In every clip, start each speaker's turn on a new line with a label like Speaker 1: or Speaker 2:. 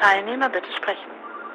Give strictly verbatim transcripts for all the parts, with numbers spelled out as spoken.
Speaker 1: Teilnehmer bitte sprechen.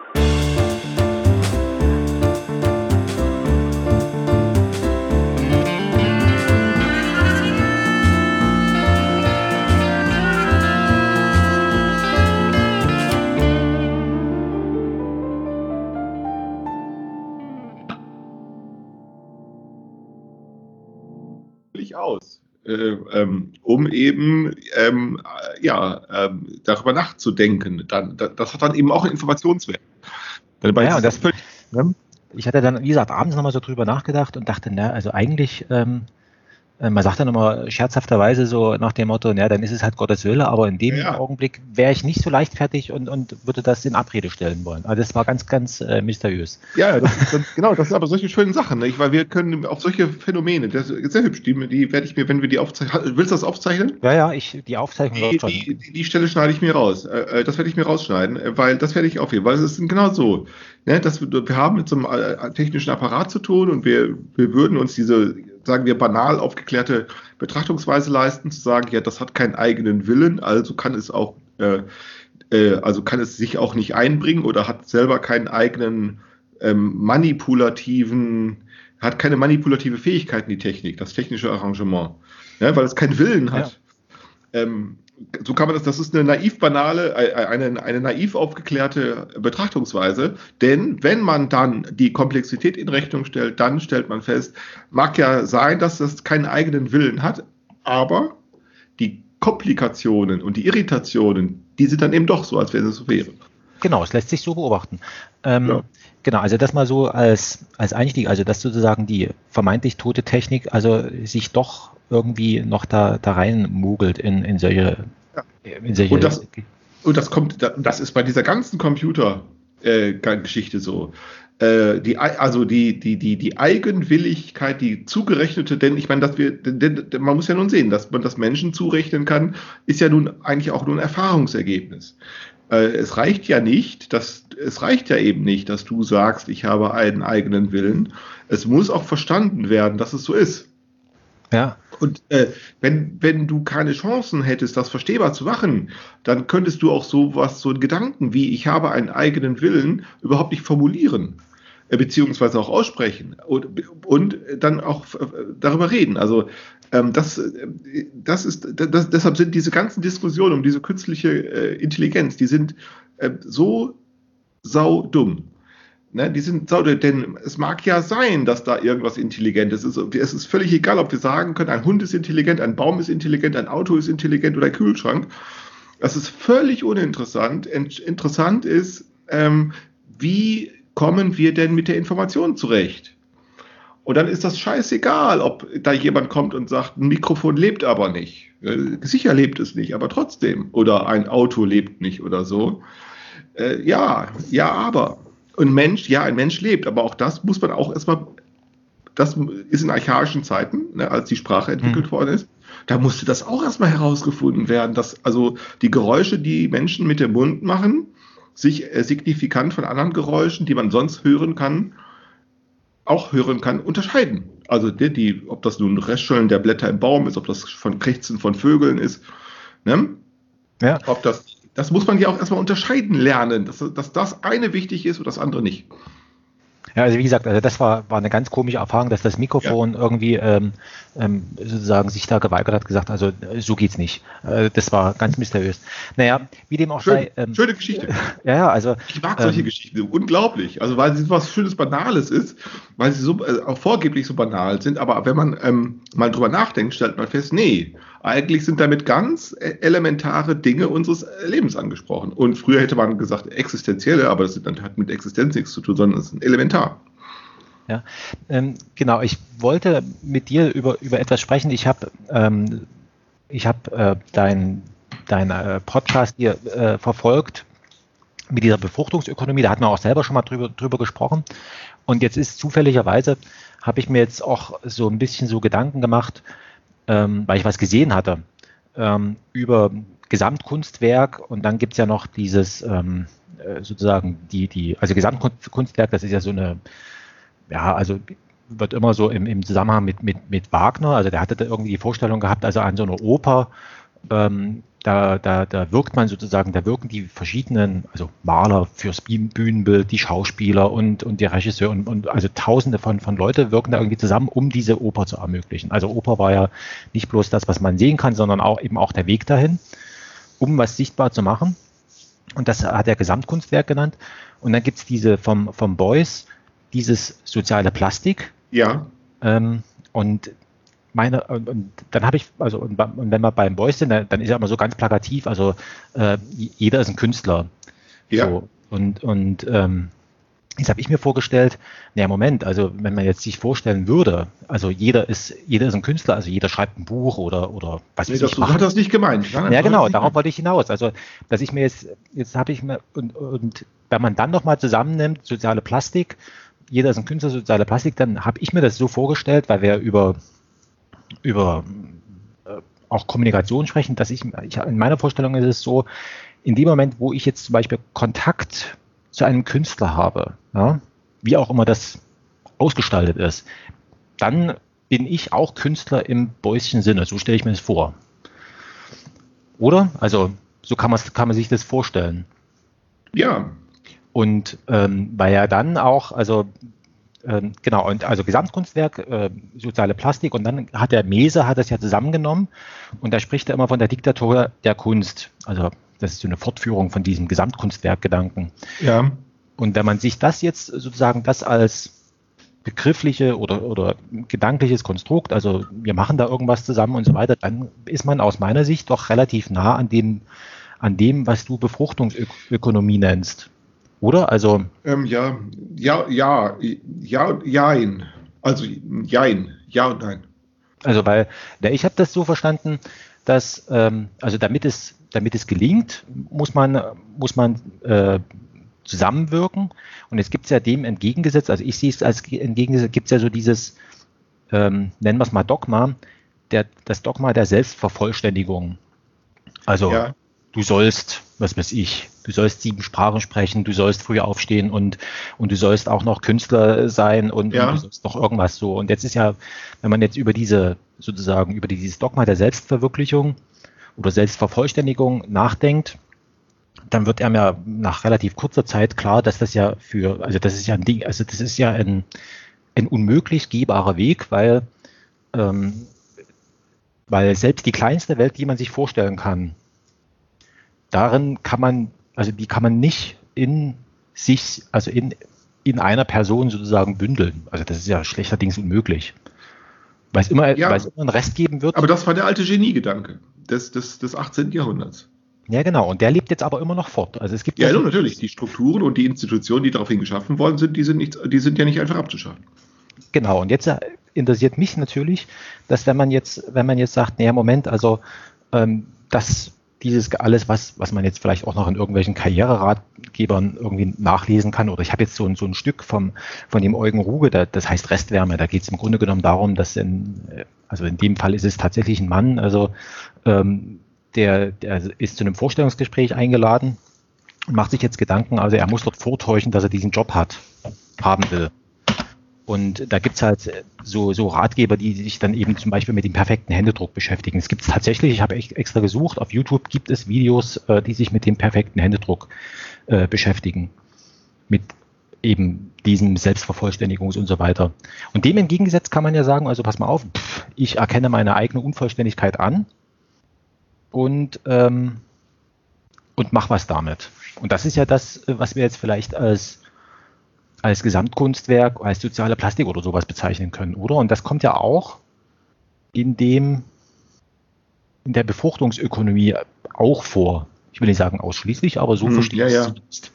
Speaker 2: Aus, äh, ähm, um eben ähm, ja, ähm, darüber nachzudenken. Dann, das, das hat dann eben auch einen Informationswert.
Speaker 3: Dabei ja, das völlig, ne? Ich hatte dann, wie gesagt, abends nochmal so drüber nachgedacht und dachte, na, also eigentlich, ähm, man sagt dann immer scherzhafterweise so nach dem Motto, na, dann ist es halt Gottes Wille, aber in dem ja, ja. Augenblick wäre ich nicht so leichtfertig und, und würde das in Abrede stellen wollen. Also das war ganz, ganz äh, mysteriös.
Speaker 2: Ja, das ist, das, genau, das sind aber solche schönen Sachen, nicht? Weil wir können auch solche Phänomene, das ist sehr hübsch, die, die werde ich mir, wenn wir die aufzeichnen, willst du das aufzeichnen?
Speaker 3: Ja, ja, ich, die Aufzeichnung
Speaker 2: die,
Speaker 3: schon.
Speaker 2: Die, die, die Stelle schneide ich mir raus, äh, das werde ich mir rausschneiden, weil das werde ich aufheben, weil es ist genau so, ne? Dass wir, wir haben mit so einem technischen Apparat zu tun und wir, wir würden uns diese, sagen wir, banal aufgeklärte Betrachtungsweise leisten, zu sagen, ja, das hat keinen eigenen Willen, also kann es auch, äh, äh, also kann es sich auch nicht einbringen oder hat selber keinen eigenen ähm, manipulativen, hat keine manipulative Fähigkeiten, die Technik, das technische Arrangement, ja, weil es keinen Willen hat. Ja. Ähm, so kann man das, das ist eine naiv banale, eine, eine naiv aufgeklärte Betrachtungsweise, denn wenn man dann die Komplexität in Rechnung stellt, dann stellt man fest, mag ja sein, dass das keinen eigenen Willen hat, aber die Komplikationen und die Irritationen, die sind dann eben doch so, als wenn es so wäre.
Speaker 3: Genau, es lässt sich so beobachten. Ähm, ja. Genau, also das mal so als, als Einstieg, also dass sozusagen die vermeintlich tote Technik also sich doch irgendwie noch da, da rein mogelt in, in solche,
Speaker 2: ja.
Speaker 3: in solche
Speaker 2: und, das, und das kommt, das ist bei dieser ganzen Computer-Geschichte äh, so. Äh, die, also die, die, die, die Eigenwilligkeit, die zugerechnete, denn ich meine, dass wir, denn, denn man muss ja nun sehen, dass man das Menschen zurechnen kann, ist ja nun eigentlich auch nur ein Erfahrungsergebnis. Äh, es reicht ja nicht, dass, es reicht ja eben nicht, dass du sagst, ich habe einen eigenen Willen. Es muss auch verstanden werden, dass es so ist.
Speaker 3: Ja.
Speaker 2: Und äh, wenn, wenn du keine Chancen hättest, das verstehbar zu machen, dann könntest du auch sowas, so einen Gedanken wie, ich habe einen eigenen Willen, überhaupt nicht formulieren, äh, beziehungsweise auch aussprechen und, und dann auch äh, darüber reden. Also ähm, das, das ist, das, deshalb sind diese ganzen Diskussionen um diese künstliche äh, Intelligenz, die sind äh, so saudumm. Ne, die sind, denn es mag ja sein, dass da irgendwas Intelligentes ist. Es ist völlig egal, ob wir sagen können, ein Hund ist intelligent, ein Baum ist intelligent, ein Auto ist intelligent oder ein Kühlschrank. Das ist völlig uninteressant. Interessant ist, ähm, wie kommen wir denn mit der Information zurecht? Und dann ist das scheißegal, ob da jemand kommt und sagt, ein Mikrofon lebt aber nicht. Sicher lebt es nicht, aber trotzdem. Oder ein Auto lebt nicht oder so. Äh, ja, ja, aber. Und Mensch, ja, ein Mensch lebt, aber auch das muss man auch erstmal, das ist in archaischen Zeiten, ne, als die Sprache entwickelt mhm. worden ist, da musste das auch erstmal herausgefunden werden, dass also die Geräusche, die Menschen mit dem Mund machen, sich äh, signifikant von anderen Geräuschen, die man sonst hören kann, auch hören kann, unterscheiden. Also die, die, ob das nun Restschollen der Blätter im Baum ist, ob das von Krächzen von Vögeln ist, ne? Ja. Ob das Das muss man ja auch erstmal unterscheiden lernen, dass, dass das eine wichtig ist und das andere nicht.
Speaker 3: Ja, also wie gesagt, also das war, war eine ganz komische Erfahrung, dass das Mikrofon ja. irgendwie ähm, ähm, sozusagen sich da geweigert hat, gesagt, also so geht's nicht. Äh, das war ganz mysteriös. Naja, wie dem auch
Speaker 2: Schön,
Speaker 3: sei. Ähm,
Speaker 2: schöne Geschichte.
Speaker 3: Ja, ja, also.
Speaker 2: Ich mag solche ähm, Geschichten, unglaublich. Also weil sie was Schönes, Banales ist, weil sie so äh, auch vorgeblich so banal sind, aber wenn man ähm, mal drüber nachdenkt, stellt man fest, nee, eigentlich sind damit ganz elementare Dinge unseres Lebens angesprochen. Und früher hätte man gesagt existenzielle, aber das hat mit Existenz nichts zu tun, sondern es ist elementar.
Speaker 3: Ja, ähm, genau. Ich wollte mit dir über, über etwas sprechen. Ich habe ähm, ich hab, äh, dein, dein äh, Podcast hier äh, verfolgt mit dieser Befruchtungsökonomie. Da hatten wir auch selber schon mal drüber, drüber gesprochen. Und jetzt ist zufälligerweise, habe ich mir jetzt auch so ein bisschen so Gedanken gemacht, ähm, weil ich was gesehen hatte, ähm, über Gesamtkunstwerk. Und dann gibt es ja noch dieses ähm, sozusagen die, die, also Gesamtkunstwerk, das ist ja so eine, ja, also wird immer so im, im Zusammenhang mit, mit, mit Wagner, also der hatte da irgendwie die Vorstellung gehabt, also an so einer Oper, ähm, Da, da, da wirkt man sozusagen, da wirken die verschiedenen, also Maler fürs Bühnenbild, die Schauspieler und, und der Regisseur und, und also Tausende von, von Leute wirken da irgendwie zusammen, um diese Oper zu ermöglichen. Also Oper war ja nicht bloß das, was man sehen kann, sondern auch eben auch der Weg dahin, um was sichtbar zu machen. Und das hat er Gesamtkunstwerk genannt. Und dann gibt es diese vom, vom Beuys, dieses soziale Plastik.
Speaker 2: Ja.
Speaker 3: Ähm, und meine, und, und dann habe ich, also und, und wenn wir beim Beuys sind, dann, dann ist er immer so ganz plakativ, also äh, jeder ist ein Künstler.
Speaker 2: Ja.
Speaker 3: So, und und ähm, jetzt habe ich mir vorgestellt, naja, Moment, also wenn man jetzt sich vorstellen würde, also jeder ist, jeder ist ein Künstler, also jeder schreibt ein Buch oder oder was
Speaker 2: Nee,
Speaker 3: weiß
Speaker 2: das,
Speaker 3: ich.
Speaker 2: so hat das nicht gemeint.
Speaker 3: Nein, ja, genau, darauf wollte ich hinaus. Also, dass ich mir jetzt, jetzt habe ich mir, und, und wenn man dann nochmal zusammennimmt, soziale Plastik, jeder ist ein Künstler, soziale Plastik, dann habe ich mir das so vorgestellt, weil wir über über äh, auch Kommunikation sprechen, dass ich, ich, in meiner Vorstellung ist es so, in dem Moment, wo ich jetzt zum Beispiel Kontakt zu einem Künstler habe, ja, wie auch immer das ausgestaltet ist, dann bin ich auch Künstler im Beuysschen Sinne, so stelle ich mir das vor. Oder? Also so kann man, kann man sich das vorstellen.
Speaker 2: Ja.
Speaker 3: Und ähm, weil ja dann auch, also Ähm, genau, und also Gesamtkunstwerk, äh, soziale Plastik und dann hat der Mese hat das ja zusammengenommen und da spricht er immer von der Diktatur der Kunst. Also das ist so eine Fortführung von diesem Gesamtkunstwerk-Gedanken.
Speaker 2: Ja.
Speaker 3: Und wenn man sich das jetzt sozusagen das als begriffliche oder, oder gedankliches Konstrukt, also wir machen da irgendwas zusammen und so weiter, dann ist man aus meiner Sicht doch relativ nah an dem, an dem, was du Befruchtungsökonomie nennst. Oder? Also.
Speaker 2: Ähm, ja, ja, ja, ja, jein. Also jein, ja und nein.
Speaker 3: Also weil, ja, ich habe das so verstanden, dass, ähm, also damit es, damit es gelingt, muss man, muss man äh, zusammenwirken. Und jetzt gibt es ja dem entgegengesetzt, also ich sehe es als entgegengesetzt, gibt es ja so dieses, ähm, nennen wir es mal Dogma, der, das Dogma der Selbstvervollständigung. Also
Speaker 2: Ja.
Speaker 3: du sollst, was weiß ich, du sollst sieben Sprachen sprechen, du sollst früh aufstehen und, und du sollst auch noch Künstler sein und,
Speaker 2: Ja.
Speaker 3: und du sollst noch irgendwas so. Und jetzt ist ja, wenn man jetzt über diese, sozusagen, über dieses Dogma der Selbstverwirklichung oder Selbstvervollständigung nachdenkt, dann wird einem ja nach relativ kurzer Zeit klar, dass das ja für, also das ist ja ein Ding, also das ist ja ein, ein unmöglich gehbarer Weg, weil, ähm, weil selbst die kleinste Welt, die man sich vorstellen kann, darin kann man, also die kann man nicht in sich, also in, in einer Person sozusagen bündeln. Also das ist ja schlechterdings unmöglich. Weil es immer,
Speaker 2: Ja.
Speaker 3: weil es immer einen Rest geben wird.
Speaker 2: Aber das war der alte Geniegedanke des, des, des achtzehnten. Jahrhunderts.
Speaker 3: Ja, genau. Und der lebt jetzt aber immer noch fort. Also es gibt
Speaker 2: Ja,
Speaker 3: so-
Speaker 2: natürlich. Die Strukturen und die Institutionen, die daraufhin geschaffen worden sind, die sind, nicht, die sind ja nicht einfach abzuschaffen.
Speaker 3: Genau, und jetzt äh, interessiert mich natürlich, dass wenn man jetzt, wenn man jetzt sagt, naja, Moment, also ähm, das, dieses alles, was, was man jetzt vielleicht auch noch in irgendwelchen Karriereratgebern irgendwie nachlesen kann, oder ich habe jetzt so ein, so ein Stück vom, von dem Eugen Ruge, da, das heißt Restwärme, da geht es im Grunde genommen darum, dass in, also in dem Fall ist es tatsächlich ein Mann, also ähm, der, der ist zu einem Vorstellungsgespräch eingeladen und macht sich jetzt Gedanken, also er muss dort vortäuschen, dass er diesen Job hat, haben will. Und da gibt es halt so, so Ratgeber, die sich dann eben zum Beispiel mit dem perfekten Händedruck beschäftigen. Es gibt es tatsächlich, ich habe extra gesucht, auf YouTube gibt es Videos, äh, die sich mit dem perfekten Händedruck äh, beschäftigen. Mit eben diesem Selbstvervollständigungs und so weiter. Und dem entgegengesetzt kann man ja sagen, also pass mal auf, pff, ich erkenne meine eigene Unvollständigkeit an und, ähm, und mach was damit. Und das ist ja das, was wir jetzt vielleicht als als Gesamtkunstwerk, als soziale Plastik oder sowas bezeichnen können, oder? Und das kommt ja auch in dem, in der Befruchtungsökonomie auch vor. Ich will nicht sagen ausschließlich, aber so
Speaker 2: Hm,
Speaker 3: verstehe
Speaker 2: ja,
Speaker 3: ich es
Speaker 2: ja.
Speaker 3: zumindest.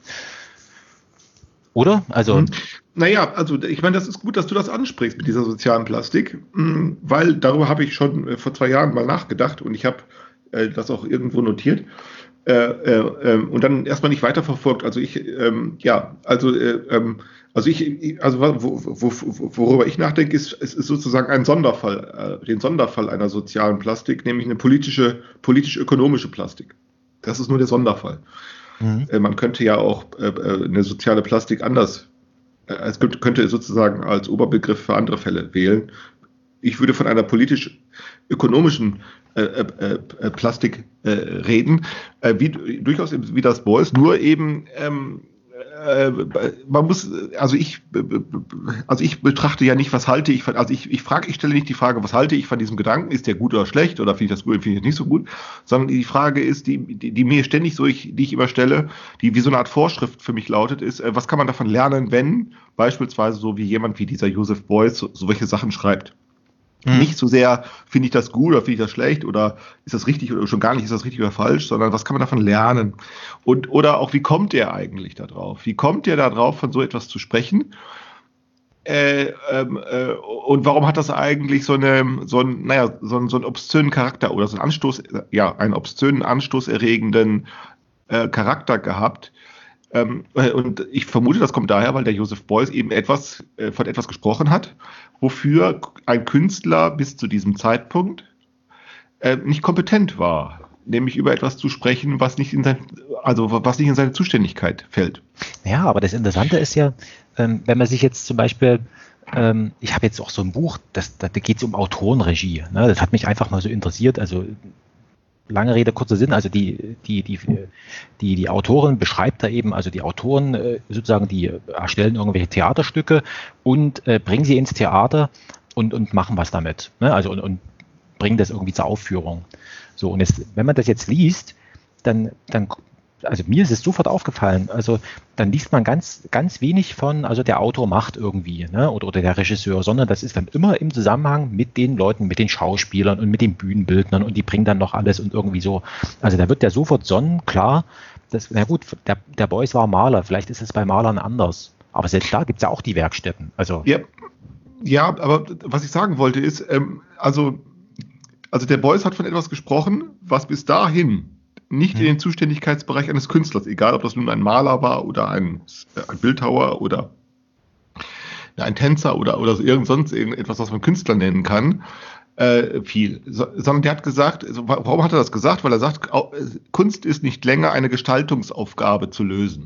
Speaker 3: Oder? Also,
Speaker 2: Hm. Naja, also ich meine, das ist gut, dass du das ansprichst mit dieser sozialen Plastik, hm, weil darüber habe ich schon äh, vor zwei Jahren mal nachgedacht und ich habe äh, das auch irgendwo notiert. Äh, äh, und dann erstmal nicht weiterverfolgt. Also ich, ähm, ja, also, äh, ähm, also ich, also wo, wo, worüber ich nachdenke, ist, es ist sozusagen ein Sonderfall, äh, den Sonderfall einer sozialen Plastik, nämlich eine politische, politisch-ökonomische Plastik. Das ist nur der Sonderfall.
Speaker 3: mhm.
Speaker 2: Äh, man könnte ja auch äh, eine soziale Plastik anders, äh, es könnte, könnte sozusagen als Oberbegriff für andere Fälle wählen. ich würde von einer politisch-ökonomischen äh, äh, äh, Plastik äh, reden, äh, wie, durchaus wie das Beuys, nur eben ähm, äh, man muss, also ich, also ich betrachte ja nicht, was halte ich von, also ich, ich frage, ich stelle nicht die Frage, was halte ich von diesem Gedanken, ist der gut oder schlecht oder finde ich das gut, finde ich das nicht so gut, sondern die Frage ist, die, die, die mir ständig so, ich, die ich immer stelle, die wie so eine Art Vorschrift für mich lautet, ist, äh, was kann man davon lernen, wenn beispielsweise so wie jemand wie dieser Joseph Beuys so, solche Sachen schreibt. Mhm. Nicht so sehr, finde ich das gut oder finde ich das schlecht oder ist das richtig oder schon gar nicht, ist das richtig oder falsch, sondern was kann man davon lernen? Und, oder auch, wie kommt er eigentlich da drauf? Wie kommt er da drauf, von so etwas zu sprechen? Äh, ähm, äh, und warum hat das eigentlich so eine, so ein, naja, so einen, so einen obszönen Charakter oder so einen Anstoß, ja, einen obszönen, anstoßerregenden äh, Charakter gehabt? Ähm, und ich vermute, das kommt daher, weil der Joseph Beuys eben etwas äh, von etwas gesprochen hat, wofür ein Künstler bis zu diesem Zeitpunkt äh, nicht kompetent war, nämlich über etwas zu sprechen, was nicht in sein, also was nicht in seine Zuständigkeit fällt.
Speaker 3: Ja, aber das Interessante ist ja, ähm, wenn man sich jetzt zum Beispiel, ähm, ich habe jetzt auch so ein Buch, das, da geht es um Autorenregie, ne? Das hat mich einfach mal so interessiert, also lange Rede, kurzer Sinn, also die, die, die, die, die Autorin beschreibt da eben, also die Autoren äh, sozusagen, die erstellen irgendwelche Theaterstücke und äh, bringen sie ins Theater und, und machen was damit, ne? Also und, und bringen das irgendwie zur Aufführung. So, und jetzt, wenn man das jetzt liest, dann, dann, also mir ist es sofort aufgefallen, also dann liest man ganz, ganz wenig von, also der Autor macht irgendwie, ne, oder, oder der Regisseur, sondern das ist dann immer im Zusammenhang mit den Leuten, mit den Schauspielern und mit den Bühnenbildnern und die bringen dann noch alles und irgendwie so, also da wird der sofort sonnenklar, das, na gut, der, der Beuys war Maler, vielleicht ist es bei Malern anders, aber selbst da gibt es ja auch die Werkstätten, also.
Speaker 2: Ja, ja, aber was ich sagen wollte ist, ähm, also, also der Beuys hat von etwas gesprochen, was bis dahin nicht in den Zuständigkeitsbereich eines Künstlers, egal ob das nun ein Maler war oder ein, ein Bildhauer oder ein Tänzer oder, oder so irgend sonst irgendetwas, was man Künstler nennen kann, äh, viel. So, sondern der hat gesagt, also warum hat er das gesagt? Weil er sagt, Kunst ist nicht länger eine Gestaltungsaufgabe zu lösen.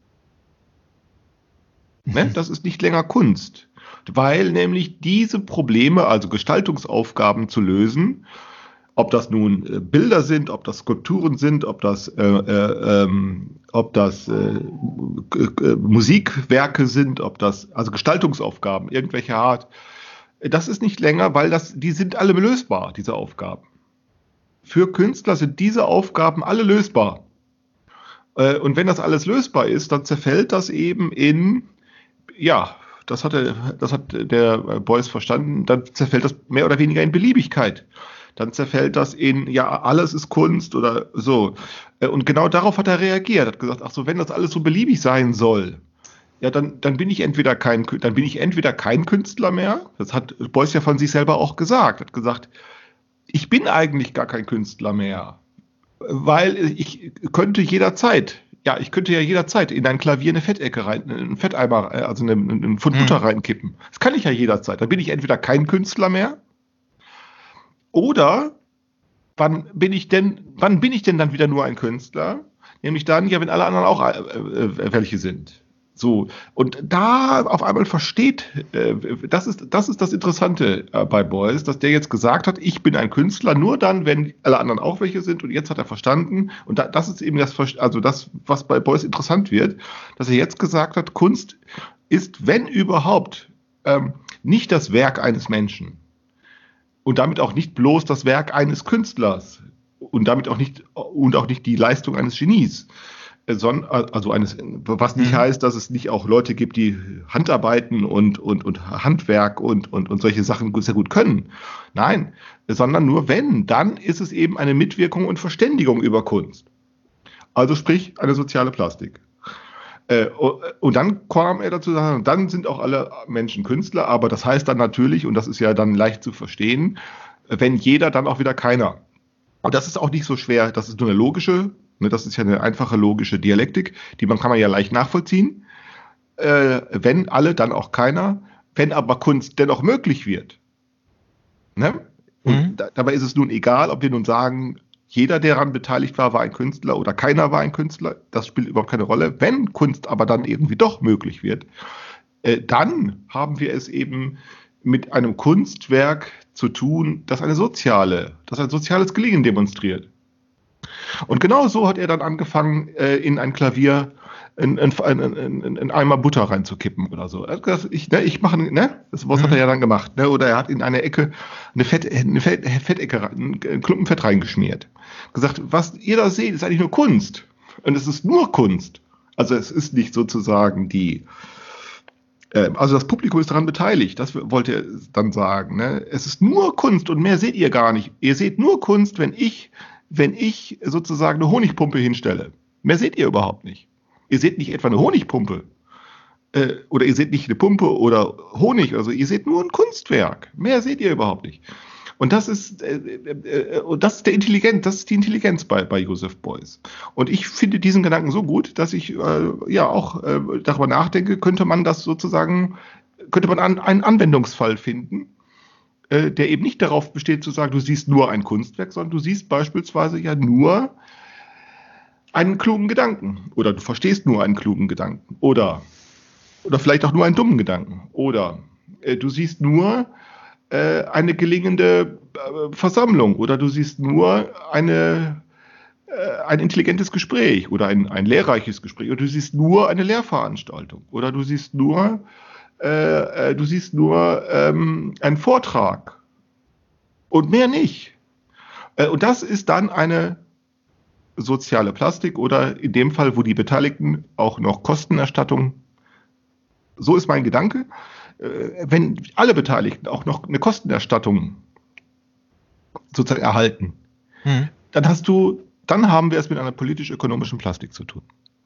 Speaker 2: Ne? Das ist nicht länger Kunst. Weil nämlich diese Probleme, also Gestaltungsaufgaben zu lösen, ob das nun äh, Bilder sind, ob das Skulpturen sind, ob das, äh, äh, ähm, ob das äh, äh, Musikwerke sind, ob das, also Gestaltungsaufgaben irgendwelcher Art, das ist nicht länger, weil das, die sind alle lösbar, diese Aufgaben. Für Künstler sind diese Aufgaben alle lösbar. Äh, und wenn das alles lösbar ist, dann zerfällt das eben in, ja, das hat, der, das hat der Beuys verstanden, dann zerfällt das mehr oder weniger in Beliebigkeit. Dann zerfällt das in, ja, alles ist Kunst oder so. Und genau darauf hat er reagiert, hat gesagt, ach so, wenn das alles so beliebig sein soll, ja, dann, dann bin ich entweder kein, dann bin ich entweder kein Künstler mehr, das hat Beuys ja von sich selber auch gesagt, hat gesagt, ich bin eigentlich gar kein Künstler mehr, weil ich könnte jederzeit, ja, ich könnte ja jederzeit in ein Klavier eine Fettecke rein, einen Fetteimer, also einen, einen Pfund Butter hm. reinkippen. Das kann ich ja jederzeit. Dann bin ich entweder kein Künstler mehr, oder wann bin ich denn, wann bin ich denn dann wieder nur ein Künstler? Nämlich dann, ja, wenn alle anderen auch äh, äh, welche sind. So. Und da auf einmal versteht, äh, das ist, das ist das Interessante äh, bei Beuys, dass der jetzt gesagt hat, ich bin ein Künstler, nur dann, wenn alle anderen auch welche sind. Und jetzt hat er verstanden, und da, das ist eben das, also das, was bei Beuys interessant wird, dass er jetzt gesagt hat, Kunst ist, wenn überhaupt, ähm, nicht das Werk eines Menschen. Und damit auch nicht bloß das Werk eines Künstlers und damit auch nicht und auch nicht die Leistung eines Genies, sondern also eines, was nicht mhm. heißt, dass es nicht auch Leute gibt, die Handarbeiten und und und Handwerk und und und solche Sachen sehr gut können. Nein, sondern nur wenn, dann ist es eben eine Mitwirkung und Verständigung über Kunst. Also sprich eine soziale Plastik. Äh, und dann kam er dazu, dann sind auch alle Menschen Künstler, aber das heißt dann natürlich, und das ist ja dann leicht zu verstehen, wenn jeder, dann auch wieder keiner. Und das ist auch nicht so schwer, das ist nur eine logische, ne, das ist ja eine einfache logische Dialektik, die man kann man ja leicht nachvollziehen. Äh, wenn alle, dann auch keiner, wenn aber Kunst dennoch möglich wird. Ne? Und mhm. da, dabei ist es nun egal, ob wir nun sagen, jeder, der daran beteiligt war, war ein Künstler oder keiner war ein Künstler. Das spielt überhaupt keine Rolle. Wenn Kunst aber dann irgendwie doch möglich wird, äh, dann haben wir es eben mit einem Kunstwerk zu tun, das eine soziale, das ein soziales Gelingen demonstriert. Und genau so hat er dann angefangen, äh, in ein Klavier in, in, in, in, in Eimer Butter reinzukippen oder so. Er hat gesagt, ich, ne, ich mache, ne, das was mhm. hat er ja dann gemacht, ne, oder er hat in eine Ecke eine, Fett, eine Fett, Fettecke, einen Klumpen Fett reingeschmiert. Gesagt, was ihr da seht, ist eigentlich nur Kunst. Und es ist nur Kunst. Also es ist nicht sozusagen die, äh, also das Publikum ist daran beteiligt, das wollte er dann sagen, ne. Es ist nur Kunst und mehr seht ihr gar nicht. Ihr seht nur Kunst, wenn ich, wenn ich sozusagen eine Honigpumpe hinstelle. Mehr seht ihr überhaupt nicht. Ihr seht nicht etwa eine Honigpumpe äh, oder ihr seht nicht eine Pumpe oder Honig, also ihr seht nur ein Kunstwerk. Mehr seht ihr überhaupt nicht. Und das ist, äh, äh, und das ist der Intelligenz, das ist die Intelligenz bei, bei Joseph Beuys. Und ich finde diesen Gedanken so gut, dass ich äh, ja auch äh, darüber nachdenke, könnte man das sozusagen, könnte man an, einen Anwendungsfall finden, äh, der eben nicht darauf besteht zu sagen, du siehst nur ein Kunstwerk, sondern du siehst beispielsweise ja nur einen klugen Gedanken oder du verstehst nur einen klugen Gedanken oder, oder vielleicht auch nur einen dummen Gedanken oder äh, du siehst nur äh, eine gelingende äh, Versammlung oder du siehst nur eine, äh, ein intelligentes Gespräch oder ein, ein lehrreiches Gespräch oder du siehst nur eine Lehrveranstaltung oder du siehst nur, äh, äh, du siehst nur ähm, einen Vortrag und mehr nicht. Äh, und das ist dann eine soziale Plastik oder in dem Fall, wo die Beteiligten auch noch Kostenerstattung, so ist mein Gedanke, wenn alle Beteiligten auch noch eine Kostenerstattung sozusagen erhalten, hm. dann hast du, dann haben wir es mit einer politisch-ökonomischen Plastik zu tun.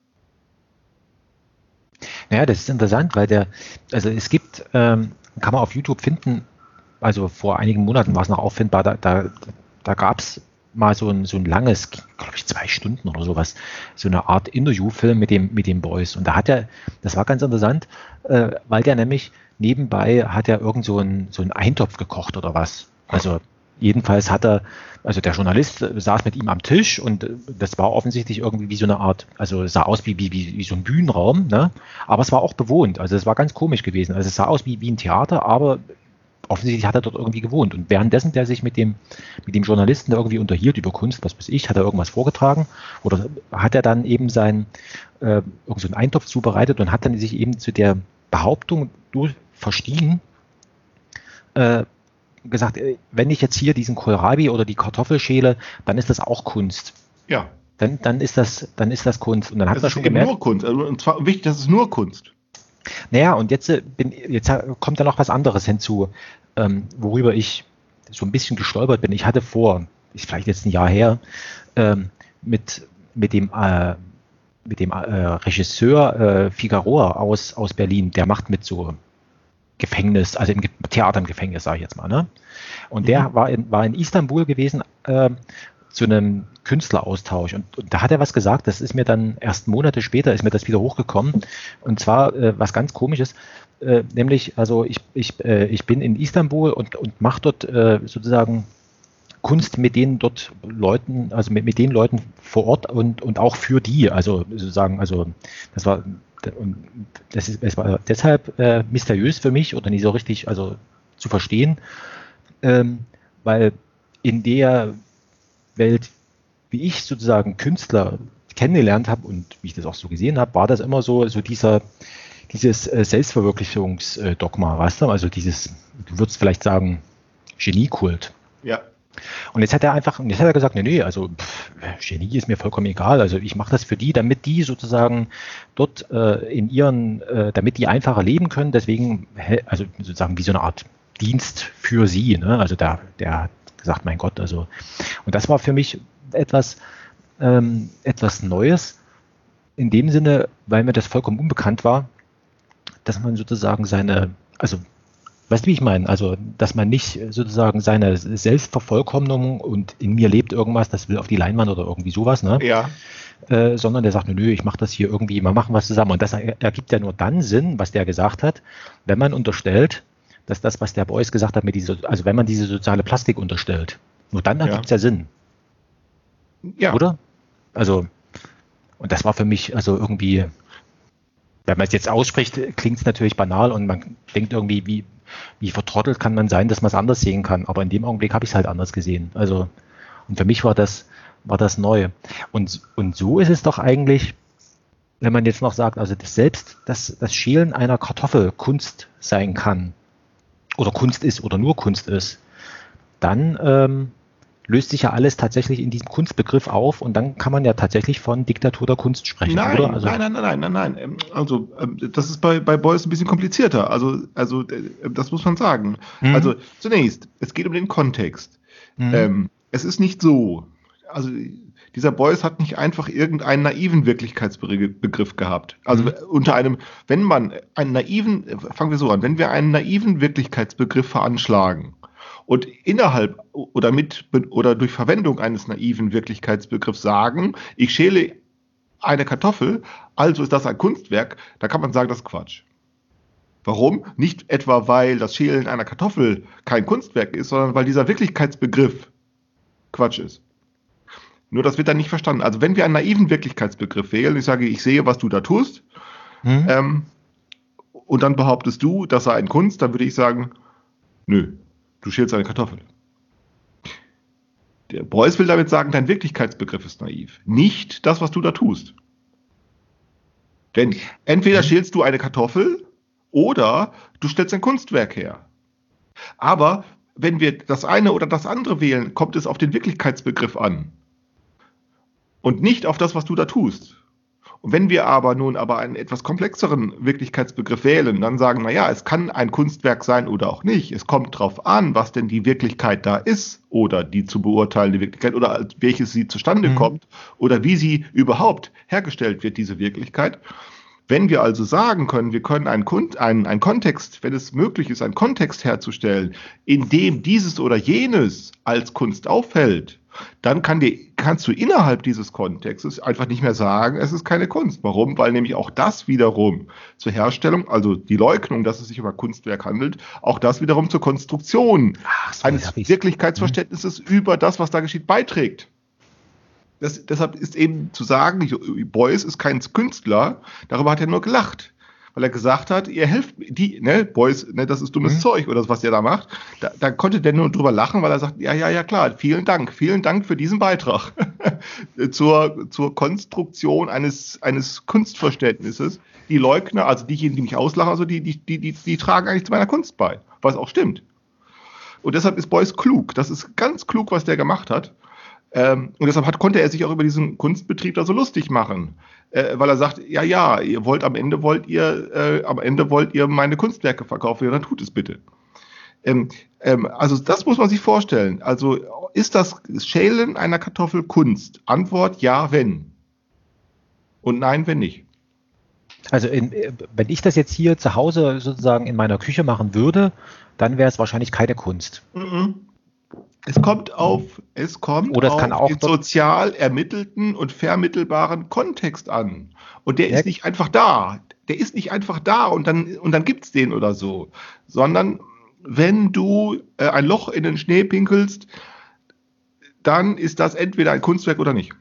Speaker 3: Naja, das ist interessant, weil der, also es gibt, ähm, kann man auf YouTube finden, also vor einigen Monaten war es noch auffindbar, da, da, da gab es mal so ein, so ein langes, glaube ich, zwei Stunden oder sowas, so eine Art Interviewfilm mit dem, mit dem Beuys. Und da hat er, das war ganz interessant, äh, weil der nämlich nebenbei hat er irgend so einen, so einen Eintopf gekocht oder was. Also jedenfalls hat er, also der Journalist saß mit ihm am Tisch und das war offensichtlich irgendwie wie so eine Art, also es sah aus wie, wie, wie, wie so ein Bühnenraum, ne? Aber es war auch bewohnt. Also es war ganz komisch gewesen. Also es sah aus wie, wie ein Theater, aber offensichtlich hat er dort irgendwie gewohnt. Und währenddessen, der sich mit dem, mit dem Journalisten da irgendwie unterhielt über Kunst, was weiß ich, hat er irgendwas vorgetragen oder hat er dann eben sein, äh, irgend so einen Eintopf zubereitet und hat dann sich eben zu der Behauptung durch verstiegen, äh, gesagt, wenn ich jetzt hier diesen Kohlrabi oder die Kartoffel schäle, dann ist das auch Kunst.
Speaker 2: Ja.
Speaker 3: Dann, dann ist das, dann ist das Kunst. Und dann hat
Speaker 2: das
Speaker 3: man
Speaker 2: ist
Speaker 3: schon
Speaker 2: eben
Speaker 3: gemerkt,
Speaker 2: nur Kunst. Also, und zwar wichtig, das ist nur Kunst.
Speaker 3: Naja, und jetzt, bin, jetzt kommt da noch was anderes hinzu, ähm, worüber ich so ein bisschen gestolpert bin. Ich hatte vor, ist vielleicht jetzt ein Jahr her, ähm, mit, mit dem, äh, mit dem äh, Regisseur äh, Figueroa aus, aus Berlin, der macht mit so Gefängnis, also im Theater im Gefängnis, sage ich jetzt mal. Ne? Und mhm. der war in, war in Istanbul gewesen, äh, zu einem Künstleraustausch. Und, und da hat er was gesagt, das ist mir dann erst Monate später, ist mir das wieder hochgekommen. Und zwar äh, was ganz Komisches, äh, nämlich, also ich, ich, äh, ich bin in Istanbul und, und mache dort äh, sozusagen Kunst mit den dort Leuten, also mit, mit den Leuten vor Ort und, und auch für die, also sozusagen, also das war, und das ist, es war deshalb äh, mysteriös für mich oder nicht so richtig, also zu verstehen, ähm, weil in der Welt, wie ich sozusagen Künstler kennengelernt habe und wie ich das auch so gesehen habe, war das immer so, so dieser, dieses äh, Selbstverwirklichungsdogma, weißt du, also dieses, du würdest vielleicht sagen, Geniekult.
Speaker 2: Ja.
Speaker 3: Und jetzt hat er einfach, und jetzt hat er gesagt, nee, nee, also pff, Genie ist mir vollkommen egal, also ich mache das für die, damit die sozusagen dort äh, in ihren, äh, damit die einfacher leben können, deswegen, also sozusagen wie so eine Art Dienst für sie, ne? Also der, der hat gesagt, mein Gott, also, und das war für mich etwas, ähm, etwas Neues, in dem Sinne, weil mir das vollkommen unbekannt war, dass man sozusagen seine, also weißt du, wie ich meine? Also, dass man nicht sozusagen seine Selbstvervollkommnung und in mir lebt irgendwas, das will auf die Leinwand oder irgendwie sowas, ne?
Speaker 2: Ja.
Speaker 3: Äh, sondern der sagt, nö, nö, ich mache das hier irgendwie, mal machen was zusammen. Und das ergibt ja nur dann Sinn, was der gesagt hat, wenn man unterstellt, dass das, was der Beuys gesagt hat, mit dieser, also wenn man diese soziale Plastik unterstellt, nur dann ergibt es ja. ja Sinn.
Speaker 2: Ja.
Speaker 3: Oder? Also, und das war für mich also irgendwie, wenn man es jetzt ausspricht, klingt es natürlich banal und man denkt irgendwie, wie, wie vertrottelt kann man sein, dass man es anders sehen kann. Aber in dem Augenblick habe ich es halt anders gesehen. Also, und für mich war das, war das neu. Und, und so ist es doch eigentlich, wenn man jetzt noch sagt, also das selbst das, das Schälen einer Kartoffel Kunst sein kann, oder Kunst ist, oder nur Kunst ist, dann ähm, löst sich ja alles tatsächlich in diesem Kunstbegriff auf und dann kann man ja tatsächlich von Diktatur der Kunst sprechen,
Speaker 2: nein,
Speaker 3: oder? Also,
Speaker 2: nein, nein, nein, nein, nein, nein. Also das ist bei, bei Beuys ein bisschen komplizierter. Also, also das muss man sagen.
Speaker 3: Mhm.
Speaker 2: Also zunächst, es geht um den Kontext. Mhm. Ähm, es ist nicht so, also dieser Beuys hat nicht einfach irgendeinen naiven Wirklichkeitsbegriff gehabt. Also mhm. unter einem, wenn man einen naiven, fangen wir so an, wenn wir einen naiven Wirklichkeitsbegriff veranschlagen, und innerhalb oder mit oder durch Verwendung eines naiven Wirklichkeitsbegriffs sagen, ich schäle eine Kartoffel, also ist das ein Kunstwerk, da kann man sagen, das ist Quatsch. Warum? Nicht etwa, weil das Schälen einer Kartoffel kein Kunstwerk ist, sondern weil dieser Wirklichkeitsbegriff Quatsch ist. Nur das wird dann nicht verstanden. Also wenn wir einen naiven Wirklichkeitsbegriff wählen, ich sage, ich sehe, was du da tust, mhm. ähm, und dann behauptest du, das sei ein Kunst, dann würde ich sagen, nö. Du schälst eine Kartoffel. Der Beuys will damit sagen, dein Wirklichkeitsbegriff ist naiv. Nicht das, was du da tust. Denn entweder schälst du eine Kartoffel oder du stellst ein Kunstwerk her. Aber wenn wir das eine oder das andere wählen, kommt es auf den Wirklichkeitsbegriff an. Und nicht auf das, was du da tust. Und wenn wir aber nun aber einen etwas komplexeren Wirklichkeitsbegriff wählen, dann sagen, naja, es kann ein Kunstwerk sein oder auch nicht. Es kommt drauf an, was denn die Wirklichkeit da ist oder die zu beurteilende Wirklichkeit oder welches sie zustande mhm. kommt oder wie sie überhaupt hergestellt wird, diese Wirklichkeit. Wenn wir also sagen können, wir können einen, Kun- einen, einen Kontext, wenn es möglich ist, einen Kontext herzustellen, in dem dieses oder jenes als Kunst auffällt, dann kann die, kannst du innerhalb dieses Kontextes einfach nicht mehr sagen, es ist keine Kunst. Warum? Weil nämlich auch das wiederum zur Herstellung, also die Leugnung, dass es sich um ein Kunstwerk handelt, auch das wiederum zur Konstruktion Ach, so, eines Wirklichkeitsverständnisses hm. über das, was da geschieht, beiträgt. Das, deshalb ist eben zu sagen, Beuys ist kein Künstler, darüber hat er nur gelacht. Weil er gesagt hat, ihr helft, die, ne, Beuys, ne, das ist dummes mhm. Zeug oder was der da macht. Da, da konnte der nur drüber lachen, weil er sagt, ja, ja, ja, klar, vielen Dank, vielen Dank für diesen Beitrag zur, zur Konstruktion eines, eines Kunstverständnisses. Die Leugner, also diejenigen, die mich auslachen, also die, die, die, die, die tragen eigentlich zu meiner Kunst bei, was auch stimmt. Und deshalb ist Beuys klug. Das ist ganz klug, was der gemacht hat. Ähm, und deshalb hat, konnte er sich auch über diesen Kunstbetrieb da so lustig machen, äh, weil er sagt, ja, ja, ihr wollt am Ende wollt ihr, äh, am Ende wollt ihr meine Kunstwerke verkaufen, ja, dann tut es bitte. Ähm, ähm, also das muss man sich vorstellen. Also ist das Schälen einer Kartoffel Kunst? Antwort ja, wenn. Und nein, wenn nicht.
Speaker 3: Also in, wenn ich das jetzt hier zu Hause sozusagen in meiner Küche machen würde, dann wäre es wahrscheinlich keine Kunst.
Speaker 2: Mhm. Es kommt auf, es kommt
Speaker 3: Oder es
Speaker 2: auf
Speaker 3: kann auch
Speaker 2: den sozial ermittelten und vermittelbaren Kontext an. Und der
Speaker 3: ja.
Speaker 2: ist nicht einfach da. Der ist nicht einfach da und dann, und dann gibt's den oder so. Sondern wenn du äh, ein Loch in den Schnee pinkelst, dann ist das entweder ein Kunstwerk oder nicht.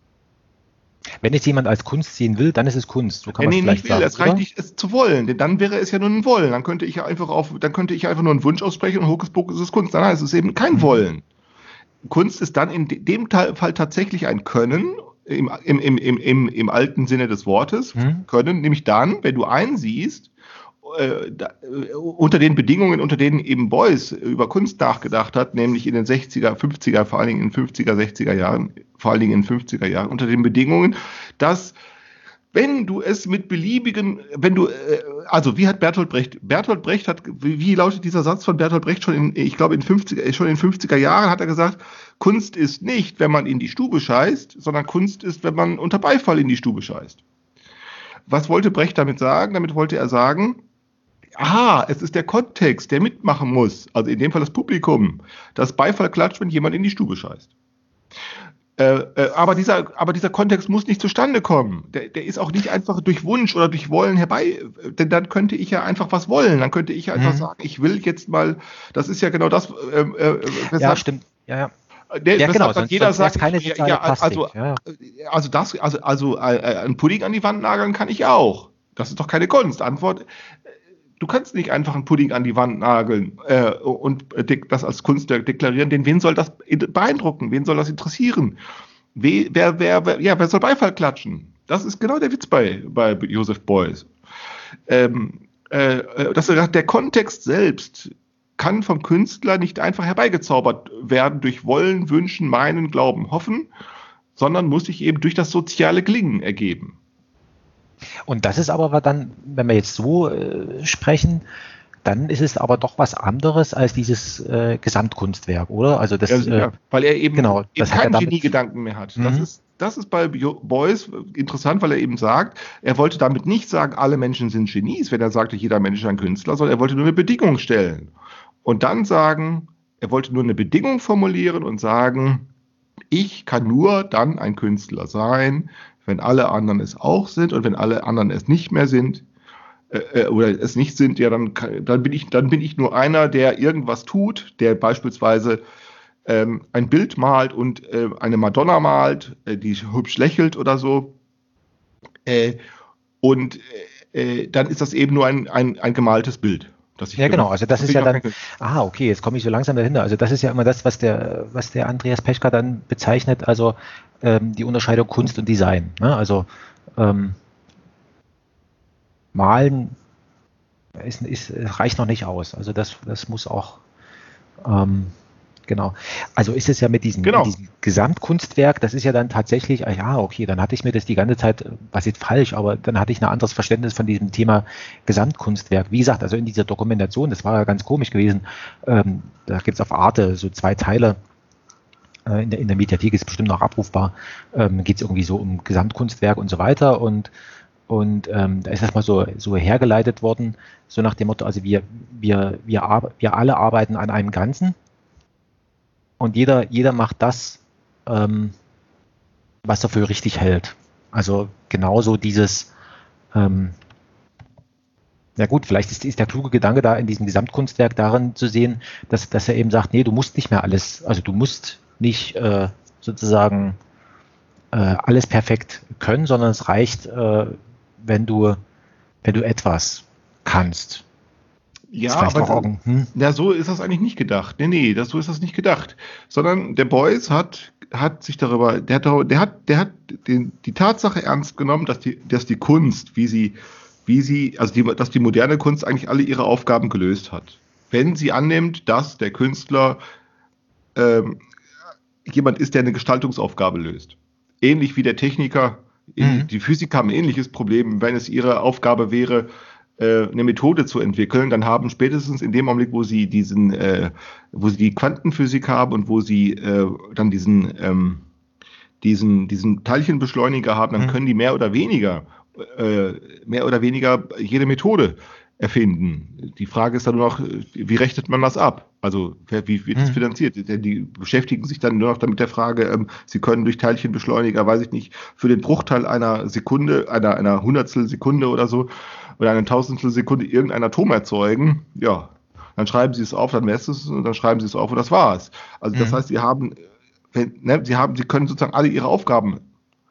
Speaker 3: Wenn es jemand als Kunst sehen will, dann ist es Kunst. So kann man es vielleicht
Speaker 2: nicht will,
Speaker 3: sagen.
Speaker 2: Es reicht nicht, es zu wollen, denn dann wäre es ja nur ein Wollen. Dann könnte ich ja einfach auf, dann könnte ich einfach nur einen Wunsch aussprechen und Hokuspokus ist es Kunst. Nein, es ist eben kein mhm. Wollen. Kunst ist dann in dem Fall tatsächlich ein Können, im, im, im, im, im, im alten Sinne des Wortes, mhm. Können, nämlich dann, wenn du einsiehst, äh, da, äh, unter den Bedingungen, unter denen eben Beuys über Kunst nachgedacht hat, nämlich in den sechziger, fünfziger, vor allen Dingen in den fünfziger, sechziger Jahren, vor allen Dingen in den fünfziger Jahren, unter den Bedingungen, dass wenn du es mit beliebigen, wenn du, also wie hat Bertolt Brecht, Bertolt Brecht hat, wie, wie lautet dieser Satz von Bertolt Brecht schon in, ich glaube in fünfziger, schon in fünfziger Jahren hat er gesagt, Kunst ist nicht, wenn man in die Stube scheißt, sondern Kunst ist, wenn man unter Beifall in die Stube scheißt. Was wollte Brecht damit sagen? Damit wollte er sagen, aha, es ist der Kontext, der mitmachen muss, also in dem Fall das Publikum, das Beifall klatscht, wenn jemand in die Stube scheißt. Äh, äh, aber, dieser, aber dieser Kontext muss nicht zustande kommen. Der, der ist auch nicht einfach durch Wunsch oder durch Wollen herbei, denn dann könnte ich ja einfach was wollen. Dann könnte ich ja einfach mhm. sagen, ich will jetzt mal, das ist ja genau das. Äh, äh,
Speaker 3: ja, stimmt. Ja, ja.
Speaker 2: Der,
Speaker 3: ja, genau,
Speaker 2: sonst, jeder
Speaker 3: sonst
Speaker 2: sagt,
Speaker 3: keine
Speaker 2: ja, ja, also,
Speaker 3: ja.
Speaker 2: also das, also, also äh, ein Pudding an die Wand nageln kann ich auch. Das ist doch keine Kunst. Antwort, Du kannst nicht einfach einen Pudding an die Wand nageln äh, und das als Kunstwerk deklarieren, denn wen soll das beeindrucken? Wen soll das interessieren? Wer, wer, wer, wer, ja, wer soll Beifall klatschen? Das ist genau der Witz bei, bei Joseph Beuys. Ähm, äh, dass er sagt, der Kontext selbst kann vom Künstler nicht einfach herbeigezaubert werden durch Wollen, Wünschen, Meinen, Glauben, Hoffen, sondern muss sich eben durch das soziale Gelingen ergeben.
Speaker 3: Und das ist aber dann, wenn wir jetzt so äh, sprechen, dann ist es aber doch was anderes als dieses äh, Gesamtkunstwerk, oder? Also das,
Speaker 2: ja, äh, weil er eben,
Speaker 3: genau,
Speaker 2: eben
Speaker 3: das
Speaker 2: keinen
Speaker 3: damit,
Speaker 2: Geniegedanken mehr hat.
Speaker 3: Mhm.
Speaker 2: Das ist, das ist bei Beuys interessant, weil er eben sagt, er wollte damit nicht sagen, alle Menschen sind Genies, wenn er sagte, jeder Mensch ist ein Künstler, sondern er wollte nur eine Bedingung stellen. Und dann sagen, er wollte nur eine Bedingung formulieren und sagen, ich kann nur dann ein Künstler sein, wenn alle anderen es auch sind, und wenn alle anderen es nicht mehr sind, äh, oder es nicht sind, ja, dann, dann, bin ich, dann bin ich nur einer, der irgendwas tut, der beispielsweise ähm, ein Bild malt und äh, eine Madonna malt, äh, die hübsch lächelt oder so. Äh, und äh, dann ist das eben nur ein, ein, ein gemaltes Bild. Das ich
Speaker 3: ja, genau,
Speaker 2: gemacht.
Speaker 3: also das, das ist ja dann, ah, okay, jetzt komme ich so langsam dahinter. Also das ist ja immer das, was der, was der Andreas Peschka dann bezeichnet, also ähm, die Unterscheidung Kunst und Design. Ne? Also ähm, Malen ist, ist, reicht noch nicht aus. Also das, das muss auch, ähm, genau. Also ist es ja mit diesem,
Speaker 2: genau.
Speaker 3: mit diesem Gesamtkunstwerk, das ist ja dann tatsächlich, ah, ja, okay, dann hatte ich mir das die ganze Zeit, was jetzt falsch, aber dann hatte ich ein anderes Verständnis von diesem Thema Gesamtkunstwerk. Wie gesagt, also in dieser Dokumentation, das war ja ganz komisch gewesen, ähm, da gibt es auf Arte so zwei Teile, äh, in, der, in der Mediathek ist bestimmt noch abrufbar, ähm, geht es irgendwie so um Gesamtkunstwerk und so weiter, und Und ähm, da ist das mal so, so hergeleitet worden, so nach dem Motto, also wir, wir, wir, wir alle arbeiten an einem Ganzen und jeder, jeder macht das, ähm, was er für richtig hält. Also genauso dieses, ähm, ja gut, vielleicht ist, ist der kluge Gedanke da in diesem Gesamtkunstwerk darin zu sehen, dass, dass er eben sagt, nee, du musst nicht mehr alles, also du musst nicht äh, sozusagen äh, alles perfekt können, sondern es reicht, äh, wenn du, wenn du etwas kannst.
Speaker 2: Ja, aber
Speaker 3: auch, hm?
Speaker 2: ja, so ist das eigentlich nicht gedacht. Nee, nee, das, so ist das nicht gedacht. Sondern der Beuys hat, hat sich darüber, der hat, der hat, der hat den, die Tatsache ernst genommen, dass die, dass die Kunst, wie sie, wie sie, also die, dass die moderne Kunst eigentlich alle ihre Aufgaben gelöst hat. Wenn sie annimmt, dass der Künstler ähm, jemand ist, der eine Gestaltungsaufgabe löst. Ähnlich wie der Techniker. Mhm. Die Physiker haben ein ähnliches Problem. Wenn es ihre Aufgabe wäre, eine Methode zu entwickeln, dann haben spätestens in dem Augenblick, wo sie diesen, äh, wo sie die Quantenphysik haben und wo sie äh, dann diesen, ähm, diesen, diesen Teilchenbeschleuniger haben, dann mhm. können die mehr oder weniger, äh, mehr oder weniger jede Methode erfinden. Die Frage ist dann nur noch, wie rechnet man das ab? Also wie wird das mhm. finanziert? Die beschäftigen sich dann nur noch damit der Frage, ähm, sie können durch Teilchenbeschleuniger, weiß ich nicht, für den Bruchteil einer Sekunde, einer, einer Hundertstel Sekunde oder so, oder eine Tausendstel Sekunde irgendein Atom erzeugen. Ja, dann schreiben sie es auf, dann messen sie es und dann schreiben sie es auf und das war's. Also das mhm. heißt, sie haben, wenn, ne, sie haben, sie können sozusagen alle ihre Aufgaben,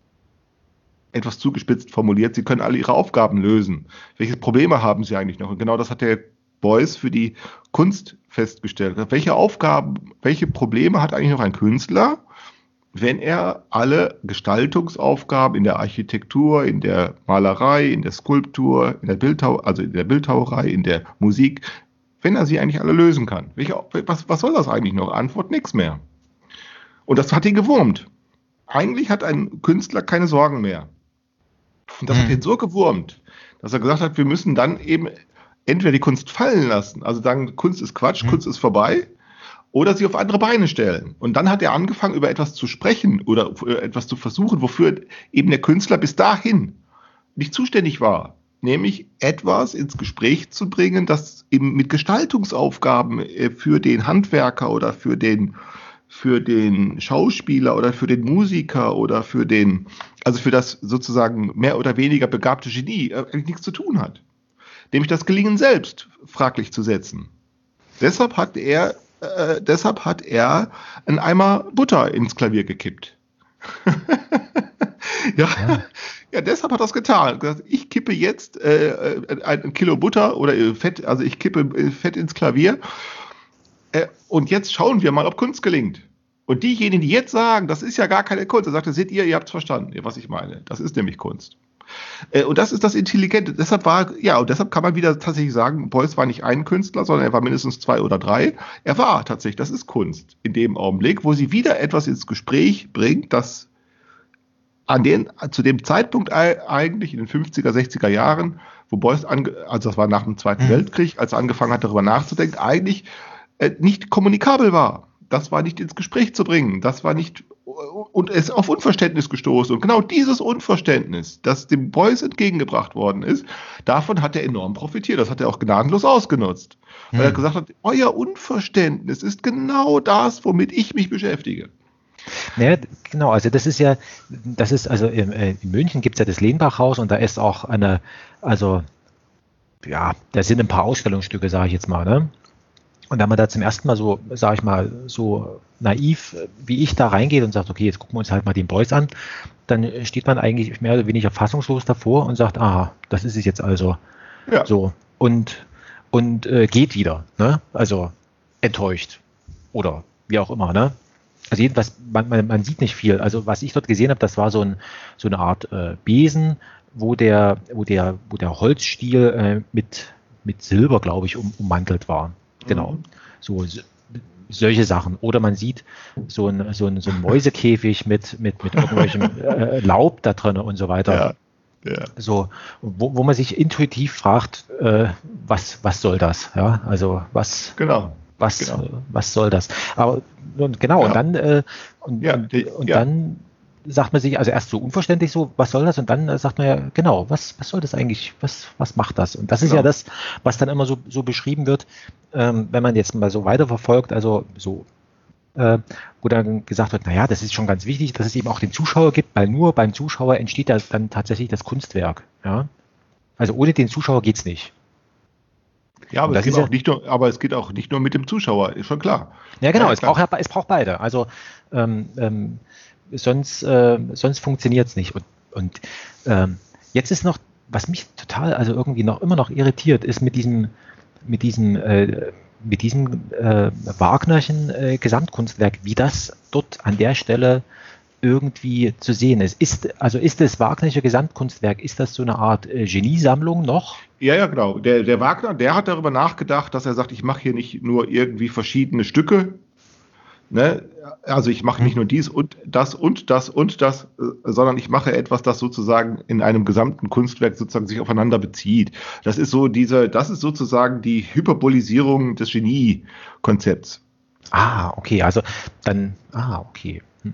Speaker 2: etwas zugespitzt formuliert, sie können alle ihre Aufgaben lösen. Welche Probleme haben sie eigentlich noch? Und genau das hat der Beuys für die Kunst festgestellt. Welche Aufgaben, welche Probleme hat eigentlich noch ein Künstler, wenn er alle Gestaltungsaufgaben in der Architektur, in der Malerei, in der Skulptur, in der Bildhau, also in der Bildhauerei, in der Musik, wenn er sie eigentlich alle lösen kann? Welche, was, was soll das eigentlich noch? Antwort, nichts mehr. Und das hat ihn gewurmt. Eigentlich hat ein Künstler keine Sorgen mehr. Und das mhm. hat ihn so gewurmt, dass er gesagt hat, wir müssen dann eben entweder die Kunst fallen lassen, also sagen, Kunst ist Quatsch, mhm. Kunst ist vorbei, oder sie auf andere Beine stellen. Und dann hat er angefangen, über etwas zu sprechen oder etwas zu versuchen, wofür eben der Künstler bis dahin nicht zuständig war. Nämlich etwas ins Gespräch zu bringen, das eben mit Gestaltungsaufgaben für den Handwerker oder für den, für den Schauspieler oder für den Musiker oder für den, also für das sozusagen mehr oder weniger begabte Genie eigentlich nichts zu tun hat. Nämlich das Gelingen selbst fraglich zu setzen. Deshalb hat er Äh, deshalb hat er einen Eimer Butter ins Klavier gekippt. ja, ja. Ja, deshalb hat er es getan. Ich kippe jetzt äh, ein Kilo Butter oder Fett, also ich kippe Fett ins Klavier äh, und jetzt schauen wir mal, ob Kunst gelingt. Und diejenigen, die jetzt sagen, das ist ja gar keine Kunst, er sagte, seht ihr, ihr habt es verstanden, was ich meine. Das ist nämlich Kunst. Äh, und das ist das Intelligente. Deshalb war, ja, und deshalb kann man wieder tatsächlich sagen, Beuys war nicht ein Künstler, sondern er war mindestens zwei oder drei. Er war tatsächlich, das ist Kunst in dem Augenblick, wo sie wieder etwas ins Gespräch bringt, das an den, zu dem Zeitpunkt eigentlich in den fünfziger, sechziger Jahren, wo Beuys, ange, also das war nach dem Zweiten mhm. Weltkrieg, als er angefangen hat, darüber nachzudenken, eigentlich äh, nicht kommunikabel war. Das war nicht ins Gespräch zu bringen. Das war nicht, und es ist auf Unverständnis gestoßen. Und genau dieses Unverständnis, das dem Beuys entgegengebracht worden ist, davon hat er enorm profitiert. Das hat er auch gnadenlos ausgenutzt. Weil mhm. er gesagt hat, euer Unverständnis ist genau das, womit ich mich beschäftige.
Speaker 3: Naja, genau, also das ist ja, das ist, also in, in München gibt es ja das Lehnbach-Haus und da ist auch eine, also ja, da sind ein paar Ausstellungsstücke, sage ich jetzt mal, ne? Und wenn man da zum ersten Mal so, sage ich mal, so naiv, wie ich da reingeht und sagt, okay, jetzt gucken wir uns halt mal den Beuys an, dann steht man eigentlich mehr oder weniger fassungslos davor und sagt, aha, das ist es jetzt also. Ja. So. Und, und äh, geht wieder, ne? Also enttäuscht. Oder wie auch immer, ne? Also jedenfalls, man, man, man sieht nicht viel. Also was ich dort gesehen habe, das war so, ein, so eine Art äh, Besen, wo der, wo der, wo der Holzstiel äh, mit, mit Silber, glaube ich, um, ummantelt war. Genau. Mhm. So, so solche Sachen. Oder man sieht so ein, so ein, so ein Mäusekäfig mit, mit, mit irgendwelchem äh, Laub da drin und so weiter. Ja. Ja. So, wo, wo man sich intuitiv fragt, äh, was, was soll das? Ja, also was.
Speaker 2: Genau.
Speaker 3: Was,
Speaker 2: genau.
Speaker 3: was soll das? Aber und genau, ja. und dann äh, und, ja, die, und ja. dann sagt man sich, also erst so unverständlich so, was soll das? Und dann äh, sagt man ja, genau, was, was soll das eigentlich? Was, was macht das? Und das genau. ist ja das, was dann immer so, so beschrieben wird, ähm, wenn man jetzt mal so weiterverfolgt, also so, äh, wo dann gesagt wird, naja, das ist schon ganz wichtig, dass es eben auch den Zuschauer gibt, weil nur beim Zuschauer entsteht das dann tatsächlich das Kunstwerk. Ja? Also ohne den Zuschauer geht's nicht.
Speaker 2: Ja, aber es, geht auch ja, nicht nur, aber es geht auch nicht nur mit dem Zuschauer, ist schon klar.
Speaker 3: Ja, genau,
Speaker 2: ja,
Speaker 3: es, braucht, es braucht beide. Also ähm, ähm, sonst, äh, sonst funktioniert es nicht. Und, und ähm, jetzt ist noch, was mich total, also irgendwie noch immer noch irritiert, ist mit diesem, mit diesem, äh, mit diesem äh, Wagnerchen äh, Gesamtkunstwerk, wie das dort an der Stelle irgendwie zu sehen ist. Ist also ist das Wagnerische Gesamtkunstwerk, ist das so eine Art äh, Geniesammlung noch?
Speaker 2: Ja, ja, genau. Der, der Wagner, der hat darüber nachgedacht, dass er sagt, ich mache hier nicht nur irgendwie verschiedene Stücke, ne? Also ich mache nicht nur dies und das und das und das, äh, sondern ich mache etwas, das sozusagen in einem gesamten Kunstwerk sozusagen sich aufeinander bezieht. Das ist so diese, das ist sozusagen die Hyperbolisierung des Genie-Konzepts.
Speaker 3: Ah, okay, also dann, ah, okay. Hm.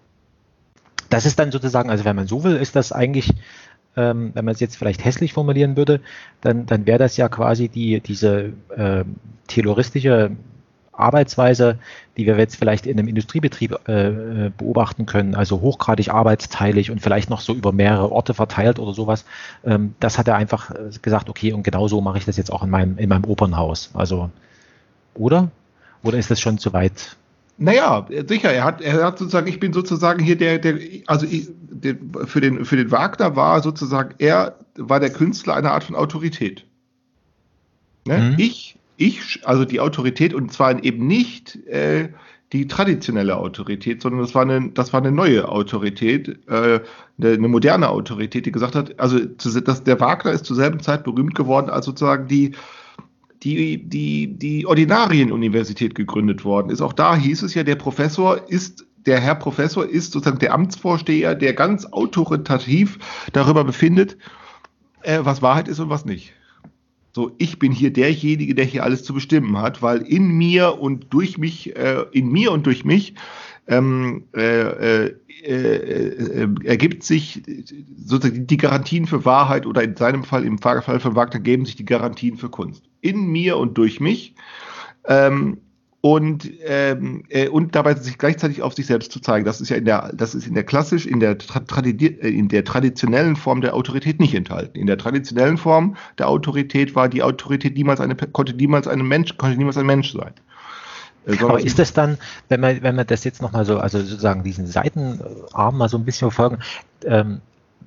Speaker 3: Das ist dann sozusagen, also wenn man so will, ist das eigentlich, ähm, wenn man es jetzt vielleicht hässlich formulieren würde, dann, dann wäre das ja quasi die, diese äh, tayloristische Arbeitsweise, die wir jetzt vielleicht in einem Industriebetrieb äh, beobachten können, also hochgradig arbeitsteilig und vielleicht noch so über mehrere Orte verteilt oder sowas. Ähm, das hat er einfach gesagt, okay, und genau so mache ich das jetzt auch in meinem, in meinem Opernhaus. Also, oder? Oder ist das schon zu weit?
Speaker 2: Naja, sicher, er hat, er hat sozusagen, ich bin sozusagen hier der, der, also ich, der, für den, für den Wagner war sozusagen, er war der Künstler einer Art von Autorität. Ne? Mhm. Ich, ich, also die Autorität, und zwar eben nicht äh, die traditionelle Autorität, sondern das war eine, das war eine neue Autorität, äh, eine, eine moderne Autorität, die gesagt hat, also zu, das, der Wagner ist zur selben Zeit berühmt geworden, als sozusagen die Die, die, die Ordinarienuniversität gegründet worden ist. Auch da hieß es ja, der Professor ist, der Herr Professor ist sozusagen der Amtsvorsteher, der ganz autoritativ darüber befindet, äh, was Wahrheit ist und was nicht. So, ich bin hier derjenige, der hier alles zu bestimmen hat, weil in mir und durch mich, äh, in mir und durch mich ähm, äh, äh, äh, ergibt sich sozusagen die Garantien für Wahrheit oder in seinem Fall, im Fall von Wagner, geben sich die Garantien für Kunst. In mir und durch mich. Ähm, und, ähm, äh, und dabei sich gleichzeitig auf sich selbst zu zeigen. Das ist ja in der, das ist in der klassisch, in der, Tradi- in der traditionellen Form der Autorität nicht enthalten. In der traditionellen Form der Autorität war die Autorität niemals eine, konnte niemals ein Mensch, konnte niemals ein Mensch sein.
Speaker 3: Aber ist das dann, wenn man, wenn man das jetzt nochmal so, also sozusagen diesen Seitenarm mal so ein bisschen verfolgen, ähm,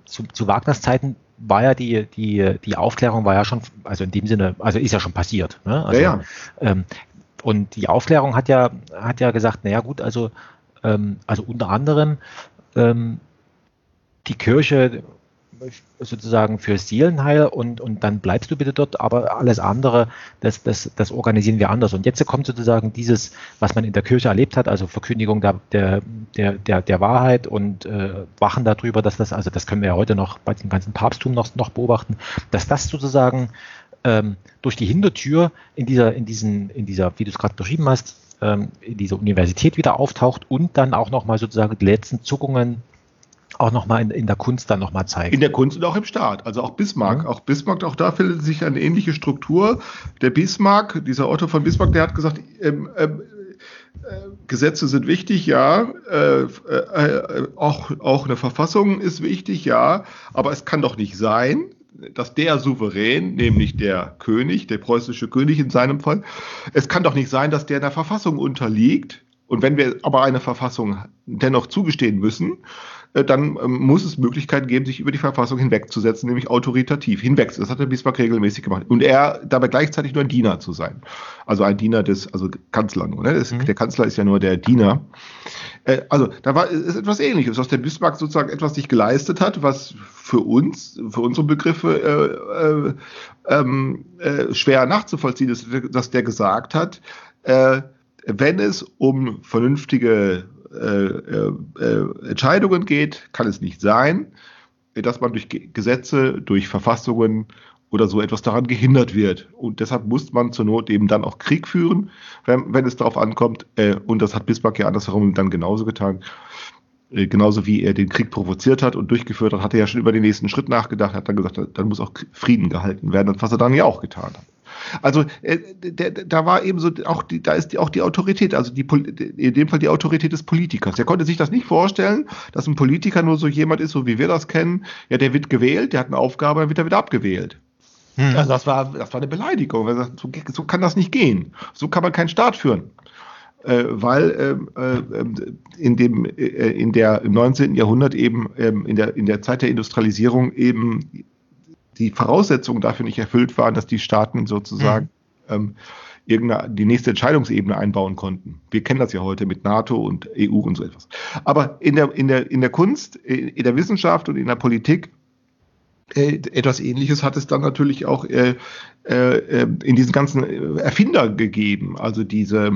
Speaker 3: zu, zu Wagners Zeiten war ja die, die, die Aufklärung war ja schon, also in dem Sinne, also ist ja schon passiert. Ne? Also,
Speaker 2: ja, ja.
Speaker 3: Ähm, und die Aufklärung hat ja, hat ja gesagt, naja gut, also, ähm, also unter anderem ähm, die Kirche sozusagen für Seelenheil und, und dann bleibst du bitte dort, aber alles andere, das, das, das organisieren wir anders. Und jetzt kommt sozusagen dieses, was man in der Kirche erlebt hat, also Verkündigung der, der, der, der, der Wahrheit und äh, Wachen darüber, dass das, also das können wir ja heute noch bei dem ganzen Papsttum noch, noch beobachten, dass das sozusagen ähm, durch die Hintertür in dieser, in diesen, in dieser, wie du es gerade beschrieben hast, ähm, in dieser Universität wieder auftaucht und dann auch nochmal sozusagen die letzten Zuckungen auch nochmal in, in der Kunst dann nochmal zeigt.
Speaker 2: In der Kunst und auch im Staat. Also auch Bismarck. Mhm. Auch Bismarck, auch da findet sich eine ähnliche Struktur. Der Bismarck, dieser Otto von Bismarck, der hat gesagt, ähm, ähm, äh, Gesetze sind wichtig, ja. Äh, äh, auch, auch eine Verfassung ist wichtig, ja. Aber es kann doch nicht sein, dass der Souverän, nämlich der König, der preußische König in seinem Fall, es kann doch nicht sein, dass der der Verfassung unterliegt. Und wenn wir aber eine Verfassung dennoch zugestehen müssen, dann ähm, muss es Möglichkeiten geben, sich über die Verfassung hinwegzusetzen, nämlich autoritativ hinweg. Das hat der Bismarck regelmäßig gemacht. Und er dabei gleichzeitig nur ein Diener zu sein. Also ein Diener des, also Kanzler nur. Ne? Das, mhm. Der Kanzler ist ja nur der Diener. Äh, also da war ist etwas Ähnliches, dass der Bismarck sozusagen etwas sich geleistet hat, was für uns, für unsere Begriffe äh, äh, äh, schwer nachzuvollziehen ist, dass der gesagt hat, äh, wenn es um vernünftige Äh, äh, Entscheidungen geht, kann es nicht sein, dass man durch Ge- Gesetze, durch Verfassungen oder so etwas daran gehindert wird. Und deshalb muss man zur Not eben dann auch Krieg führen, wenn, wenn es darauf ankommt. Äh, und das hat Bismarck ja andersherum dann genauso getan. Äh, genauso wie er den Krieg provoziert hat und durchgeführt hat, hat er ja schon über den nächsten Schritt nachgedacht, hat dann gesagt, dann muss auch Frieden gehalten werden, was er dann ja auch getan hat. Also äh, der, da war eben so auch die, da ist die, auch die Autorität, also die, in dem Fall die Autorität des Politikers. Der konnte sich das nicht vorstellen, dass ein Politiker nur so jemand ist, so wie wir das kennen. Ja, der wird gewählt, der hat eine Aufgabe, dann wird er wieder abgewählt. Hm. Also das war, das war eine Beleidigung. So, so kann das nicht gehen. So kann man keinen Staat führen. Äh, weil äh, äh, in dem, äh, in der, im neunzehnten Jahrhundert eben äh, in der, in der Zeit der Industrialisierung eben die Voraussetzungen dafür nicht erfüllt waren, dass die Staaten sozusagen mhm. ähm, irgendeine, die nächste Entscheidungsebene einbauen konnten. Wir kennen das ja heute mit NATO und E U und so etwas. Aber in der, in der, in der Kunst, in der Wissenschaft und in der Politik äh, etwas Ähnliches hat es dann natürlich auch äh, äh, in diesen ganzen Erfinder gegeben. Also diese,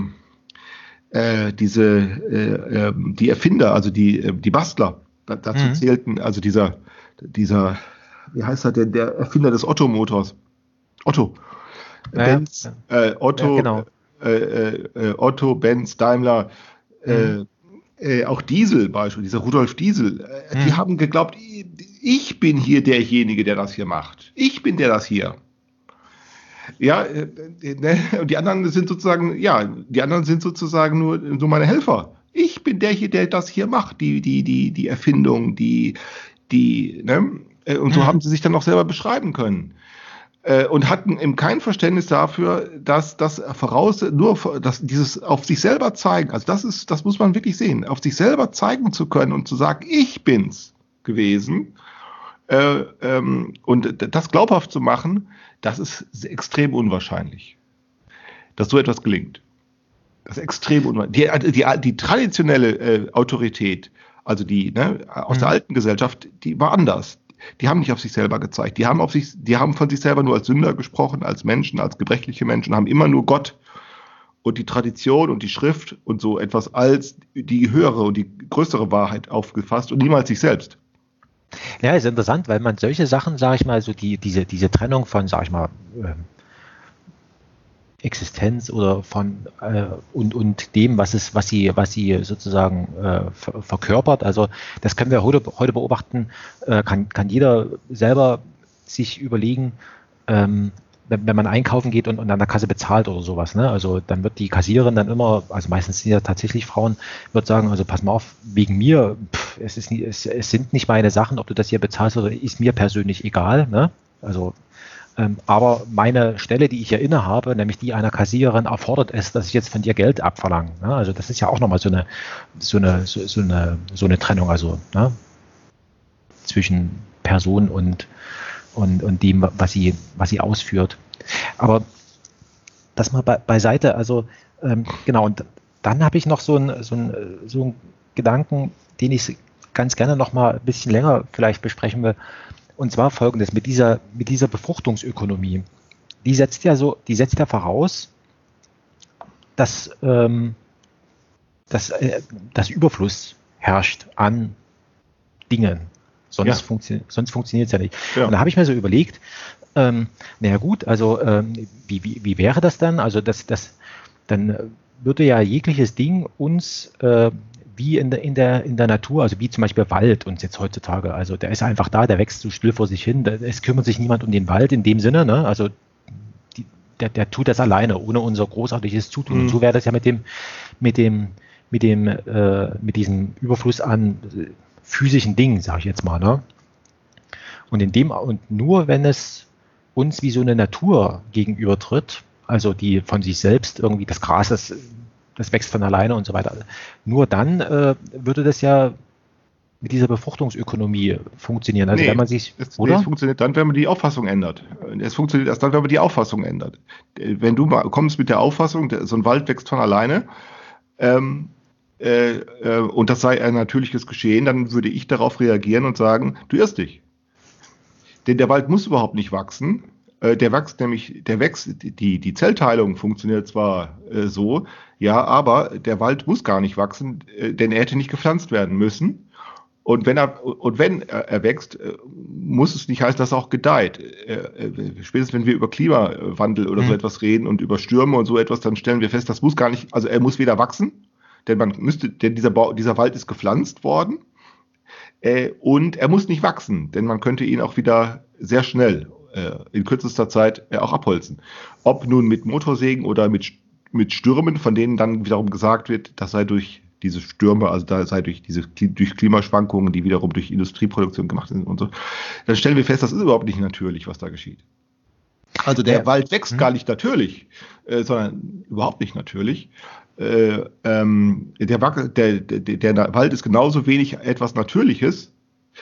Speaker 2: äh, diese äh, äh, die Erfinder, also die, die Bastler, da, dazu mhm. zählten, also dieser, dieser wie heißt er denn, der Erfinder des Otto-Motors? Otto. Ja, Benz, ja. Äh, Otto, ja, genau. äh, äh, Otto, Benz, Daimler, mhm. äh, äh, auch Diesel beispielsweise, dieser Rudolf Diesel, äh, mhm. die haben geglaubt, ich bin hier derjenige, der das hier macht. Ich bin der das hier. Ja, äh, ne? Und die anderen sind sozusagen, ja, die anderen sind sozusagen nur so meine Helfer. Ich bin der hier, der das hier macht, die, die, die, die Erfindung, die, die, ne? Und so mhm. haben sie sich dann auch selber beschreiben können. Äh, und hatten eben kein Verständnis dafür, dass das voraus, nur dass dieses auf sich selber zeigen, also das ist, das muss man wirklich sehen, auf sich selber zeigen zu können und zu sagen, ich bin's gewesen, äh, ähm, und das glaubhaft zu machen, das ist extrem unwahrscheinlich, dass so etwas gelingt. Das ist extrem unwahrscheinlich. Die, die, die traditionelle äh, Autorität, also die ne, aus mhm. der alten Gesellschaft, die war anders. Die haben nicht auf sich selber gezeigt. Die haben auf sich, die haben von sich selber nur als Sünder gesprochen, als Menschen, als gebrechliche Menschen, haben immer nur Gott und die Tradition und die Schrift und so etwas als die höhere und die größere Wahrheit aufgefasst und niemals sich selbst.
Speaker 3: Ja, ist interessant, weil man solche Sachen, sage ich mal, so die, diese, diese Trennung von, sage ich mal, ähm, Existenz oder von äh, und und dem, was es, was sie, was sie sozusagen äh, ver- verkörpert. Also das können wir heute, heute beobachten. Äh, kann kann jeder selber sich überlegen, ähm, wenn, wenn man einkaufen geht und, und an der Kasse bezahlt oder sowas. Ne? Also dann wird die Kassiererin dann immer, also meistens sind ja tatsächlich Frauen, wird sagen, also pass mal auf, wegen mir, pff, es ist nie, es, es sind nicht meine Sachen, ob du das hier bezahlst oder ist mir persönlich egal. Ne? Also Ähm, aber meine Stelle, die ich hier inne habe, nämlich die einer Kassiererin, erfordert es, dass ich jetzt von dir Geld abverlange. Ne? Also das ist ja auch nochmal so eine, so eine, so, so eine, so eine Trennung, also ne? zwischen Person und, und, und dem, was sie, was sie ausführt. Aber das mal be beiseite, also ähm, genau, und dann habe ich noch so einen so ein, so ein Gedanken, den ich ganz gerne noch mal ein bisschen länger vielleicht besprechen will, und zwar folgendes, mit dieser, mit dieser Befruchtungsökonomie, die setzt ja so, die setzt ja voraus, dass, ähm, dass, äh, dass Überfluss herrscht an Dingen, sonst,
Speaker 2: Ja.
Speaker 3: funktio sonst funktioniert es ja nicht.
Speaker 2: Ja.
Speaker 3: Und da habe ich mir so überlegt, ähm, naja gut, also ähm, wie, wie, wie wäre das dann? Also das, das, dann würde ja jegliches Ding uns äh, wie in der, in, der, in der Natur, also wie zum Beispiel Wald uns jetzt heutzutage, also der ist einfach da, der wächst so still vor sich hin, da, es kümmert sich niemand um den Wald in dem Sinne, ne? Also die, der, der tut das alleine, ohne unser großartiges Zutun. Mhm. Und so wäre das ja mit dem, mit dem, mit dem, äh, mit diesem Überfluss an äh, physischen Dingen, sage ich jetzt mal, ne? Und in dem, und nur wenn es uns wie so eine Natur gegenübertritt, also die von sich selbst irgendwie, das Gras, das, das wächst von alleine und so weiter. Nur dann äh, würde das ja mit dieser Befruchtungsökonomie funktionieren. Also
Speaker 2: nee,
Speaker 3: wenn man sich,
Speaker 2: es,
Speaker 3: oder?
Speaker 2: Nee, es funktioniert dann, wenn man die Auffassung ändert. Es funktioniert erst dann, wenn man die Auffassung ändert. Wenn du mal kommst mit der Auffassung, so ein Wald wächst von alleine, ähm, äh, äh, und das sei ein natürliches Geschehen, dann würde ich darauf reagieren und sagen, du irrst dich. Denn der Wald muss überhaupt nicht wachsen. Der wächst nämlich, der wächst, die, die Zellteilung funktioniert zwar äh, so, ja, aber der Wald muss gar nicht wachsen, äh, denn er hätte nicht gepflanzt werden müssen. Und wenn er, und wenn er, er wächst, äh, muss es nicht heißen, dass er auch gedeiht. Äh, äh, spätestens wenn wir über Klimawandel oder mhm. so etwas reden und über Stürme und so etwas, dann stellen wir fest, das muss gar nicht, also er muss weder wachsen, denn man müsste, denn dieser, Bau, dieser Wald ist gepflanzt worden, äh, und er muss nicht wachsen, denn man könnte ihn auch wieder sehr schnell in kürzester Zeit auch abholzen. Ob nun mit Motorsägen oder mit, mit Stürmen, von denen dann wiederum gesagt wird, das sei durch diese Stürme, also da sei durch diese durch Klimaschwankungen, die wiederum durch Industrieproduktion gemacht sind und so, dann stellen wir fest, das ist überhaupt nicht natürlich, was da geschieht. Also der ja. Wald wächst hm. gar nicht natürlich, äh, sondern überhaupt nicht natürlich. Äh, ähm, der, der, der, der Wald ist genauso wenig etwas Natürliches,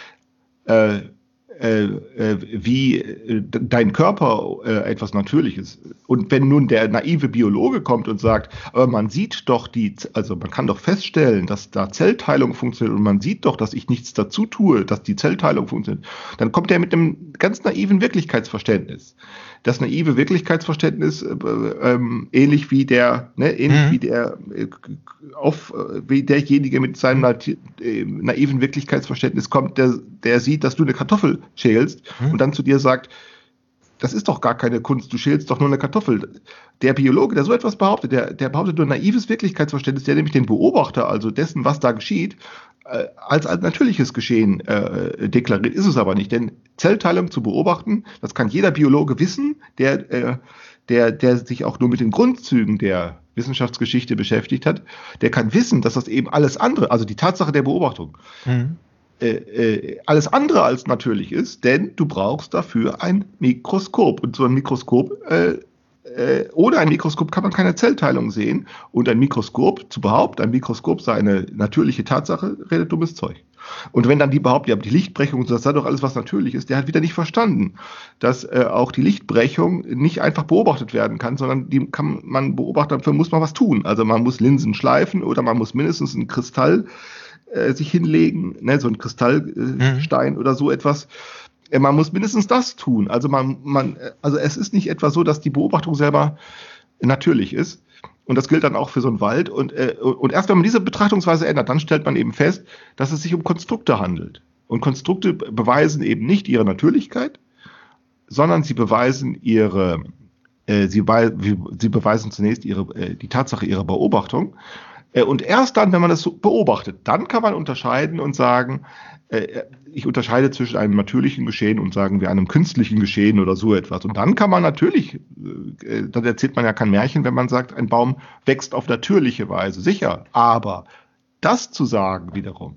Speaker 2: äh, Äh, äh, wie äh, dein Körper äh, etwas Natürliches. Und wenn nun der naive Biologe kommt und sagt, aber man sieht doch die, also man kann doch feststellen, dass da Zellteilung funktioniert und man sieht doch, dass ich nichts dazu tue, dass die Zellteilung funktioniert, dann kommt er mit einem ganz naiven Wirklichkeitsverständnis. Das naive Wirklichkeitsverständnis, äh, ähm, ähnlich wie der, ne, ähnlich mhm. wie der, äh, auf, äh, wie derjenige mit seinem na äh, naiven Wirklichkeitsverständnis kommt, der, der sieht, dass du eine Kartoffel schälst mhm. und dann zu dir sagt, das ist doch gar keine Kunst, du schälst doch nur eine Kartoffel. Der Biologe, der so etwas behauptet, der, der behauptet nur naives Wirklichkeitsverständnis, der nämlich den Beobachter, also dessen, was da geschieht, äh, als, als natürliches Geschehen äh, deklariert, ist es aber nicht. Denn Zellteilung zu beobachten, das kann jeder Biologe wissen, der, äh, der, der sich auch nur mit den Grundzügen der Wissenschaftsgeschichte beschäftigt hat, der kann wissen, dass das eben alles andere, also die Tatsache der Beobachtung, mhm. Äh, äh, alles andere als natürlich ist, denn du brauchst dafür ein Mikroskop. Und so ein Mikroskop, äh, äh, ohne ein Mikroskop kann man keine Zellteilung sehen. Und ein Mikroskop, zu behaupten, ein Mikroskop sei eine natürliche Tatsache, redet dummes Zeug. Und wenn dann die behaupten, ja, die Lichtbrechung, das sei doch alles, was natürlich ist, der hat wieder nicht verstanden, dass äh, auch die Lichtbrechung nicht einfach beobachtet werden kann, sondern die kann man beobachten, dafür muss man was tun. Also man muss Linsen schleifen oder man muss mindestens einen Kristall äh, sich hinlegen, ne, so ein Kristallstein äh, mhm. oder so etwas. Äh, man muss mindestens das tun. Also man, man, also es ist nicht etwa so, dass die Beobachtung selber natürlich ist. Und das gilt dann auch für so einen Wald. Und, äh, und erst wenn man diese Betrachtungsweise ändert, dann stellt man eben fest, dass es sich um Konstrukte handelt. Und Konstrukte beweisen eben nicht ihre Natürlichkeit, sondern sie beweisen ihre, äh, sie, sie beweisen zunächst ihre, äh, die Tatsache ihrer Beobachtung. Äh, und erst dann, wenn man das so beobachtet, dann kann man unterscheiden und sagen, äh, ich unterscheide zwischen einem natürlichen Geschehen und sagen wir einem künstlichen Geschehen oder so etwas. Und dann kann man natürlich, äh, dann erzählt man ja kein Märchen, wenn man sagt, ein Baum wächst auf natürliche Weise, sicher. Aber das zu sagen wiederum,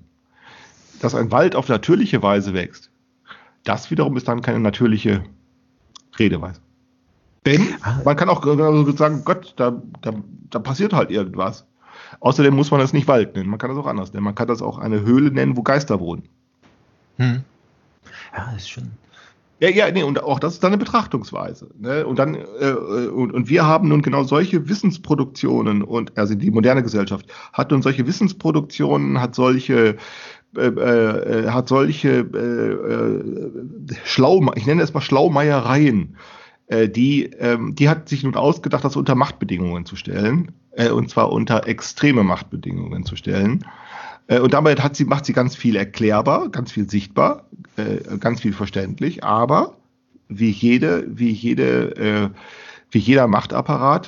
Speaker 2: dass ein Wald auf natürliche Weise wächst, das wiederum ist dann keine natürliche Redeweise. Denn man kann auch sagen, Gott, da, da, da passiert halt irgendwas. Außerdem muss man das nicht Wald nennen, man kann das auch anders nennen. Man kann das auch eine Höhle nennen, wo Geister wohnen.
Speaker 3: Hm. Ja, das ist schon.
Speaker 2: Ja, ja, nee, und auch das ist dann eine Betrachtungsweise. Ne? Und dann, äh, und, und wir haben nun genau solche Wissensproduktionen und, also die moderne Gesellschaft hat nun solche Wissensproduktionen, hat solche, äh, äh, hat solche äh, äh, Schlau, ich nenne es mal Schlaumeiereien, äh, die, ähm, die hat sich nun ausgedacht, das unter Machtbedingungen zu stellen, äh, und zwar unter extreme Machtbedingungen zu stellen. Äh, Und damit hat sie, macht sie ganz viel erklärbar, ganz viel sichtbar, äh, ganz viel verständlich, aber wie jede, wie jede, äh, wie jeder Machtapparat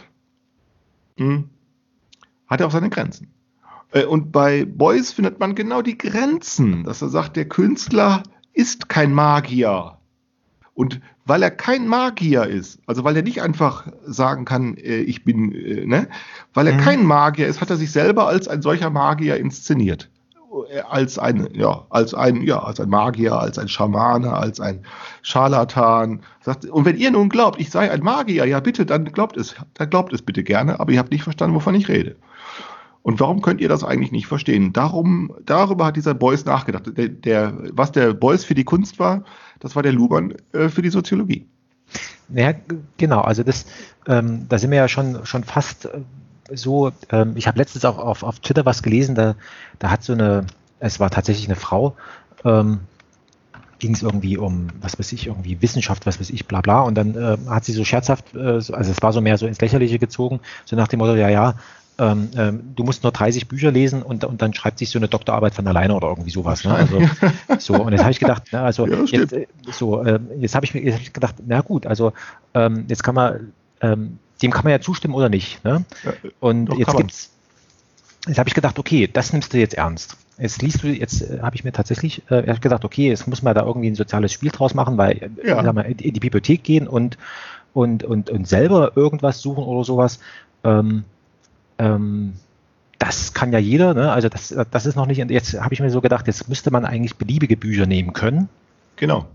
Speaker 2: mh, hat er auch seine Grenzen. Äh, und bei Beuys findet man genau die Grenzen, dass er sagt, der Künstler ist kein Magier. Und weil er kein Magier ist, also weil er nicht einfach sagen kann, äh, ich bin, äh, ne, weil er
Speaker 3: Mhm.
Speaker 2: kein Magier ist, hat er sich selber als ein solcher Magier inszeniert. Äh, Als ein, ja, als ein, ja, als ein Magier, als ein Schamane, als ein Scharlatan. Sagt, und wenn ihr nun glaubt, ich sei ein Magier, ja bitte, dann glaubt es, dann glaubt es bitte gerne, aber ihr habt nicht verstanden, wovon ich rede. Und warum könnt ihr das eigentlich nicht verstehen? Darum, darüber hat dieser Beuys nachgedacht. Der, der, was der Beuys für die Kunst war, das war der Luhmann äh, für die Soziologie.
Speaker 3: Ja, g- genau, also das, ähm, da sind wir ja schon, schon fast äh, so, ähm, ich habe letztens auch auf, auf Twitter was gelesen, da, da hat so eine, es war tatsächlich eine Frau, ähm, ging es irgendwie um, was weiß ich, irgendwie Wissenschaft, was weiß ich, bla bla, und dann äh, hat sie so scherzhaft, äh, so, also es war so mehr so ins Lächerliche gezogen, so nach dem Motto, ja, ja, ähm, ähm, du musst nur dreißig Bücher lesen und, und dann schreibt sich so eine Doktorarbeit von alleine oder irgendwie sowas. Ne? Also so, und jetzt habe ich gedacht, ne, also
Speaker 2: Ja,
Speaker 3: jetzt,
Speaker 2: stimmt.
Speaker 3: äh, so, äh, jetzt habe ich mir jetzt hab ich gedacht, na gut, also ähm, jetzt kann man, ähm, dem kann man ja zustimmen oder nicht. Ne?
Speaker 2: Ja,
Speaker 3: Und
Speaker 2: doch,
Speaker 3: jetzt
Speaker 2: kann man.
Speaker 3: gibt's, jetzt habe ich gedacht, okay, das nimmst du jetzt ernst. Jetzt liest du, jetzt äh, habe ich mir tatsächlich äh, ich hab gedacht, okay, jetzt muss man da irgendwie ein soziales Spiel draus machen, weil äh, ich
Speaker 2: Ja,
Speaker 3: sag mal, in die in die Bibliothek gehen und, und, und, und selber irgendwas suchen oder sowas. Ähm, ähm, das kann ja jeder, ne? Also das, das ist noch nicht, jetzt habe ich mir so gedacht, jetzt müsste man eigentlich beliebige Bücher nehmen können.
Speaker 2: genau.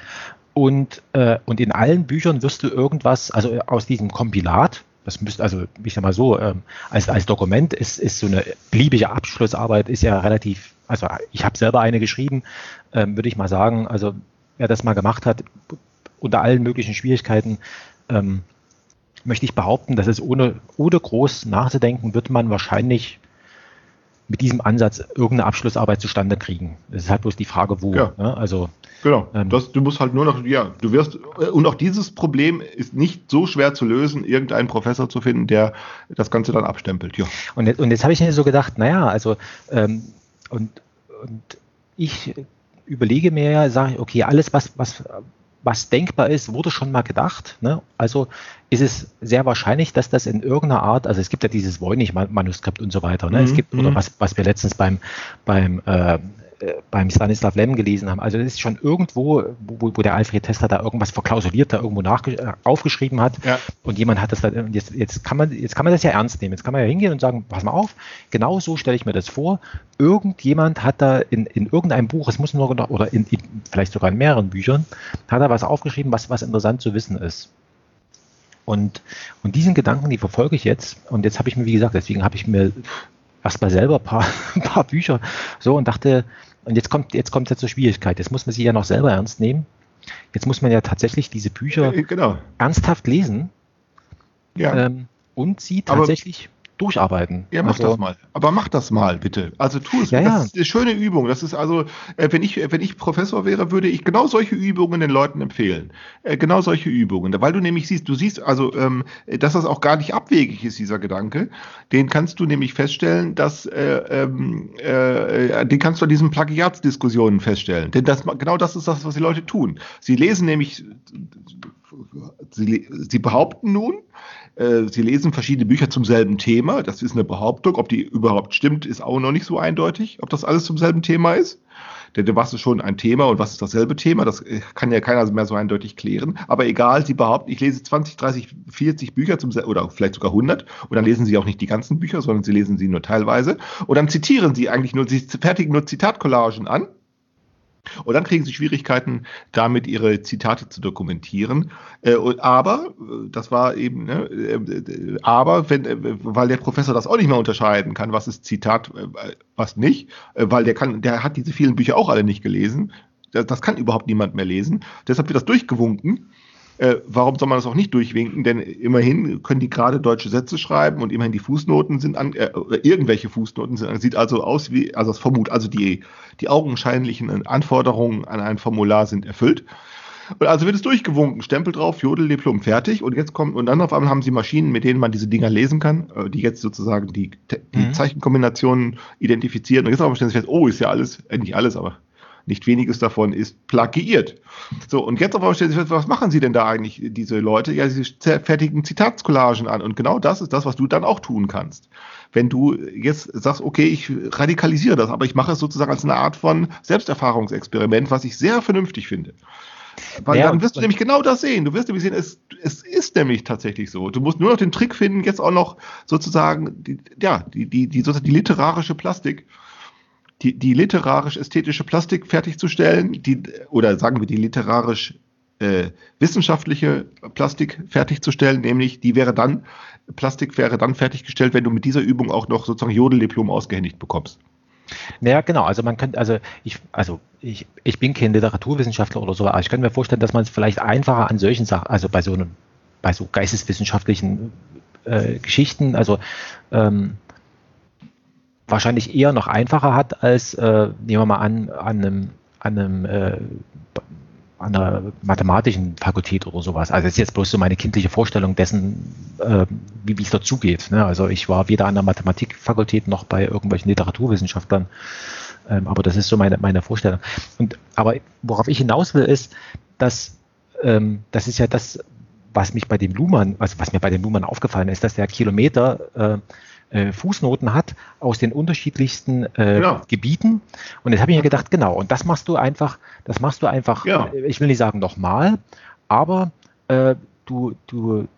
Speaker 3: Und, äh, und in allen Büchern wirst du irgendwas, also aus diesem Kompilat, das müsste, also ich sag mal so, ähm, als, als Dokument ist, ist so eine beliebige Abschlussarbeit, ist ja relativ, also ich habe selber eine geschrieben, ähm, würde ich mal sagen, also wer das mal gemacht hat, unter allen möglichen Schwierigkeiten, ähm, möchte ich behaupten, dass es ohne, ohne groß nachzudenken, wird man wahrscheinlich mit diesem Ansatz irgendeine Abschlussarbeit zustande kriegen. Es ist halt bloß die Frage, wo.
Speaker 2: Ja,
Speaker 3: Ne? Also,
Speaker 2: genau.
Speaker 3: ähm,
Speaker 2: Das, du musst halt nur noch, ja, du wirst, und auch dieses Problem ist nicht so schwer zu lösen, irgendeinen Professor zu finden, der das Ganze dann abstempelt. Ja,
Speaker 3: und, jetzt- und jetzt habe ich mir so gedacht, naja, also, ähm, und, und ich überlege mir ja, sage ich, okay, alles, was, was, was denkbar ist, wurde schon mal gedacht. Ne? Also ist es sehr wahrscheinlich, dass das in irgendeiner Art, also es gibt ja dieses Voynich-Manuskript und so weiter, ne? Es
Speaker 2: Mhm,
Speaker 3: gibt, oder
Speaker 2: mhm.
Speaker 3: was, was wir letztens beim, beim, äh, äh, beim Stanislav Lem gelesen haben. Also das ist schon irgendwo, wo, wo der Alfred Tester da irgendwas verklausuliert, da irgendwo nachge äh, aufgeschrieben hat
Speaker 2: Ja,
Speaker 3: und jemand hat das dann, und jetzt, jetzt kann man, jetzt kann man das ja ernst nehmen. Jetzt kann man ja hingehen und sagen, pass mal auf, genau so stelle ich mir das vor. Irgendjemand hat da in, in irgendeinem Buch, es muss nur, oder in, in, vielleicht sogar in mehreren Büchern, hat er was aufgeschrieben, was, was interessant zu wissen ist. Und, und diesen Gedanken, die verfolge ich jetzt. Und jetzt habe ich mir, wie gesagt, deswegen habe ich mir erstmal selber ein paar, ein paar Bücher so und dachte, und jetzt kommt, jetzt kommt es zur Schwierigkeit. Jetzt muss man sie ja noch selber ernst nehmen. Jetzt muss man ja tatsächlich diese Bücher
Speaker 2: äh, genau.
Speaker 3: ernsthaft lesen
Speaker 2: Ja.
Speaker 3: ähm, und sie
Speaker 2: Aber
Speaker 3: tatsächlich durcharbeiten.
Speaker 2: ja, mach
Speaker 3: Also,
Speaker 2: das mal. Aber mach das mal, bitte. Also tu es.
Speaker 3: ja,
Speaker 2: Das
Speaker 3: ja,
Speaker 2: ist eine schöne Übung. Das ist also, äh, wenn ich, wenn ich Professor wäre, würde ich genau solche Übungen den Leuten empfehlen. Äh, genau solche Übungen. Weil du nämlich siehst, du siehst also, ähm, dass das auch gar nicht abwegig ist, dieser Gedanke. Den kannst du nämlich feststellen, dass, äh, ähm, äh, den kannst du an diesen Plagiatsdiskussionen feststellen. Denn das, genau das ist das, was die Leute tun. Sie lesen nämlich, sie, sie behaupten nun, Sie lesen verschiedene Bücher zum selben Thema. Das ist eine Behauptung. Ob die überhaupt stimmt, ist auch noch nicht so eindeutig, ob das alles zum selben Thema ist. Denn was ist schon ein Thema und was ist dasselbe Thema? Das kann ja keiner mehr so eindeutig klären. Aber egal, sie behaupten, ich lese zwanzig, dreißig, vierzig Bücher zum, oder vielleicht sogar hundert. Und dann lesen sie auch nicht die ganzen Bücher, sondern sie lesen sie nur teilweise. Und dann zitieren sie eigentlich nur, sie fertigen nur Zitatcollagen an. Und dann kriegen sie Schwierigkeiten, damit ihre Zitate zu dokumentieren. Äh, aber, das war eben, ne, äh, aber, wenn, äh, weil der Professor das auch nicht mehr unterscheiden kann, was ist Zitat, äh, was nicht, äh, weil der kann, der hat diese vielen Bücher auch alle nicht gelesen. das kann überhaupt niemand mehr lesen. Deshalb wird das durchgewunken. Äh, warum soll man das auch nicht durchwinken? Denn immerhin können die gerade deutsche Sätze schreiben und immerhin die Fußnoten sind an, äh, oder irgendwelche Fußnoten sind an, sieht also aus wie, also das Vermut, also die, die augenscheinlichen Anforderungen an ein Formular sind erfüllt. Und also wird es durchgewunken, Stempel drauf, Jodel, Diplom, fertig. Und jetzt kommt, und dann auf einmal haben sie Maschinen, mit denen man diese Dinger lesen kann, äh, die jetzt sozusagen die, die mhm. Zeichenkombinationen identifizieren. Und jetzt auf einmal stellen sie fest, oh, ist ja alles, äh, nicht alles, aber nicht weniges davon ist plagiiert. So, und jetzt auf einmal stellen Sie fest, was machen Sie denn da eigentlich, diese Leute? Ja, sie fertigen Zitatscollagen an. Und genau das ist das, was du dann auch tun kannst. Wenn du jetzt sagst, okay, ich radikalisiere das, aber ich mache es sozusagen als eine Art von Selbsterfahrungsexperiment, was ich sehr vernünftig finde. Weil ja, dann wirst du nämlich genau das sehen. Du wirst nämlich sehen, es, es ist nämlich tatsächlich so. Du musst nur noch den Trick finden, jetzt auch noch sozusagen, die, ja, die, die, die, sozusagen die literarische Plastik, die, die literarisch-ästhetische Plastik fertigzustellen, die, oder sagen wir die literarisch-wissenschaftliche äh, Plastik fertigzustellen, nämlich die wäre dann, Plastik wäre dann fertiggestellt, wenn du mit dieser Übung auch noch sozusagen Jodeldiplom ausgehändigt bekommst.
Speaker 3: Ja, genau. Also man könnte, also ich, also ich, ich bin kein Literaturwissenschaftler oder so, aber ich könnte mir vorstellen, dass man es vielleicht einfacher an solchen Sachen, also bei so einem, bei so geisteswissenschaftlichen äh, Geschichten, also ähm, wahrscheinlich eher noch einfacher hat als, äh, nehmen wir mal an, an einem, an einem äh, an einer mathematischen Fakultät oder sowas. Also das ist jetzt bloß so meine kindliche Vorstellung dessen, äh, wie es dazugeht. Ne? Also ich war weder an der Mathematikfakultät noch bei irgendwelchen Literaturwissenschaftlern, ähm, aber das ist so meine, meine Vorstellung. Und aber worauf ich hinaus will, ist, dass ähm, das ist ja das, was mich bei dem Luhmann, also was mir bei dem Luhmann aufgefallen ist, dass der Kilometer äh, Äh, Fußnoten hat aus den unterschiedlichsten äh, genau. Gebieten. Und jetzt habe ich mir gedacht, genau, und das machst du einfach, das machst du einfach, ja. äh, ich will nicht sagen nochmal, aber äh, du, du,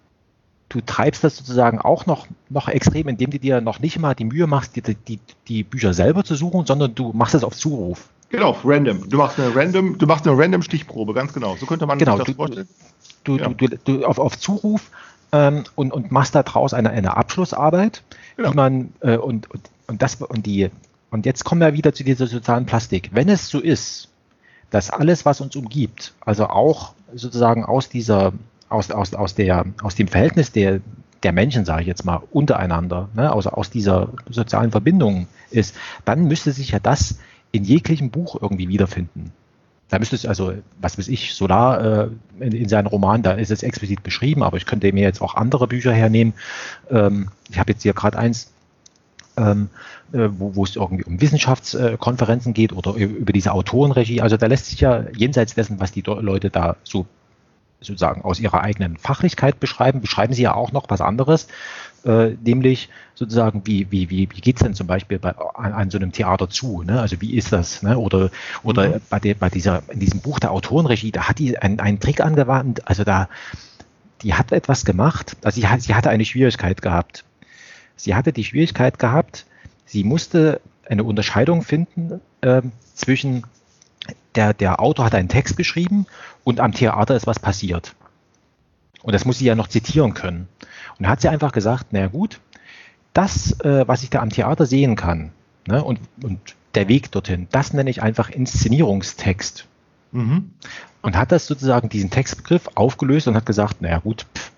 Speaker 3: du treibst das sozusagen auch noch, noch extrem, indem du dir noch nicht mal die Mühe machst, die, die, die Bücher selber zu suchen, sondern du machst es auf Zuruf.
Speaker 2: Genau, auf random. Du machst eine random, du machst eine random Stichprobe, ganz genau. So könnte man
Speaker 3: genau,
Speaker 2: sich das
Speaker 3: du,
Speaker 2: vorstellen.
Speaker 3: Du, ja. du, du, du auf, auf Zuruf ähm, und, und machst daraus eine, eine Abschlussarbeit, genau. die man äh, und, und, und das und die und jetzt kommen wir wieder zu dieser sozialen Plastik. Wenn es so ist, dass alles, was uns umgibt, also auch sozusagen aus dieser, aus, aus, aus der, aus dem Verhältnis der, der Menschen, sage ich jetzt mal, untereinander, ne, also aus dieser sozialen Verbindung ist, dann müsste sich ja das in jeglichem Buch irgendwie wiederfinden. Da müsste es also, was weiß ich, Solar äh, in, in seinem Roman, da ist es explizit beschrieben, aber ich könnte mir jetzt auch andere Bücher hernehmen. Ähm, ich habe jetzt hier gerade eins, ähm, äh, wo, wo es irgendwie um Wissenschaftskonferenzen geht oder über diese Autorenregie. Also da lässt sich ja jenseits dessen, was die Leute da so sozusagen aus ihrer eigenen Fachlichkeit beschreiben, beschreiben sie ja auch noch was anderes, äh, nämlich sozusagen, wie, wie, wie, wie geht es denn zum Beispiel bei, an, an so einem Theater zu, ne? Also wie ist das, ne? Oder, oder mhm. bei, der, bei dieser, in diesem Buch der Autorenregie, da hat die einen, einen Trick angewandt, also da, die hat etwas gemacht, also sie, hat, sie hatte eine Schwierigkeit gehabt. Sie hatte die Schwierigkeit gehabt, sie musste eine Unterscheidung finden äh, zwischen Der, der Autor hat einen Text geschrieben und am Theater ist was passiert. Und das muss sie ja noch zitieren können. Und da hat sie einfach gesagt, na gut, das, äh, was ich da am Theater sehen kann, ne, und, und der Weg dorthin, das nenne ich einfach Inszenierungstext. Mhm. Und hat das sozusagen, diesen Textbegriff aufgelöst und hat gesagt, naja gut, pff,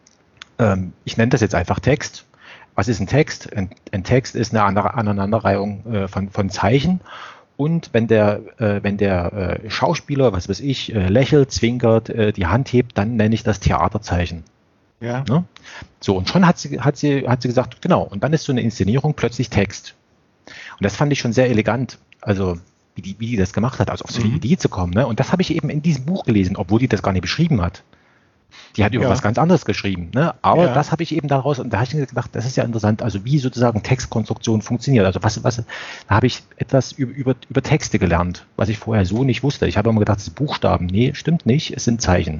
Speaker 3: ähm, ich nenne das jetzt einfach Text. Was ist ein Text? Ein, ein Text ist eine Aneinanderreihung äh, von, von Zeichen. Und wenn der, äh, wenn der äh, Schauspieler, was weiß ich, äh, lächelt, zwinkert, äh, die Hand hebt, dann nenne ich das Theaterzeichen. Ja. Ne? So, und schon hat sie, hat sie, hat sie gesagt, genau, und dann ist so eine Inszenierung plötzlich Text. Und das fand ich schon sehr elegant, also wie die, wie die das gemacht hat, also auf so eine mhm. Idee zu kommen. Ne? Und das habe ich eben in diesem Buch gelesen, obwohl die das gar nicht beschrieben hat. Die hat über ja. was ganz anderes geschrieben, ne? Aber ja. das habe ich eben daraus, und da habe ich mir gedacht, das ist ja interessant, also wie sozusagen Textkonstruktion funktioniert. Also was, was, da habe ich etwas über, über, über Texte gelernt, was ich vorher so nicht wusste. Ich habe immer gedacht, es sind Buchstaben. Nee, stimmt nicht, es sind Zeichen.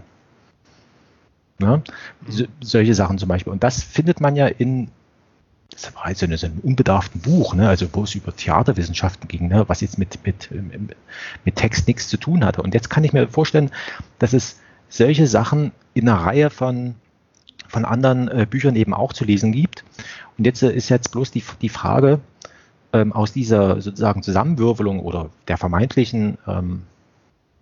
Speaker 3: Ne? So, solche Sachen zum Beispiel. Und das findet man ja in, das war jetzt so, eine, so ein unbedarften Buch, ne? Also wo es über Theaterwissenschaften ging, ne? Was jetzt mit, mit, mit Text nichts zu tun hatte. Und jetzt kann ich mir vorstellen, dass es solche Sachen in einer Reihe von, von anderen äh, Büchern eben auch zu lesen gibt. Und jetzt äh, ist jetzt bloß die, die Frage, ähm, aus dieser sozusagen Zusammenwürfelung oder der vermeintlichen ähm,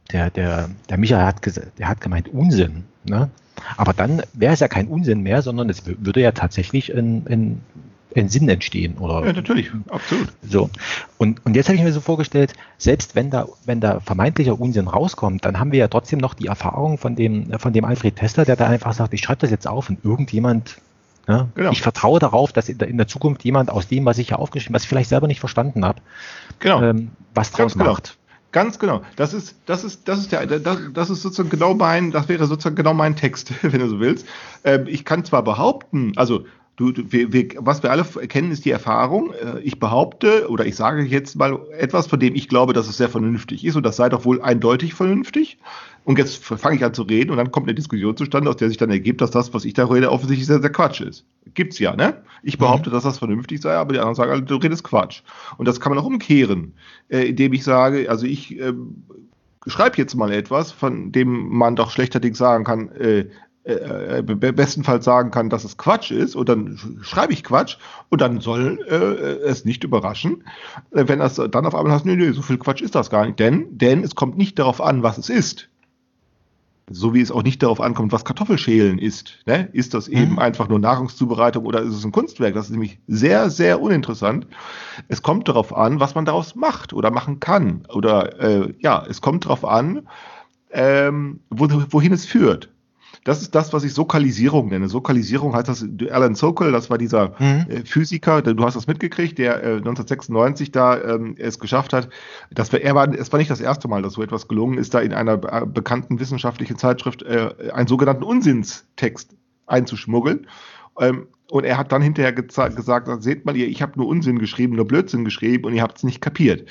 Speaker 3: der, der, der Michael hat, ges- der hat gemeint Unsinn. Ne? Aber dann wäre es ja kein Unsinn mehr, sondern es w- würde ja tatsächlich ein, ein, ein Sinn entstehen. Oder
Speaker 2: Ja, natürlich, absolut.
Speaker 3: so. Und, und jetzt habe ich mir so vorgestellt, selbst wenn da, wenn da vermeintlicher Unsinn rauskommt, dann haben wir ja trotzdem noch die Erfahrung von dem, von dem Alfred Tester, der da einfach sagt, ich schreibe das jetzt auf und irgendjemand, ne,
Speaker 2: Genau.
Speaker 3: ich vertraue darauf, dass in der, in der Zukunft jemand aus dem, was ich ja aufgeschrieben habe, was ich vielleicht selber nicht verstanden habe,
Speaker 2: Genau.
Speaker 3: ähm, was draus
Speaker 2: Ganz genau.
Speaker 3: macht.
Speaker 2: Ganz genau. Das ist, das ist, das ist der, das, das ist sozusagen genau mein, das wäre sozusagen genau mein Text, wenn du so willst. Ähm, ich kann zwar behaupten, also du, du wir, wir, was wir alle kennen, ist die Erfahrung. Äh, ich behaupte oder ich sage jetzt mal etwas, von dem ich glaube, dass es sehr vernünftig ist und das sei doch wohl eindeutig vernünftig. Und jetzt fange ich an zu reden und dann kommt eine Diskussion zustande, aus der sich dann ergibt, dass das, was ich da rede, offensichtlich sehr, sehr Quatsch ist. Gibt's ja, ne? Ich behaupte, mhm. dass das vernünftig sei, aber die anderen sagen, also, du redest Quatsch. Und das kann man auch umkehren, äh, indem ich sage, also ich äh, schreibe jetzt mal etwas, von dem man doch schlechterdings sagen kann, äh, äh, bestenfalls sagen kann, dass es Quatsch ist, und dann schreibe ich Quatsch und dann soll äh, es nicht überraschen, äh, wenn das dann auf einmal heißt, nee, nee, so viel Quatsch ist das gar nicht, denn, denn es kommt nicht darauf an, was es ist. So wie es auch nicht darauf ankommt, was Kartoffelschälen ist. Ne? Ist das eben mhm. einfach nur Nahrungszubereitung oder ist es ein Kunstwerk? Das ist nämlich sehr, sehr uninteressant. Es kommt darauf an, was man daraus macht oder machen kann. Oder äh, ja, es kommt darauf an, ähm, wo, wohin es führt. Das ist das, was ich Sokalisierung nenne. Sokalisierung heißt das, Alan Sokal, das war dieser mhm. äh, Physiker, du hast das mitgekriegt, der äh, neunzehnhundertsechsundneunzig da ähm, es geschafft hat. Das war, er war, es war nicht das erste Mal, dass so etwas gelungen ist, da in einer be- bekannten wissenschaftlichen Zeitschrift äh, einen sogenannten Unsinnstext einzuschmuggeln. Ähm, und er hat dann hinterher geza- gesagt, seht mal ihr, ich habe nur Unsinn geschrieben, nur Blödsinn geschrieben und ihr habt es nicht kapiert.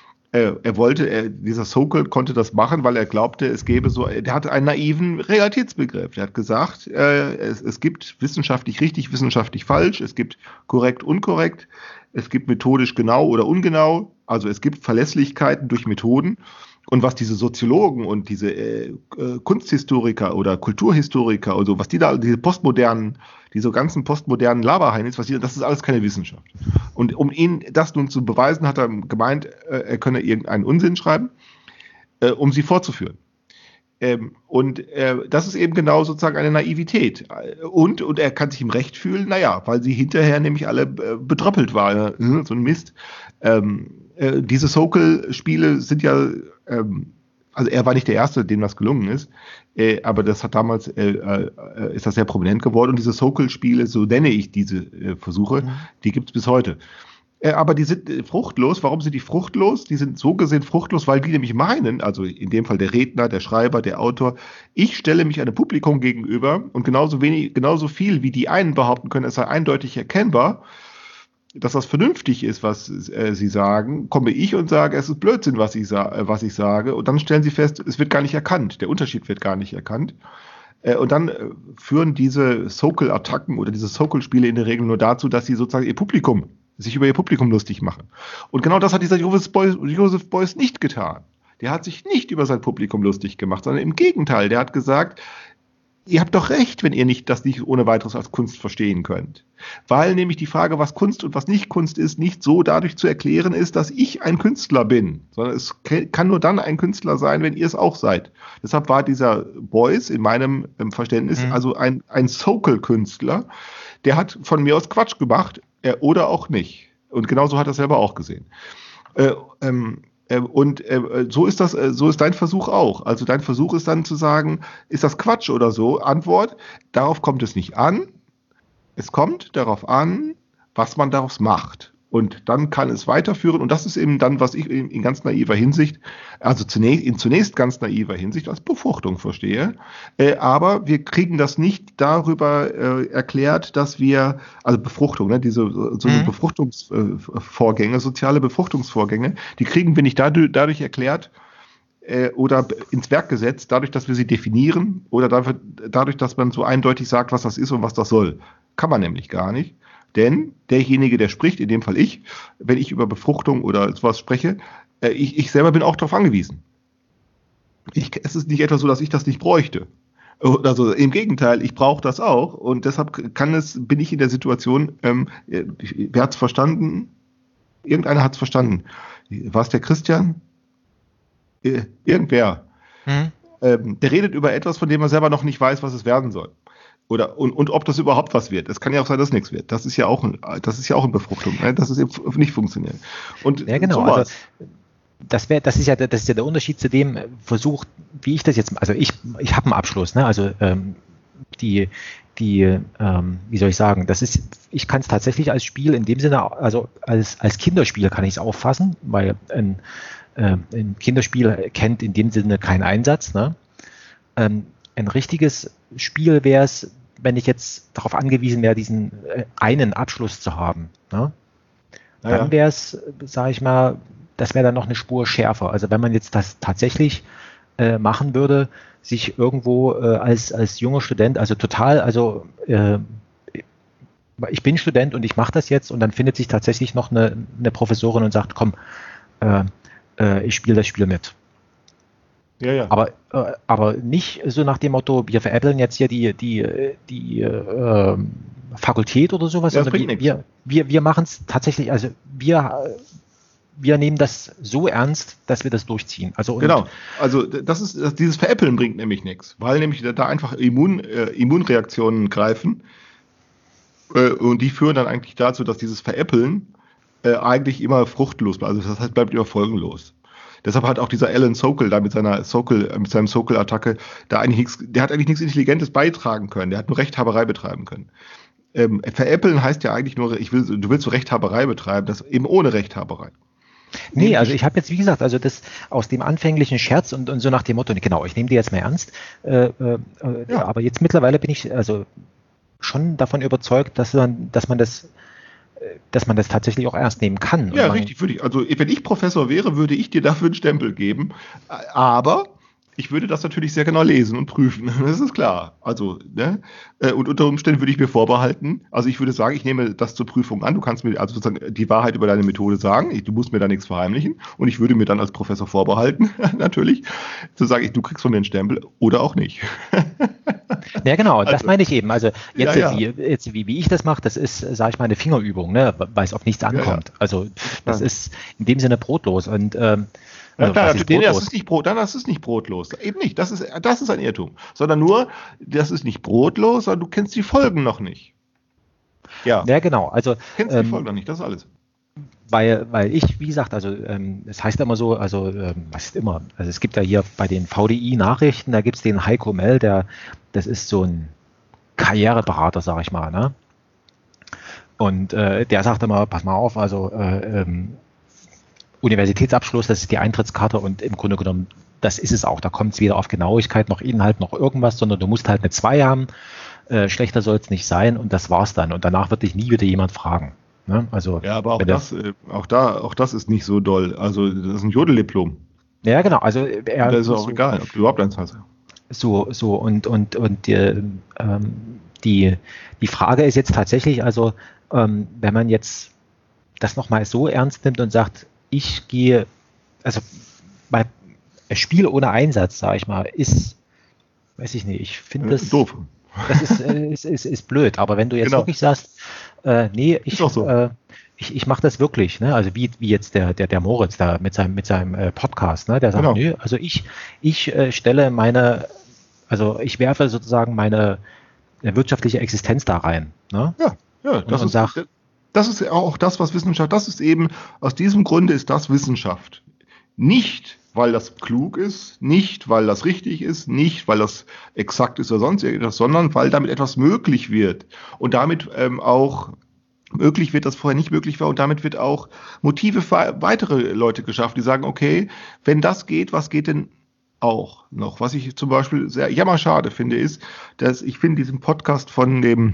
Speaker 2: Er wollte, er, dieser Sokal konnte das machen, weil er glaubte, es gäbe so, der hatte einen naiven Realitätsbegriff. Er hat gesagt, äh, es, es gibt wissenschaftlich richtig, wissenschaftlich falsch, es gibt korrekt, unkorrekt, es gibt methodisch genau oder ungenau, also es gibt Verlässlichkeiten durch Methoden. Und was diese Soziologen und diese äh, Kunsthistoriker oder Kulturhistoriker oder so, was die da, diese postmodernen, diese ganzen postmodernen Laberheinis, was die, das ist alles keine Wissenschaft. Und um ihn das nun zu beweisen, hat er gemeint, äh, er könne irgendeinen Unsinn schreiben, äh, um sie fortzuführen. Ähm, und äh, das ist eben genau sozusagen eine Naivität. Und, und er kann sich im Recht fühlen, naja, weil sie hinterher nämlich alle äh, betröppelt waren. Äh, so ein Mist. Ähm, äh, diese Sokal-Spiele sind ja, ähm, also er war nicht der Erste, dem das gelungen ist, äh, aber das hat damals, äh, äh, ist das sehr prominent geworden. Und diese Sokal-Spiele, so nenne ich diese äh, Versuche, mhm. die gibt es bis heute. Aber die sind fruchtlos. Warum sind die fruchtlos? Die sind so gesehen fruchtlos, weil die nämlich meinen, also in dem Fall der Redner, der Schreiber, der Autor, ich stelle mich einem Publikum gegenüber und genauso wenig, genauso viel wie die einen behaupten können, es sei eindeutig erkennbar, dass das vernünftig ist, was äh, sie sagen, komme ich und sage, es ist Blödsinn, was ich, sa- äh, was ich sage. Und dann stellen sie fest, es wird gar nicht erkannt. Der Unterschied wird gar nicht erkannt. Äh, und dann äh, führen diese Sokal-Attacken oder diese Sokal-Spiele in der Regel nur dazu, dass sie sozusagen ihr Publikum sich über ihr Publikum lustig machen. Und genau das hat dieser Joseph Beuys, Joseph Beuys nicht getan. Der hat sich nicht über sein Publikum lustig gemacht, sondern im Gegenteil, der hat gesagt, ihr habt doch recht, wenn ihr nicht das nicht ohne weiteres als Kunst verstehen könnt. Weil nämlich die Frage, was Kunst und was nicht Kunst ist, nicht so dadurch zu erklären ist, dass ich ein Künstler bin, sondern es kann nur dann ein Künstler sein, wenn ihr es auch seid. Deshalb war dieser Beuys in meinem Verständnis mhm. also ein, ein Sokal-Künstler, der hat von mir aus Quatsch gemacht, äh, oder auch nicht. Und genauso hat er es selber auch gesehen. Äh, ähm, äh, und äh, so ist das, äh, so ist dein Versuch auch. Also dein Versuch ist dann zu sagen, ist das Quatsch oder so? Antwort, darauf kommt es nicht an. Es kommt darauf an, was man daraus macht. Und dann kann es weiterführen. Und das ist eben dann, was ich in, in ganz naiver Hinsicht, also zunächst, in zunächst ganz naiver Hinsicht als Befruchtung verstehe. Äh, aber wir kriegen das nicht darüber äh, erklärt, dass wir, also Befruchtung, ne, diese so mhm. Befruchtungsvorgänge, äh, soziale Befruchtungsvorgänge, die kriegen wir nicht dadurch, dadurch erklärt äh, oder ins Werk gesetzt, dadurch, dass wir sie definieren oder dafür, dadurch, dass man so eindeutig sagt, was das ist und was das soll. Kann man nämlich gar nicht. Denn derjenige, der spricht, in dem Fall ich, wenn ich über Befruchtung oder sowas spreche, äh, ich, ich selber bin auch darauf angewiesen. Ich, es ist nicht etwa so, dass ich das nicht bräuchte. Also im Gegenteil, ich brauche das auch und deshalb kann es, bin ich in der Situation, ähm, wer hat es verstanden? Irgendeiner hat es verstanden. War es der Christian? Irgendwer.
Speaker 3: Mhm.
Speaker 2: Ähm, der redet über etwas, von dem er selber noch nicht weiß, was es werden soll. Oder, und, und ob das überhaupt was wird. Es kann ja auch sein, dass nichts wird. Das ist ja auch, ein, das ist ja auch eine Befruchtung, ne? Dass es eben nicht funktioniert. Und
Speaker 3: Ja, genau.
Speaker 2: sowas.
Speaker 3: Also das wäre, das ist ja, der- das ist ja der Unterschied zu dem Versuch, wie ich das jetzt, also ich, ich habe einen Abschluss, ne? Also ähm, die, die, ähm, wie soll ich sagen, das ist, ich kann es tatsächlich als Spiel in dem Sinne, also als, als Kinderspiel kann ich es auffassen, weil ein, äh, ein Kinderspiel kennt in dem Sinne keinen Einsatz, ne? Ähm, ein richtiges Spiel wäre es, wenn ich jetzt darauf angewiesen wäre, diesen äh, einen Abschluss zu haben, ne? Dann
Speaker 2: Naja.
Speaker 3: wäre es, sage ich mal, das wäre dann noch eine Spur schärfer. Also wenn man jetzt das tatsächlich äh, machen würde, sich irgendwo äh, als, als junger Student, also total, also äh, ich bin Student und ich mache das jetzt und dann findet sich tatsächlich noch eine, eine Professorin und sagt, komm, äh, äh, ich spiele das Spiel mit.
Speaker 2: Ja, ja.
Speaker 3: Aber, äh, aber nicht so nach dem Motto, wir veräppeln jetzt hier die, die, die äh, Fakultät oder sowas,
Speaker 2: Ja, das
Speaker 3: sondern
Speaker 2: bringt
Speaker 3: wir,
Speaker 2: nichts.
Speaker 3: wir, wir, wir machen es tatsächlich, also wir, wir nehmen das so ernst, dass wir das durchziehen. Also und
Speaker 2: Genau. Also das ist, das, dieses Veräppeln bringt nämlich nichts, weil nämlich da einfach Immun, äh, Immunreaktionen greifen äh, und die führen dann eigentlich dazu, dass dieses Veräppeln äh, eigentlich immer fruchtlos bleibt. Also das heißt, bleibt immer folgenlos. Deshalb hat auch dieser Alan Sokal da mit seiner Sokal, mit seinem Sokal-Attacke da eigentlich nichts, der hat eigentlich nichts Intelligentes beitragen können. Der hat nur Rechthaberei betreiben können. Ähm, veräppeln heißt ja eigentlich nur, ich will, du willst so Rechthaberei betreiben, das eben ohne Rechthaberei.
Speaker 3: nee, also ich habe jetzt, wie gesagt, also das aus dem anfänglichen Scherz und, und so nach dem Motto, genau, ich nehme die jetzt mal ernst, äh, äh,
Speaker 2: Ja.
Speaker 3: aber jetzt mittlerweile bin ich also schon davon überzeugt, dass man, dass man das, äh, dass man das tatsächlich auch ernst nehmen kann.
Speaker 2: Ja,
Speaker 3: Und man,
Speaker 2: richtig, würde ich. Also, wenn ich Professor wäre, würde ich dir dafür einen Stempel geben. Aber ich würde das natürlich sehr genau lesen und prüfen. Das ist klar. Also, ne? Äh, Und unter Umständen würde ich mir vorbehalten. Also, ich würde sagen, ich nehme das zur Prüfung an. Du kannst mir also sozusagen die Wahrheit über deine Methode sagen. Ich, du musst mir da nichts verheimlichen. Und ich würde mir dann als Professor vorbehalten, natürlich, zu sagen, ich, du kriegst von mir einen Stempel oder auch nicht.
Speaker 3: Ja, genau, das
Speaker 2: Also,
Speaker 3: meine ich eben. Also jetzt,
Speaker 2: ja, ja.
Speaker 3: wie, jetzt wie, wie ich das mache, das ist, sage ich mal, eine Fingerübung, ne, weil es auf nichts ankommt.
Speaker 2: Ja, ja.
Speaker 3: Also das
Speaker 2: Ja.
Speaker 3: ist in dem Sinne brotlos. Und ähm,
Speaker 2: Ja,
Speaker 3: also,
Speaker 2: klar,
Speaker 3: was ist
Speaker 2: nee, nee, das
Speaker 3: brotlos?
Speaker 2: ist nicht Brot, dann das ist nicht brotlos. Eben nicht. Das ist, das ist ein Irrtum. Sondern nur, das ist nicht brotlos, sondern du kennst die Folgen noch nicht. Ja,
Speaker 3: Ja, genau. Also
Speaker 2: kennst die Folgen
Speaker 3: ähm,
Speaker 2: noch nicht, das ist alles.
Speaker 3: weil, weil ich, wie gesagt, also ähm, es heißt immer so, also ähm, was ist immer, also es gibt ja hier bei den V D I-Nachrichten, da gibt es den Heiko Mell, der, das ist so ein Karriereberater, sag ich mal, ne? Und äh, der sagt immer, pass mal auf, also äh, ähm, Universitätsabschluss, das ist die Eintrittskarte und im Grunde genommen, das ist es auch. Da kommt es weder auf Genauigkeit noch Inhalt noch irgendwas, sondern du musst halt eine zwei haben. Äh, schlechter soll es nicht sein und das war's dann. Und danach wird dich nie wieder jemand fragen. Ne? Also,
Speaker 2: Ja, aber auch
Speaker 3: wenn
Speaker 2: das, äh, auch da, auch das ist nicht so doll. Also, das ist ein Jodeldiplom.
Speaker 3: ja, genau. Also
Speaker 2: Und
Speaker 3: er
Speaker 2: da ist auch
Speaker 3: so,
Speaker 2: egal, ob du überhaupt eins hast.
Speaker 3: so, so und und und die, ähm, die die Frage ist jetzt tatsächlich, also ähm, wenn man jetzt das nochmal so ernst nimmt und sagt, ich gehe, also bei ein Spiel ohne Einsatz, sage ich mal, ist, weiß ich nicht, ich finde
Speaker 2: Äh,
Speaker 3: das,
Speaker 2: doof.
Speaker 3: das ist, äh, ist, ist, ist blöd. Aber wenn du jetzt
Speaker 2: Genau.
Speaker 3: wirklich sagst, äh, nee, ich,
Speaker 2: Ist auch so.
Speaker 3: äh, ich, ich mache das wirklich, ne? Also wie, wie jetzt der, der, der Moritz da mit seinem, mit seinem äh, Podcast, ne? Der sagt,
Speaker 2: Genau.
Speaker 3: nö, also ich, ich äh, stelle meine, also ich werfe sozusagen meine äh, wirtschaftliche Existenz da rein. Ne?
Speaker 2: Ja, ja, das
Speaker 3: und
Speaker 2: ist,
Speaker 3: sag-
Speaker 2: das ist auch das, was Wissenschaft, das ist eben, aus diesem Grunde ist das Wissenschaft. Nicht, weil das klug ist, nicht, weil das richtig ist, nicht, weil das exakt ist oder sonst irgendwas, sondern weil damit etwas möglich wird. Und damit ähm, auch möglich wird, das vorher nicht möglich war. Und damit wird auch Motive für weitere Leute geschaffen, die sagen, okay, wenn das geht, was geht denn auch noch? Was ich zum Beispiel sehr jammerschade finde, ist, dass ich finde diesen Podcast von dem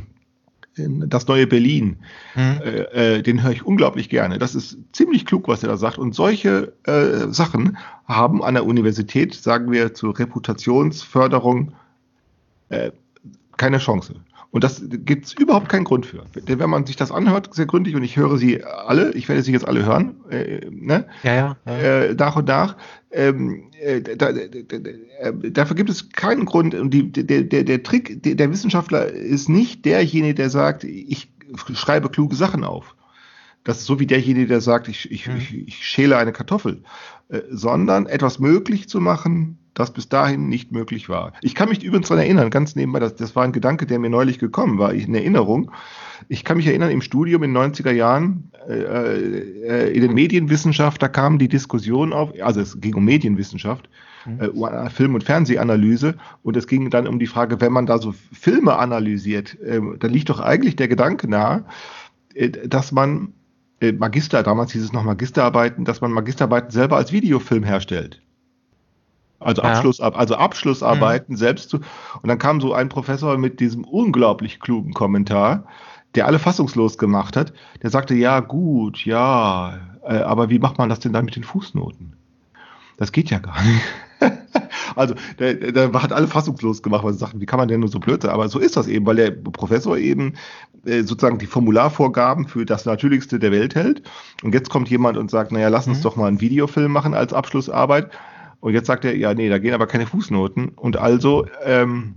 Speaker 2: Das neue Berlin,
Speaker 3: Hm.
Speaker 2: äh, äh, den höre ich unglaublich gerne. Das ist ziemlich klug, was er da sagt. Und solche äh, Sachen haben an der Universität, sagen wir, zur Reputationsförderung äh, keine Chance. Und das gibt es überhaupt keinen Grund für. Denn wenn man sich das anhört, sehr gründlich, und ich höre sie alle, ich werde sie jetzt alle hören, äh, ne?
Speaker 3: Ja, ja. ja.
Speaker 2: Äh, nach und nach, ähm, äh, da, da, da, äh, dafür gibt es keinen Grund. Und die, der, der, der Trick der, der Wissenschaftler ist nicht derjenige, der sagt, ich schreibe kluge Sachen auf. Das ist so wie derjenige, der sagt, ich, ich,
Speaker 3: Mhm.
Speaker 2: ich, ich schäle eine Kartoffel, äh, sondern etwas möglich zu machen, das bis dahin nicht möglich war. Ich kann mich übrigens daran erinnern, ganz nebenbei, das, das war ein Gedanke, der mir neulich gekommen war, ich, eine Erinnerung. Ich kann mich erinnern, im Studium in den neunziger Jahren, äh, äh, in den Medienwissenschaft, da kam die Diskussion auf, also es ging um Medienwissenschaft,
Speaker 3: Mhm.
Speaker 2: äh, Film- und Fernsehanalyse, und es ging dann um die Frage, wenn man da so Filme analysiert, äh, dann liegt doch eigentlich der Gedanke nahe, äh, dass man äh, Magister, damals hieß es noch Magisterarbeiten, dass man Magisterarbeiten selber als Videofilm herstellt. Also,
Speaker 3: Ja.
Speaker 2: Abschluss, also
Speaker 3: Mhm.
Speaker 2: Abschlussarbeiten selbst zu. Und dann kam so ein Professor mit diesem unglaublich klugen Kommentar, der alle fassungslos gemacht hat. Der sagte, ja, gut, ja, äh, aber wie macht man das denn dann mit den Fußnoten? Das geht ja gar nicht. Also, der, der hat alle fassungslos gemacht, weil sie sagten, wie kann man denn nur so blöd sein? Aber so ist das eben, weil der Professor eben äh, sozusagen die Formularvorgaben für das Natürlichste der Welt hält. Und jetzt kommt jemand und sagt, naja, lass uns
Speaker 3: Mhm.
Speaker 2: doch mal einen Videofilm machen als Abschlussarbeit. Und jetzt sagt er, ja, nee, da gehen aber keine Fußnoten. Und also, ähm,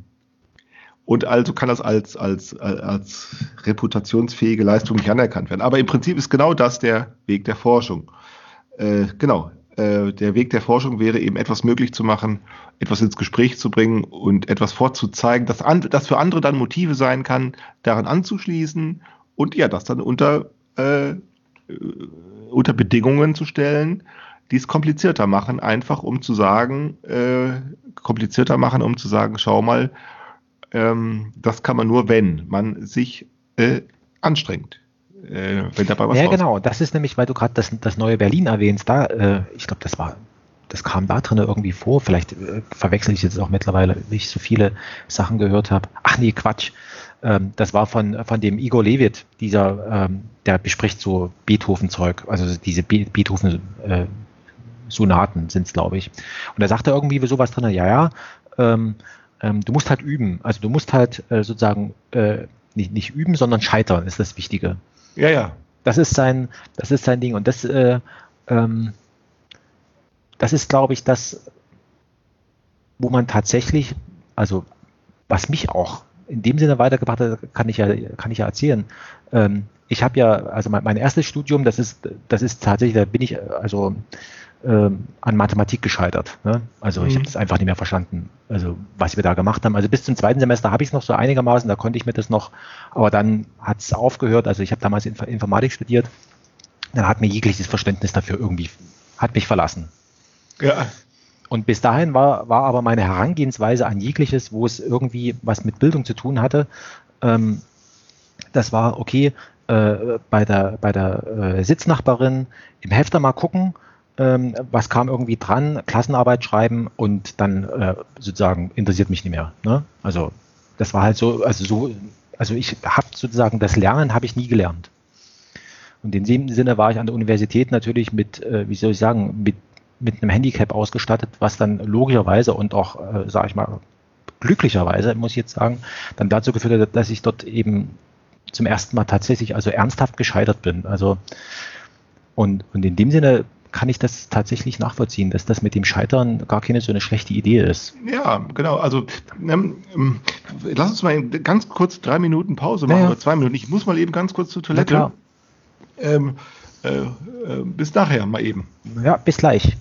Speaker 2: und also kann das als, als, als reputationsfähige Leistung nicht anerkannt werden. Aber im Prinzip ist genau das der Weg der Forschung. Äh, genau. Äh, der Weg der Forschung wäre eben etwas möglich zu machen, etwas ins Gespräch zu bringen und etwas vorzuzeigen, das, an, das für andere dann Motive sein kann, daran anzuschließen und ja, das dann unter, äh, unter Bedingungen zu stellen, die es komplizierter machen, einfach um zu sagen, äh, komplizierter machen, um zu sagen, schau mal, ähm, das kann man nur, wenn man sich äh, anstrengt, äh, wenn dabei was
Speaker 3: Ja,
Speaker 2: rauskommt.
Speaker 3: genau. Das ist nämlich, weil du gerade das, das neue Berlin erwähnst, da, äh, ich glaube, das war, das kam da drin irgendwie vor. Vielleicht äh, verwechsel ich jetzt auch mittlerweile, wie ich so viele Sachen gehört habe. Ach nee, Quatsch. Ähm, das war von, von dem Igor Levit, dieser, ähm, der bespricht so Beethoven-Zeug, also diese Be Beethoven, äh, Sonaten sind es, glaube ich. Und da sagte er irgendwie sowas drin, ja, ja, ähm, ähm, du musst halt üben. Also du musst halt äh, sozusagen äh, nicht, nicht üben, sondern scheitern ist das Wichtige.
Speaker 2: Ja, ja,
Speaker 3: Das ist sein, das ist sein Ding. Und das, äh, ähm, das ist, glaube ich, das, wo man tatsächlich, also was mich auch in dem Sinne weitergebracht hat, kann ich ja, kann ich ja erzählen. Ähm, ich habe ja, also mein, mein erstes Studium, das ist, das ist tatsächlich, da bin ich also ähm, an Mathematik gescheitert. Ne? Also ich habe
Speaker 2: mhm.
Speaker 3: das einfach nicht mehr verstanden, also was wir da gemacht haben. Also bis zum zweiten Semester habe ich es noch so einigermaßen, da konnte ich mir das noch, aber dann hat es aufgehört. Also ich habe damals Inf Informatik studiert, dann hat mir jegliches Verständnis dafür irgendwie, hat mich verlassen.
Speaker 2: Ja,
Speaker 3: Und bis dahin war, war aber meine Herangehensweise an jegliches, wo es irgendwie was mit Bildung zu tun hatte, ähm, das war okay, äh, bei der, bei der äh, Sitznachbarin im Hefter mal gucken, ähm, was kam irgendwie dran, Klassenarbeit schreiben und dann äh, sozusagen interessiert mich nicht mehr. Ne? Also das war halt so, also so, also ich habe sozusagen das Lernen habe ich nie gelernt. Und in dem Sinne war ich an der Universität natürlich mit, äh, wie soll ich sagen, mit, mit einem Handicap ausgestattet, was dann logischerweise und auch, äh, sage ich mal, glücklicherweise, muss ich jetzt sagen, dann dazu geführt hat, dass ich dort eben zum ersten Mal tatsächlich also ernsthaft gescheitert bin. Also und, und in dem Sinne kann ich das tatsächlich nachvollziehen, dass das mit dem Scheitern gar keine so eine schlechte Idee ist.
Speaker 2: ja, genau. Also ähm, ähm, lass uns mal ganz kurz drei Minuten Pause machen
Speaker 3: Naja,
Speaker 2: oder zwei Minuten. Ich muss mal eben ganz kurz zur
Speaker 3: na
Speaker 2: Toilette.
Speaker 3: klar.
Speaker 2: Ähm, äh, äh, bis nachher mal eben.
Speaker 3: Ja, bis gleich.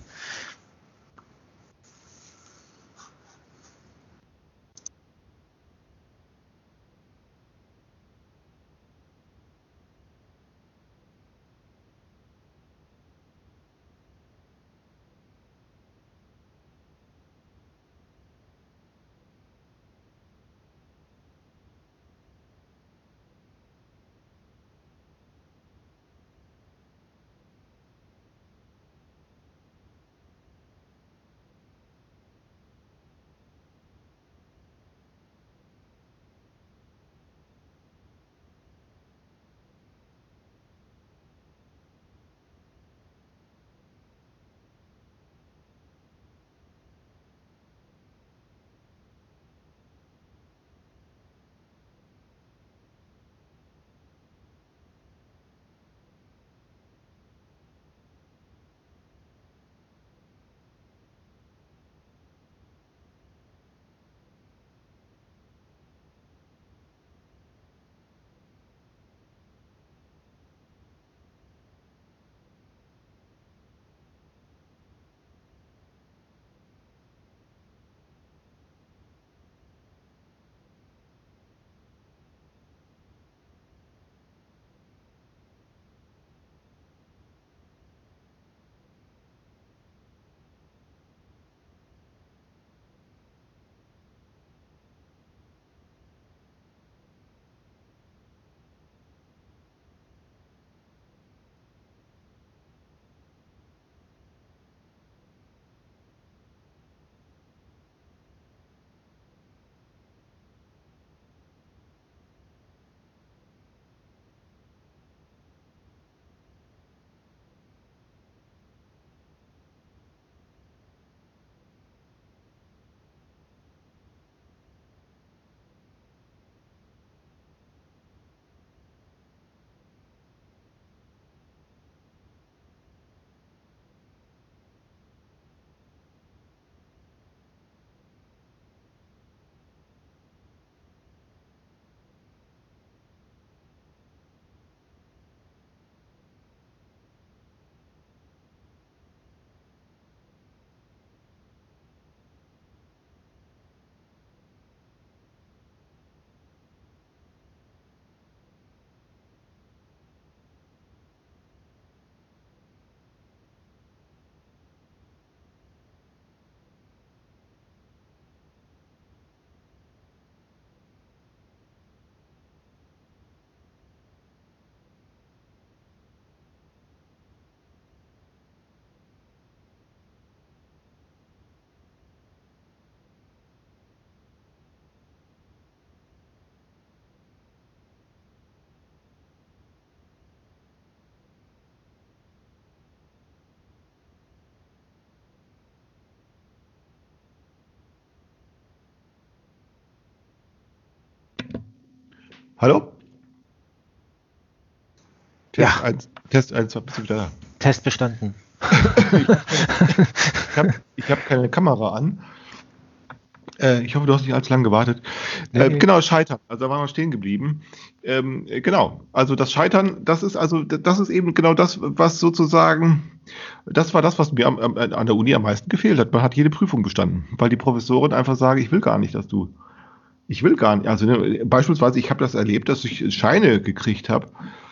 Speaker 2: Hallo? Test
Speaker 3: Ja.
Speaker 2: eins, Test eins, bist du wieder da?
Speaker 3: Test bestanden.
Speaker 2: ich habe ich hab keine Kamera an. Äh, ich hoffe, du hast nicht allzu lange gewartet.
Speaker 3: Nee,
Speaker 2: Äh,
Speaker 3: nee.
Speaker 2: genau, Scheitern. Also da waren wir stehen geblieben. Ähm, äh, genau. Also das Scheitern, das ist also, das ist eben genau das, was sozusagen, das war das, was mir am, am, an der Uni am meisten gefehlt hat. Man hat jede Prüfung bestanden, weil die Professoren einfach sagen, ich will gar nicht, dass du, ich will gar nicht. Also ne, beispielsweise, ich habe das erlebt, dass ich Scheine gekriegt habe,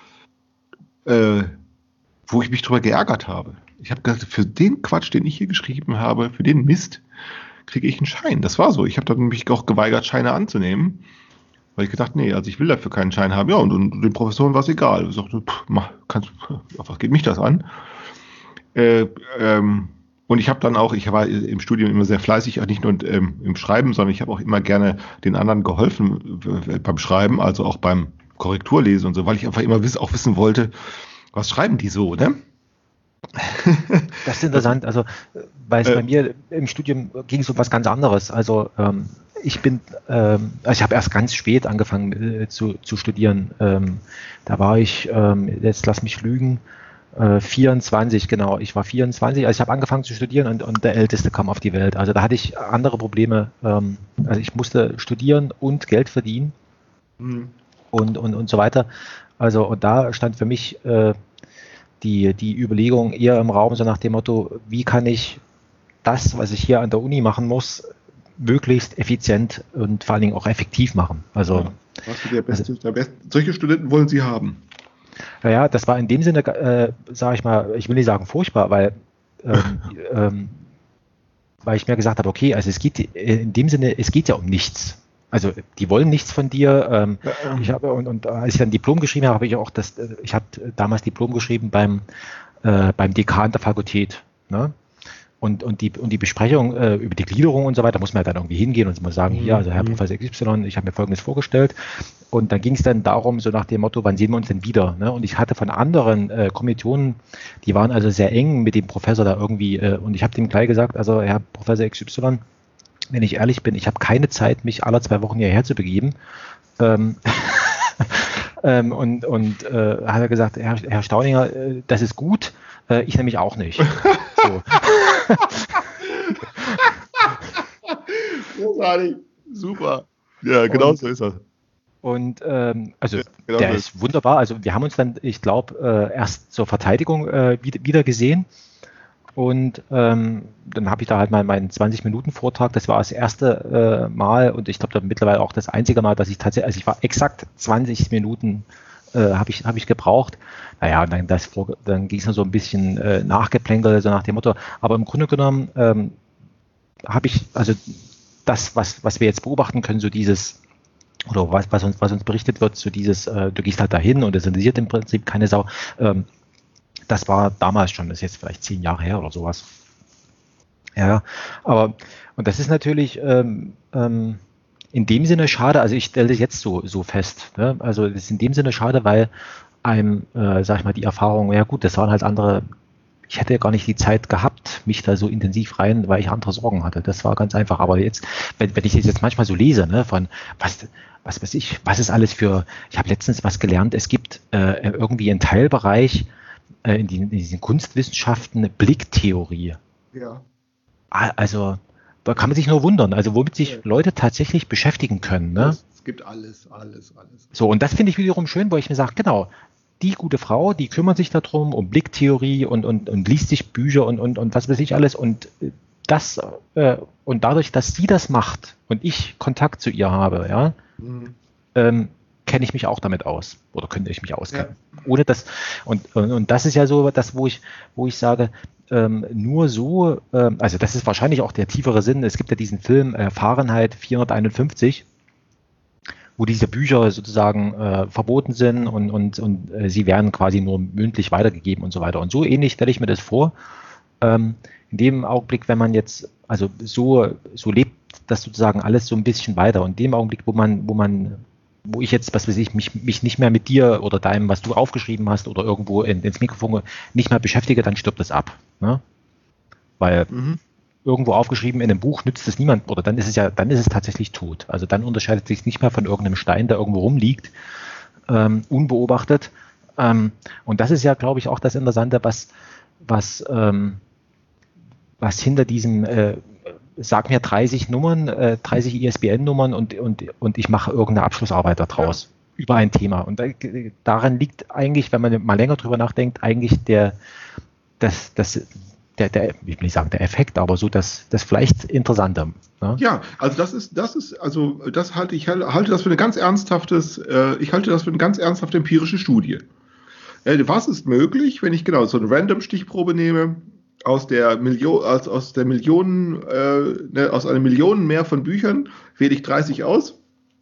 Speaker 2: äh, wo ich mich drüber geärgert habe. Ich habe gesagt, für den Quatsch, den ich hier geschrieben habe, für den Mist, kriege ich einen Schein. Das war so. Ich habe dann mich auch geweigert, Scheine anzunehmen, weil ich gedacht, nee, also ich will dafür keinen Schein haben. Ja, und, und den Professoren war es egal. Ich sagte, pff, mach, kannst, was geht mich das an? Äh, ähm, und ich habe dann auch, ich war im Studium immer sehr fleißig, nicht nur ähm, im Schreiben, sondern ich habe auch immer gerne den anderen geholfen äh, beim Schreiben, also auch beim Korrekturlesen und so, weil ich einfach immer wiss, auch wissen wollte, was schreiben die so, ne?
Speaker 3: Das ist interessant, also weil es
Speaker 2: Äh,
Speaker 3: bei mir im Studium ging es um was ganz anderes. Also ähm, ich bin, ähm, also ich habe erst ganz spät angefangen äh, zu, zu studieren. Ähm, da war ich, ähm, jetzt lass mich lügen, äh, vierundzwanzig, genau. Ich war vierundzwanzig, also ich habe angefangen zu studieren und, und der Älteste kam auf die Welt. Also da hatte ich andere Probleme. Ähm, also ich musste studieren und Geld verdienen
Speaker 2: hm.
Speaker 3: und, und, und so weiter. Also und da stand für mich äh, die, die Überlegung eher im Raum, so nach dem Motto, wie kann ich das, was ich hier an der Uni machen muss, möglichst effizient und vor allen Dingen auch effektiv machen. Also,
Speaker 2: Ja, warst du der Beste, der Beste. Solche Studenten wollen sie haben.
Speaker 3: naja, das war in dem Sinne, äh, sage ich mal, ich will nicht sagen furchtbar, weil, ähm, ähm, weil ich mir gesagt habe, okay, also es geht in dem Sinne, es geht ja um nichts. Also die wollen nichts von dir. Ähm, ich habe und, und als ich dann Diplom geschrieben habe, habe ich auch das, ich habe damals Diplom geschrieben beim äh, beim Dekan der Fakultät. Ne? Und, und, die, und die Besprechung äh, über die Gliederung und so weiter, muss man ja dann irgendwie hingehen und mal sagen,
Speaker 2: Mhm.
Speaker 3: hier, also Herr Professor X Y, ich habe mir Folgendes vorgestellt. Und dann ging es dann darum, so nach dem Motto, wann sehen wir uns denn wieder? Ne? Und ich hatte von anderen äh, Kommilitonen, die waren also sehr eng mit dem Professor da irgendwie, äh, und ich habe dem gleich gesagt, also Herr Professor X Y, wenn ich ehrlich bin, ich habe keine Zeit, mich alle zwei Wochen hierher zu begeben. Ähm, ähm, und und äh, hat er gesagt, Herr, Herr Staudinger, äh, das ist gut, äh, ich nämlich auch nicht. So.
Speaker 2: Großartig. Super. Ja, genau
Speaker 3: Und,
Speaker 2: so ist das.
Speaker 3: und ähm, also
Speaker 2: Ja, genau
Speaker 3: der
Speaker 2: so
Speaker 3: ist wunderbar. Also wir haben uns dann, ich glaube, äh, erst zur Verteidigung äh, wieder, wieder gesehen. Und ähm, dann habe ich da halt mal meinen zwanzig-Minuten-Vortrag. Das war das erste äh, Mal und ich glaube mittlerweile auch das einzige Mal, dass ich tatsächlich, also ich war exakt zwanzig Minuten äh, habe ich, hab ich gebraucht. Naja, und dann, das, dann ging es noch so ein bisschen äh, Nachgeplänkel, so nach dem Motto. Aber im Grunde genommen ähm, habe ich, also das, was, was wir jetzt beobachten können, so dieses, oder was, was, uns, was uns berichtet wird, so dieses, äh, du gehst halt dahin und es interessiert im Prinzip keine Sau. Ähm, das war damals schon, das ist jetzt vielleicht zehn Jahre her oder sowas. Ja, aber, und das ist natürlich ähm, ähm, in dem Sinne schade, also ich stelle das jetzt so, so fest, ne? Also das ist in dem Sinne schade, weil einem, äh, sag ich mal, die Erfahrung, ja gut, das waren halt andere, ich hätte ja gar nicht die Zeit gehabt, mich da so intensiv rein, weil ich andere Sorgen hatte. Das war ganz einfach. Aber jetzt, wenn, wenn ich das jetzt manchmal so lese, ne, von was, was weiß ich, was ist alles für, ich habe letztens was gelernt, es gibt äh, irgendwie einen Teilbereich äh, in, die, in diesen Kunstwissenschaften eine Blicktheorie.
Speaker 2: Ja.
Speaker 3: Also, da kann man sich nur wundern, also womit sich
Speaker 2: Ja.
Speaker 3: Leute tatsächlich beschäftigen können. Ne?
Speaker 2: Es gibt alles, alles, alles.
Speaker 3: So, und das finde ich wiederum schön, wo ich mir sage, genau, die gute Frau, die kümmert sich darum, um Blicktheorie und, und, und liest sich Bücher und, und, und was weiß ich alles. Und das, äh, und dadurch, dass sie das macht und ich Kontakt zu ihr habe, ja,
Speaker 2: Mhm.
Speaker 3: ähm, kenne ich mich auch damit aus. Oder könnte ich mich auskennen. Ja. Ohne das, und, und, und das ist ja so das, wo ich, wo ich sage, ähm, nur so, ähm, also das ist wahrscheinlich auch der tiefere Sinn. Es gibt ja diesen Film äh, Fahrenheit vierhunderteinundfünfzig, wo diese Bücher sozusagen äh, verboten sind und, und, und äh, sie werden quasi nur mündlich weitergegeben und so weiter. Und so ähnlich stelle ich mir das vor. Ähm, in dem Augenblick, wenn man jetzt, also so, so lebt das sozusagen alles so ein bisschen weiter. Und in dem Augenblick, wo man, wo man, wo ich jetzt, was weiß ich, mich, mich nicht mehr mit dir oder deinem, was du aufgeschrieben hast oder irgendwo in, ins Mikrofon nicht mehr beschäftige, dann stirbt das ab. Ne? Weil
Speaker 2: Mhm.
Speaker 3: irgendwo aufgeschrieben in einem Buch, nützt es niemand, oder dann ist es ja, dann ist es tatsächlich tot. Also dann unterscheidet sich nicht mehr von irgendeinem Stein, der irgendwo rumliegt, ähm, unbeobachtet. Ähm, und das ist ja, glaube ich, auch das Interessante, was, was, ähm, was hinter diesem, äh, sag mir dreißig Nummern, äh, dreißig I S B N-Nummern und, und, und ich mache irgendeine Abschlussarbeit daraus ja. über ein Thema. Und da, daran liegt eigentlich, wenn man mal länger drüber nachdenkt, eigentlich der, das, das, der, der, ich will nicht sagen der Effekt, aber so das, das vielleicht Interessante.
Speaker 2: Ne? Ja, also das ist, das ist, also das halte ich halte das für eine ganz ernsthaftes, äh, ich halte das für eine ganz ernsthafte empirische Studie. Äh, was ist möglich, wenn ich genau so eine Random-Stichprobe nehme aus der Million, aus, aus der Millionen, äh, ne, aus einer Million mehr von Büchern wähle ich dreißig aus.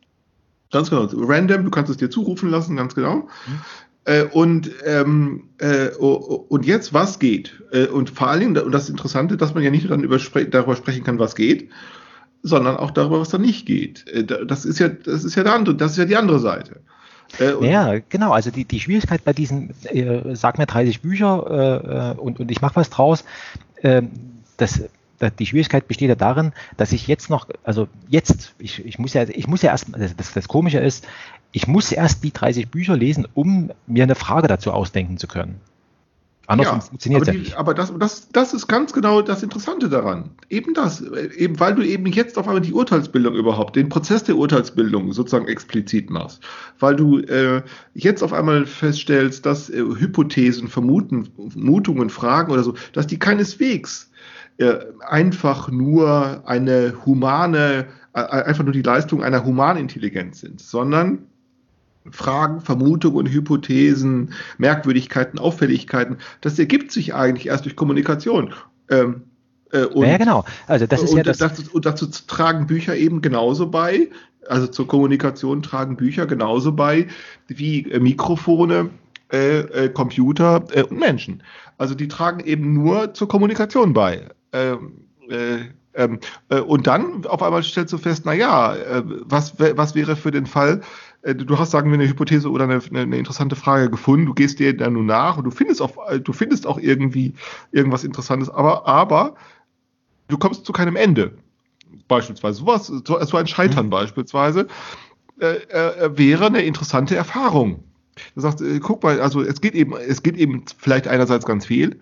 Speaker 2: Ganz genau, random, du kannst es dir zurufen lassen, ganz genau. Mhm. Äh, und, ähm, äh, und jetzt, was geht? Äh, und vor allen Dingen, und das Interessante, dass man ja nicht nur dann über, darüber sprechen kann, was geht, sondern auch darüber, was da nicht geht. Äh, das ist ja, das ist ja der andere, das ist ja die andere Seite.
Speaker 3: Äh, ja, genau. Also die, die Schwierigkeit bei diesen, äh, sag mir dreißig Bücher äh, und, und ich mache was draus, äh, das, die Schwierigkeit besteht ja darin, dass ich jetzt noch, also jetzt, ich, ich muss ja, ich muss ja erst, das, das Komische ist, ich muss erst die dreißig Bücher lesen, um mir eine Frage dazu ausdenken zu können. Anders
Speaker 2: ja, funktioniert es ja nicht. Aber das, das, das ist ganz genau das Interessante daran. Eben das, eben weil du eben jetzt auf einmal die Urteilsbildung überhaupt, den Prozess der Urteilsbildung sozusagen explizit machst. Weil du äh, jetzt auf einmal feststellst, dass äh, Hypothesen, Vermuten, Vermutungen, Fragen oder so, dass die keineswegs äh, einfach nur eine humane, äh, einfach nur die Leistung einer humanen Intelligenz sind, sondern Fragen, Vermutungen, Hypothesen, Merkwürdigkeiten, Auffälligkeiten, das ergibt sich eigentlich erst durch Kommunikation. Ähm, äh, und,
Speaker 3: ja, genau. Also das ist
Speaker 2: und,
Speaker 3: ja das
Speaker 2: dazu, und dazu tragen Bücher eben genauso bei, also zur Kommunikation tragen Bücher genauso bei wie äh, Mikrofone, äh, äh, Computer äh, und Menschen. Also die tragen eben nur zur Kommunikation bei. Ähm, äh, ähm, äh, und dann auf einmal stellst du fest, naja, äh, was, was wäre für den Fall, du hast, sagen wir, eine Hypothese oder eine, eine interessante Frage gefunden, du gehst dir dann nur nach und du findest auch, du findest auch irgendwie irgendwas Interessantes, aber, aber du kommst zu keinem Ende. Beispielsweise sowas, so, so ein Scheitern mhm. beispielsweise äh, äh, wäre eine interessante Erfahrung. Du sagst, äh, guck mal, also es geht eben, es geht eben vielleicht einerseits ganz viel,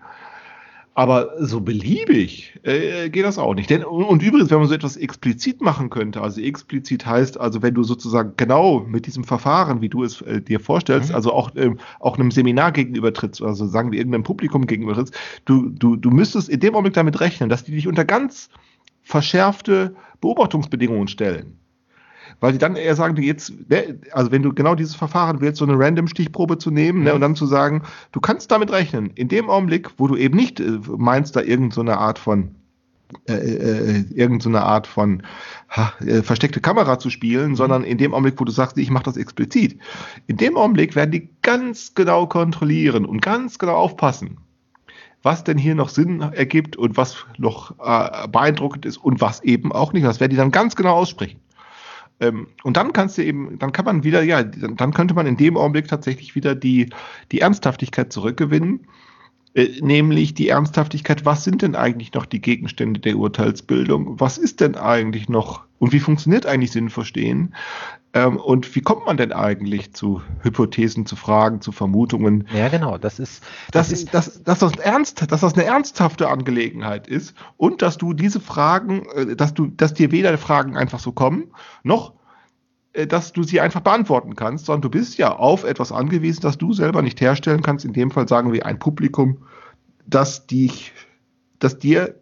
Speaker 2: aber so beliebig äh, geht das auch nicht. Denn, und, und übrigens, wenn man so etwas explizit machen könnte, also explizit heißt, also wenn du sozusagen genau mit diesem Verfahren, wie du es äh, dir vorstellst, mhm. also auch, ähm, auch einem Seminar gegenüber trittst, also sagen wir irgendeinem Publikum gegenüber trittst, du, du, du müsstest in dem Augenblick damit rechnen, dass die dich unter ganz verschärfte Beobachtungsbedingungen stellen. Weil die dann eher sagen, jetzt, also wenn du genau dieses Verfahren willst, so eine Random-Stichprobe zu nehmen, mhm. ne, und dann zu sagen, du kannst damit rechnen, in dem Augenblick, wo du eben nicht äh, meinst, da irgendeine so Art von äh, äh, irgendeine so Art von ha, äh, versteckte Kamera zu spielen, mhm. sondern in dem Augenblick, wo du sagst, ich mache das explizit. In dem Augenblick werden die ganz genau kontrollieren und ganz genau aufpassen, was denn hier noch Sinn ergibt und was noch äh, beeindruckend ist und was eben auch nicht. Das werden die dann ganz genau aussprechen. Ähm, und dann kannst du eben, dann kann man wieder, ja, dann könnte man in dem Augenblick tatsächlich wieder die, die Ernsthaftigkeit zurückgewinnen, äh, nämlich die Ernsthaftigkeit, was sind denn eigentlich noch die Gegenstände der Urteilsbildung? Was ist denn eigentlich noch und wie funktioniert eigentlich Sinnverstehen? Ähm, und wie kommt man denn eigentlich zu Hypothesen, zu Fragen, zu Vermutungen?
Speaker 3: Ja, genau, das ist...
Speaker 2: Das, das ist, dass, dass, das ernst, dass das eine ernsthafte Angelegenheit ist und dass du diese Fragen, dass du, dass dir weder Fragen einfach so kommen, noch dass du sie einfach beantworten kannst, sondern du bist ja auf etwas angewiesen, das du selber nicht herstellen kannst. In dem Fall sagen wir ein Publikum, das dich, das dir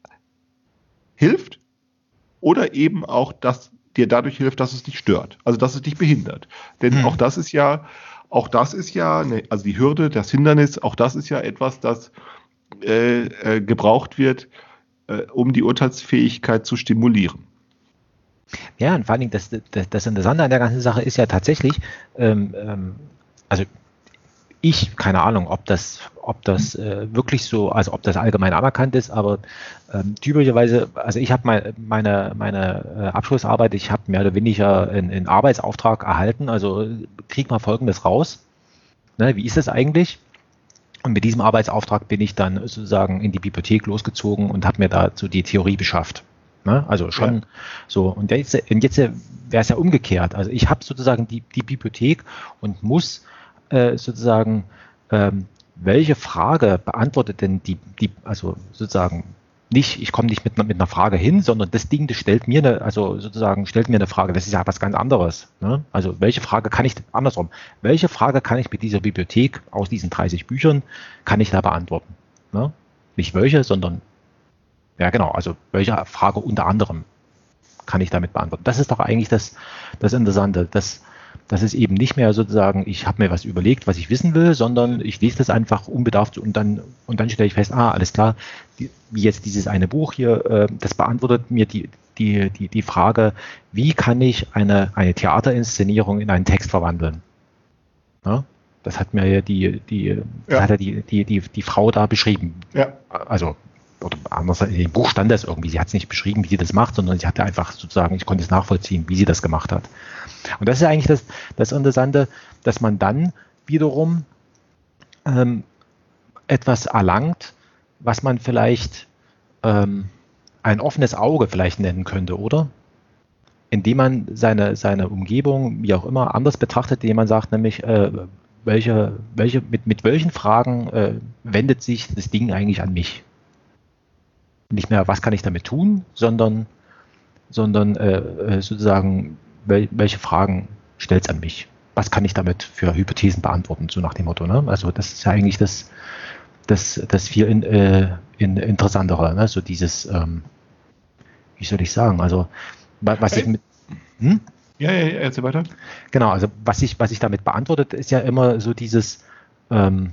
Speaker 2: hilft oder eben auch das dir dadurch hilft, dass es dich stört, also dass es dich behindert. Denn hm. auch das ist ja, auch das ist ja, ne, also die Hürde, das Hindernis, auch das ist ja etwas, das äh, äh, gebraucht wird, äh, um die Urteilsfähigkeit zu stimulieren.
Speaker 3: Ja, und vor allen Dingen, das, das, das Interessante an der ganzen Sache ist ja tatsächlich, ähm, ähm, also ich, keine Ahnung, ob das, ob das äh, wirklich so, also ob das allgemein anerkannt ist, aber ähm, typischerweise, also ich habe mein, meine, meine äh, Abschlussarbeit, ich habe mehr oder weniger einen, einen Arbeitsauftrag erhalten, also krieg mal Folgendes raus, ne, wie ist das eigentlich? Und mit diesem Arbeitsauftrag bin ich dann sozusagen in die Bibliothek losgezogen und habe mir dazu die Theorie beschafft. Ne? Also schon ja. so. Und jetzt, und jetzt wäre es ja umgekehrt. Also ich habe sozusagen die, die Bibliothek und muss äh, sozusagen, ähm, welche Frage beantwortet denn die, die also sozusagen nicht, ich komme nicht mit, mit einer Frage hin, sondern das Ding, das stellt mir eine, also sozusagen stellt mir eine Frage, das ist ja was ganz anderes. Ne? Also welche Frage kann ich, andersrum, welche Frage kann ich mit dieser Bibliothek aus diesen dreißig Büchern, kann ich da beantworten? Ne? Nicht welche, sondern, ja genau, also welche Frage unter anderem kann ich damit beantworten? Das ist doch eigentlich das, das Interessante, dass Das ist eben nicht mehr sozusagen, ich habe mir was überlegt, was ich wissen will, sondern ich lese das einfach unbedarft und dann, und dann stelle ich fest, ah, alles klar, die, wie jetzt dieses eine Buch hier, äh, das beantwortet mir die, die, die, die Frage, wie kann ich eine, eine Theaterinszenierung in einen Text verwandeln? Ja, das hat mir ja die, die, das
Speaker 2: Ja.
Speaker 3: hat ja die, die, die, die Frau da beschrieben.
Speaker 2: Ja.
Speaker 3: Also, oder anders, in dem Buch stand das irgendwie, sie hat es nicht beschrieben, wie sie das macht, sondern sie hatte einfach sozusagen, ich konnte es nachvollziehen, wie sie das gemacht hat. Und das ist eigentlich das, das Interessante, dass man dann wiederum ähm, etwas erlangt, was man vielleicht ähm, ein offenes Auge vielleicht nennen könnte, oder? Indem man seine, seine Umgebung, wie auch immer, anders betrachtet, indem man sagt, nämlich, äh, welche, welche, mit, mit welchen Fragen äh, wendet sich das Ding eigentlich an mich? Nicht mehr, was kann ich damit tun, sondern, sondern äh, sozusagen, wel, welche Fragen stellt es an mich? Was kann ich damit für Hypothesen beantworten, so nach dem Motto. Ne? Also das ist ja eigentlich das, das, das viel in, äh, in, interessantere, ne? So dieses, ähm, wie soll ich sagen, also was ich mit... Hm?
Speaker 2: Ja, ja, ja, erzähl weiter.
Speaker 3: Genau, also was ich, was ich damit beantwortet, ist ja immer so dieses... Ähm,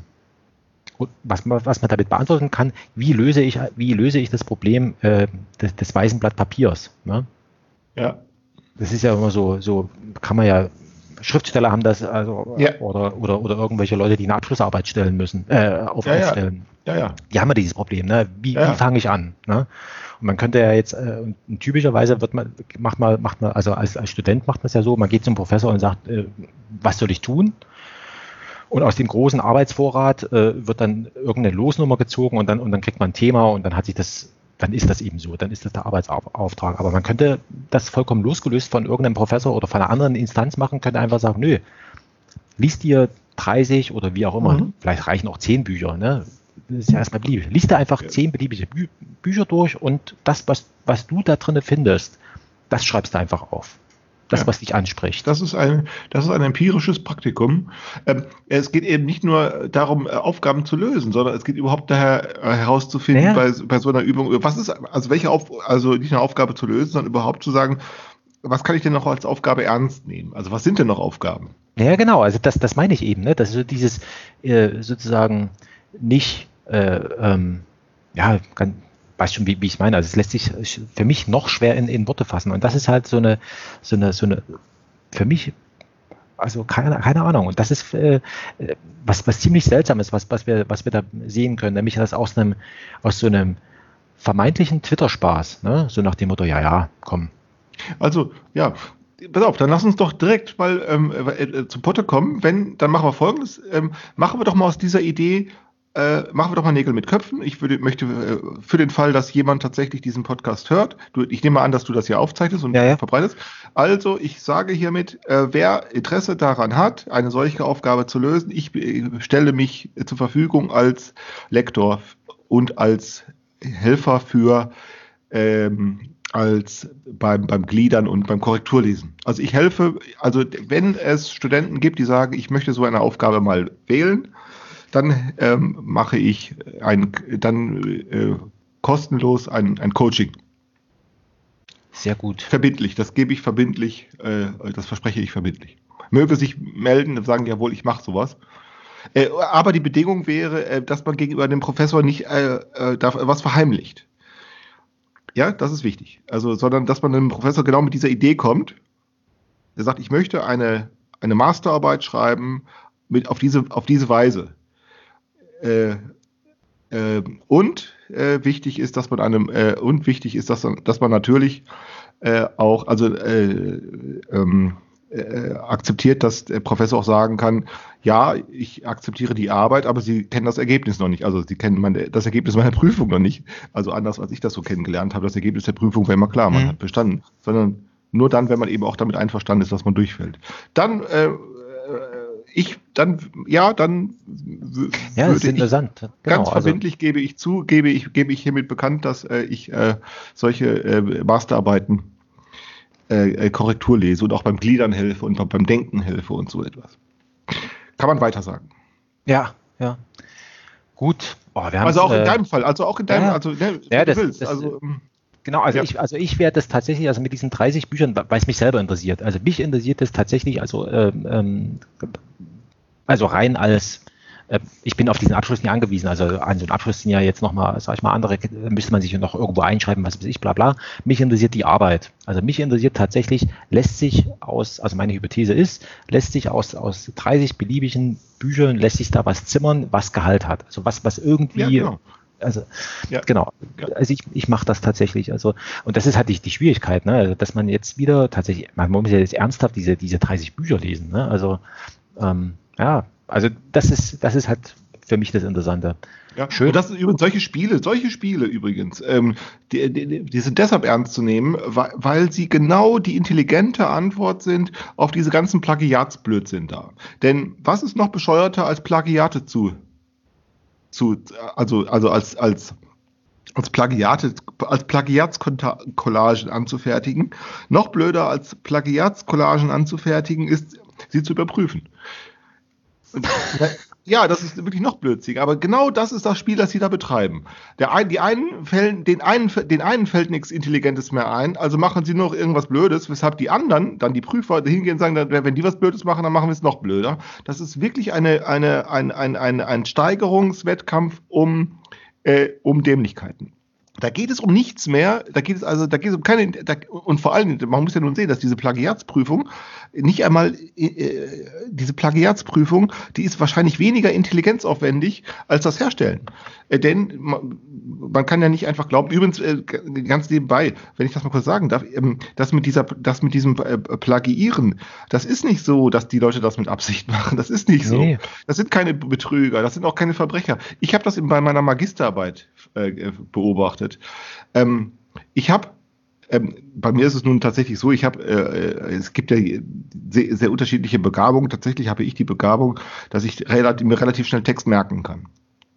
Speaker 3: Was man, was man damit beantworten kann, wie löse ich, wie löse ich das Problem äh, des, des weißen Blatt Papiers? Ne?
Speaker 2: Ja.
Speaker 3: Das ist ja immer so, so kann man ja, Schriftsteller haben das, also,
Speaker 2: Ja.
Speaker 3: oder, oder, oder irgendwelche Leute, die eine Abschlussarbeit stellen müssen, äh, auf,
Speaker 2: Ja, ja.
Speaker 3: aufstellen.
Speaker 2: Ja, ja.
Speaker 3: Die haben ja dieses Problem, ne? Wie,
Speaker 2: Ja, ja.
Speaker 3: wie fange ich an? Ne? Und man könnte ja jetzt, äh, und typischerweise wird man, macht man, macht man, also als, als Student macht man es ja so, man geht zum Professor und sagt, äh, was soll ich tun? Und aus dem großen Arbeitsvorrat äh, wird dann irgendeine Losnummer gezogen und dann, und dann kriegt man ein Thema und dann hat sich das, dann ist das eben so, dann ist das der Arbeitsauftrag. Aber man könnte das vollkommen losgelöst von irgendeinem Professor oder von einer anderen Instanz machen, könnte einfach sagen, nö, liest dir dreißig oder wie auch immer,
Speaker 2: Mhm.
Speaker 3: vielleicht reichen auch zehn Bücher, ne? Das ist ja erstmal beliebig. Liest dir einfach zehn beliebige Bü- Bücher durch und das, was, was du da drin findest, das schreibst du einfach auf. Das,
Speaker 2: Ja.
Speaker 3: was dich anspricht.
Speaker 2: Das ist ein, das ist ein empirisches Praktikum. Ähm, es geht eben nicht nur darum, äh, Aufgaben zu lösen, sondern es geht überhaupt daher äh, herauszufinden,
Speaker 3: Ja.
Speaker 2: bei, bei so einer Übung, was ist, also welche Auf, also nicht eine Aufgabe zu lösen, sondern überhaupt zu sagen, was kann ich denn noch als Aufgabe ernst nehmen? Also was sind denn noch Aufgaben?
Speaker 3: Ja, genau, also das, das meine ich eben, ne? Das ist so dieses äh, sozusagen nicht, äh, ähm, ja, kann, weiß schon, wie, wie ich es meine. Also es lässt sich für mich noch schwer in, in Worte fassen. Und das ist halt so eine, so eine, so eine, für mich, also keine, keine Ahnung. Und das ist äh, was, was ziemlich seltsam ist, was, was wir, was wir da sehen können, nämlich das aus einem, aus so einem vermeintlichen Twitter-Spaß, ne? So nach dem Motto, ja, ja, komm.
Speaker 2: Also, ja, pass auf, dann lass uns doch direkt mal ähm, äh, zum Potte kommen. Wenn, dann machen wir Folgendes. Ähm, machen wir doch mal aus dieser Idee, äh, machen wir doch mal Nägel mit Köpfen. Ich würde, möchte äh, für den Fall, dass jemand tatsächlich diesen Podcast hört, du, ich nehme mal an, dass du das hier aufzeichnest und
Speaker 3: Ja, ja.
Speaker 2: verbreitest. Also, ich sage hiermit, äh, wer Interesse daran hat, eine solche Aufgabe zu lösen, ich äh, stelle mich äh, zur Verfügung als Lektor und als Helfer für ähm, als beim, beim Gliedern und beim Korrekturlesen. Also ich helfe, also wenn es Studenten gibt, die sagen, ich möchte so eine Aufgabe mal wählen, dann ähm, mache ich ein, dann äh, kostenlos ein, ein Coaching.
Speaker 3: Sehr gut.
Speaker 2: Verbindlich, das gebe ich verbindlich, äh, das verspreche ich verbindlich. Möge sich melden und sagen, jawohl, ich mache sowas. Äh, aber die Bedingung wäre, äh, dass man gegenüber dem Professor nicht äh, äh, da was verheimlicht. Ja, das ist wichtig. Also, sondern dass man dem Professor genau mit dieser Idee kommt. Der sagt, ich möchte eine, eine Masterarbeit schreiben mit auf diese, auf diese Weise. Äh, äh, und äh, wichtig ist, dass man einem äh, und wichtig ist, dass, dass man natürlich äh, auch also äh, ähm, äh, akzeptiert, dass der Professor auch sagen kann, ja, ich akzeptiere die Arbeit, aber Sie kennen das Ergebnis noch nicht. Also Sie kennen meine, das Ergebnis meiner Prüfung noch nicht. Also anders, als ich das so kennengelernt habe, das Ergebnis der Prüfung wäre immer klar, man
Speaker 3: Mhm.
Speaker 2: hat bestanden. Sondern nur dann, wenn man eben auch damit einverstanden ist, dass man durchfällt. Dann, äh, ich, dann, ja, dann w-
Speaker 3: Ja, das ist
Speaker 2: würde ich,
Speaker 3: interessant. Genau,
Speaker 2: ganz
Speaker 3: also
Speaker 2: verbindlich gebe ich zu, gebe ich, gebe ich hiermit bekannt, dass äh, ich äh, solche äh, Masterarbeiten äh, äh, Korrektur lese und auch beim Gliedern helfe und auch beim Denken helfe und so etwas. Kann man weiter sagen.
Speaker 3: ja, ja, gut. Oh, wir haben
Speaker 2: Also
Speaker 3: es,
Speaker 2: auch in
Speaker 3: äh,
Speaker 2: deinem Fall, also auch in
Speaker 3: ja,
Speaker 2: deinem,
Speaker 3: ja,
Speaker 2: also ne,
Speaker 3: ja,
Speaker 2: wie du
Speaker 3: das,
Speaker 2: willst.
Speaker 3: das,
Speaker 2: Also ähm,
Speaker 3: genau, also
Speaker 2: ja,
Speaker 3: ich, also ich werde das tatsächlich, also mit diesen dreißig Büchern, weil es mich selber interessiert. Also mich interessiert das tatsächlich, also ähm, ähm, also rein als, äh, ich bin auf diesen Abschluss nie angewiesen, also an so einen Abschluss sind ja jetzt nochmal, sag ich mal, andere, äh, müsste man sich noch irgendwo einschreiben, was weiß ich, bla bla. Mich interessiert die Arbeit. Also mich interessiert tatsächlich, lässt sich aus, also meine Hypothese ist, lässt sich aus, aus dreißig beliebigen Büchern, lässt sich da was zimmern, was Gehalt hat. Also was, was
Speaker 2: ja,
Speaker 3: irgendwie,
Speaker 2: genau.
Speaker 3: also
Speaker 2: Ja,
Speaker 3: genau,
Speaker 2: ja.
Speaker 3: also ich, ich mache das tatsächlich, also und das ist halt die, die Schwierigkeit, ne? Also, dass man jetzt wieder tatsächlich, man muss ja jetzt ernsthaft diese, diese dreißig Bücher lesen, ne? Also ähm, ja, also das ist, das ist halt für mich das Interessante.
Speaker 2: Ja,
Speaker 3: Schön.
Speaker 2: und das sind übrigens solche Spiele, solche Spiele übrigens, ähm, die, die, die sind deshalb ernst zu nehmen, weil, weil sie genau die intelligente Antwort sind auf diese ganzen Plagiatsblödsinn da. Denn was ist noch bescheuerter als Plagiate zu, zu also, also als, als, als Plagiate, als Plagiatscollagen anzufertigen? Noch blöder als Plagiatscollagen anzufertigen ist, sie zu überprüfen. Und, ja, das ist wirklich noch blödsinnig. Aber genau das ist das Spiel, das sie da betreiben. Der ein, die einen fällen, den, einen, den einen fällt nichts Intelligentes mehr ein, also machen sie noch irgendwas Blödes, weshalb die anderen, dann die Prüfer, hingehen und sagen, wenn die was Blödes machen, dann machen wir es noch blöder. Das ist wirklich eine, eine, ein, ein, ein, ein Steigerungswettkampf um, äh, um Dämlichkeiten. Da geht es um nichts mehr, da geht es also, da geht es um keine, da, und vor allem, man muss ja nun sehen, dass diese Plagiatsprüfung nicht einmal, äh, diese Plagiatsprüfung, die ist wahrscheinlich weniger intelligenzaufwendig als das Herstellen. Äh, denn man, man kann ja nicht einfach glauben, übrigens, äh, ganz nebenbei, wenn ich das mal kurz sagen darf, ähm, das mit dieser, das mit diesem äh, Plagiieren, das ist nicht so, dass die Leute das mit Absicht machen, das ist nicht
Speaker 3: Nee.
Speaker 2: so. Das sind keine Betrüger, das sind auch keine Verbrecher. Ich habe das eben bei meiner Magisterarbeit äh, beobachtet. Ähm, ich habe, ähm, bei mir ist es nun tatsächlich so, ich habe, äh, es gibt ja sehr, sehr unterschiedliche Begabungen. Tatsächlich habe ich die Begabung, dass ich relativ, mir relativ schnell Text merken kann.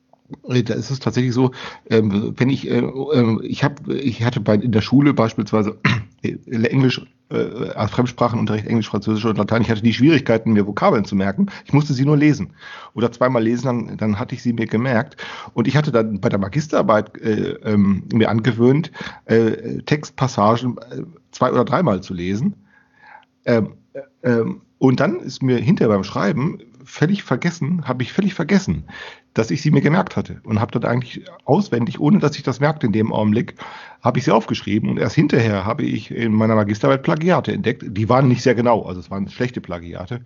Speaker 2: Da ist es tatsächlich so, ähm, wenn ich, äh, äh, ich habe, ich hatte bei, in der Schule beispielsweise äh, Englisch, äh, als Fremdsprachenunterricht, Englisch, Französisch und Latein, ich hatte die Schwierigkeiten, mir Vokabeln zu merken. Ich musste sie nur lesen. Oder zweimal lesen, dann, dann hatte ich sie mir gemerkt. Und ich hatte dann bei der Magisterarbeit äh, ähm, mir angewöhnt, äh, Textpassagen äh, zwei- oder dreimal zu lesen. Ähm, äh, ähm, und dann ist mir hinterher beim Schreiben völlig vergessen, habe ich völlig vergessen, dass ich sie mir gemerkt hatte. Und habe dann eigentlich auswendig, ohne dass ich das merkte in dem Augenblick, habe ich sie aufgeschrieben. Und erst hinterher habe ich in meiner Magisterarbeit Plagiate entdeckt. Die waren nicht sehr genau, also es waren schlechte Plagiate.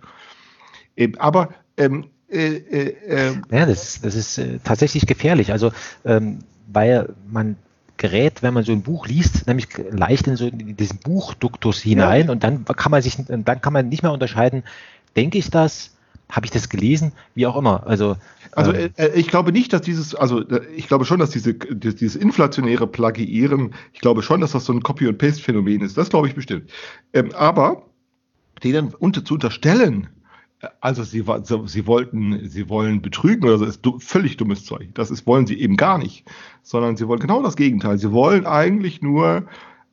Speaker 2: Ähm, aber ähm, äh, äh, äh,
Speaker 3: Ja, das, das ist äh, tatsächlich gefährlich. Also, ähm, weil man gerät, wenn man so ein Buch liest, nämlich leicht in so in diesen Buchduktus hinein
Speaker 2: ja,
Speaker 3: und dann kann man sich, dann kann man nicht mehr unterscheiden, denke ich das, habe ich das gelesen, wie auch immer. Also,
Speaker 2: Also
Speaker 3: ähm,
Speaker 2: äh, ich glaube nicht, dass dieses, also äh, ich glaube schon, dass diese, dieses inflationäre Plagiieren, ich glaube schon, dass das so ein Copy- und Paste-Phänomen ist. Das glaube ich bestimmt. Ähm, aber denen unter, zu unterstellen, äh, also sie, wa- so- sie wollten, sie wollen betrügen oder so, ist du, völlig dummes Zeug. Das ist, wollen sie eben gar nicht. Sondern sie wollen genau das Gegenteil. Sie wollen eigentlich nur,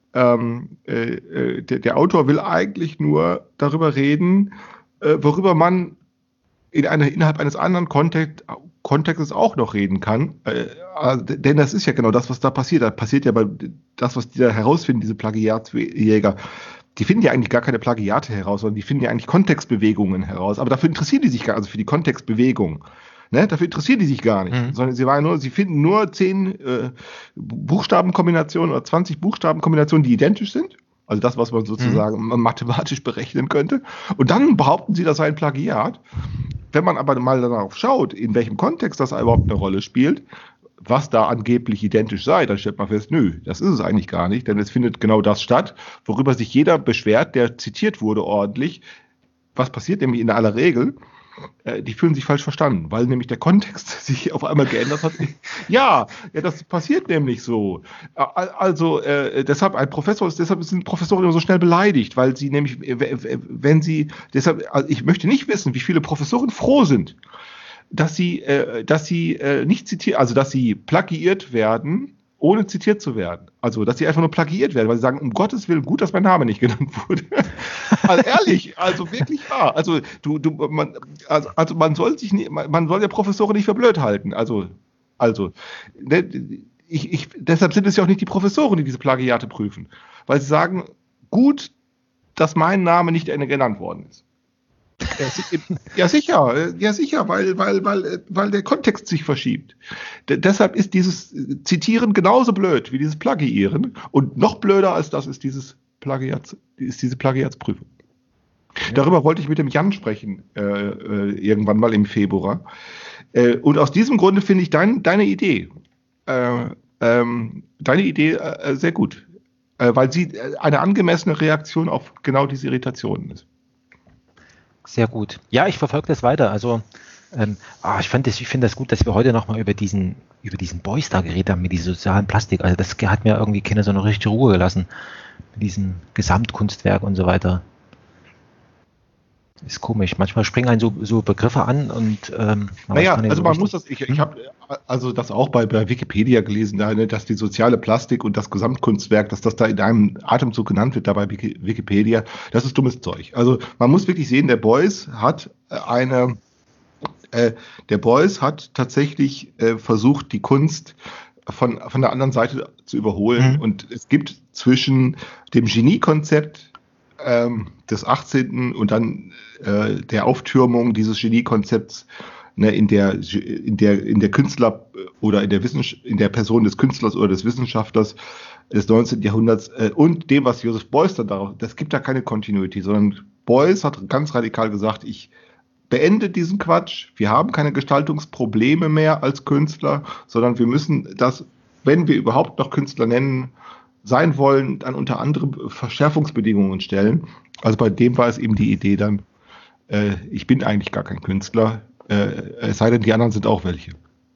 Speaker 2: ähm, äh, äh, der, der Autor will eigentlich nur darüber reden, äh, worüber man in einer, innerhalb eines anderen Kontext, Kontextes auch noch reden kann. Äh, äh, denn das ist ja genau das, was da passiert. Da passiert ja bei das, was die da herausfinden, diese Plagiatsjäger. Die finden ja eigentlich gar keine Plagiate heraus, sondern die finden ja eigentlich Kontextbewegungen heraus. Aber dafür interessieren die sich gar nicht, also für die Kontextbewegung. Ne, dafür interessieren die sich gar nicht,
Speaker 3: mhm.
Speaker 2: sondern sie, waren nur, sie finden nur zehn äh, Buchstabenkombinationen oder zwanzig Buchstabenkombinationen, die identisch sind. Also das, was man
Speaker 3: Mhm.
Speaker 2: sozusagen mathematisch berechnen könnte. Und dann behaupten sie, das sei ein Plagiat. Wenn man aber mal darauf schaut, in welchem Kontext das überhaupt eine Rolle spielt, was da angeblich identisch sei, dann stellt man fest, nö, das ist es eigentlich gar nicht, denn es findet genau das statt, worüber sich jeder beschwert, der zitiert wurde ordentlich. Was passiert nämlich in aller Regel? äh, die fühlen sich falsch verstanden, weil nämlich der Kontext sich auf einmal geändert hat. ja, ja, das passiert nämlich so. Äh, Also äh, deshalb ein Professor ist, deshalb sind Professoren immer so schnell beleidigt, weil sie nämlich, äh, w- wenn sie, deshalb, also ich möchte nicht wissen, wie viele Professoren froh sind, dass sie, äh, dass sie äh, nicht zitiert, also dass sie plagiiert werden, ohne zitiert zu werden. Also, dass sie einfach nur plagiiert werden, weil sie sagen, um Gottes Willen, gut, dass mein Name nicht genannt wurde. Also ehrlich, also wirklich wahr. Also, du, du, man, also, also man soll sich nicht, man, man soll ja Professoren nicht für blöd halten. Also, also, ne, ich, ich, deshalb sind es ja auch nicht die Professoren, die diese Plagiate prüfen, weil sie sagen, gut, dass mein Name nicht genannt worden ist. Ja, si- ja, sicher, ja sicher, weil, weil, weil, weil der Kontext sich verschiebt. D deshalb ist dieses Zitieren genauso blöd wie dieses Plagiieren und noch blöder als das ist dieses Plagiats, ist diese Plagiatsprüfung.
Speaker 3: Ja.
Speaker 2: Darüber wollte ich mit dem Jan sprechen, äh, äh, irgendwann mal im Februar. Äh, und aus diesem Grunde finde ich dein, deine Idee, äh, ähm, deine Idee äh, sehr gut, äh, weil sie äh, eine angemessene Reaktion auf genau diese Irritationen ist.
Speaker 3: Sehr gut. Ja, ich verfolge das weiter. Also ähm, ah, ich fand das, ich finde das gut, dass wir heute nochmal über diesen, über diesen Beuys da geredet haben mit dieser sozialen Plastik. Also das hat mir irgendwie keine so eine richtige Ruhe gelassen. Mit diesem Gesamtkunstwerk und so weiter. Ist komisch. Manchmal springen einen so, so Begriffe an und ähm, man weiß
Speaker 2: Naja,
Speaker 3: gar nicht
Speaker 2: also
Speaker 3: so
Speaker 2: man
Speaker 3: richtig.
Speaker 2: muss das, ich, ich
Speaker 3: Hm?
Speaker 2: habe also das auch bei, bei Wikipedia gelesen, da, ne, dass die soziale Plastik und das Gesamtkunstwerk, dass das da in einem Atemzug genannt wird, da bei Wiki- Wikipedia, das ist dummes Zeug. Also man muss wirklich sehen, der Beuys hat äh, eine, äh, der Beuys hat tatsächlich äh, versucht, die Kunst von, von der anderen Seite zu überholen.
Speaker 3: Mhm.
Speaker 2: Und es gibt zwischen dem Geniekonzept ähm, des achtzehnten und dann äh, der Auftürmung dieses Geniekonzepts ne, in der in der in der Künstler oder in der Wissenschaft, in der Person des Künstlers oder des Wissenschaftlers des neunzehnten Jahrhunderts äh, und dem, was Joseph Beuys dann darauf, das gibt da keine Continuity, sondern Beuys hat ganz radikal gesagt, ich beende diesen Quatsch, wir haben keine Gestaltungsprobleme mehr als Künstler, sondern wir müssen das, wenn wir überhaupt noch Künstler nennen, sein wollen, dann unter andere Verschärfungsbedingungen stellen. Also bei dem war es eben die Idee dann, äh, ich bin eigentlich gar kein Künstler, äh, es sei denn, die anderen sind auch welche.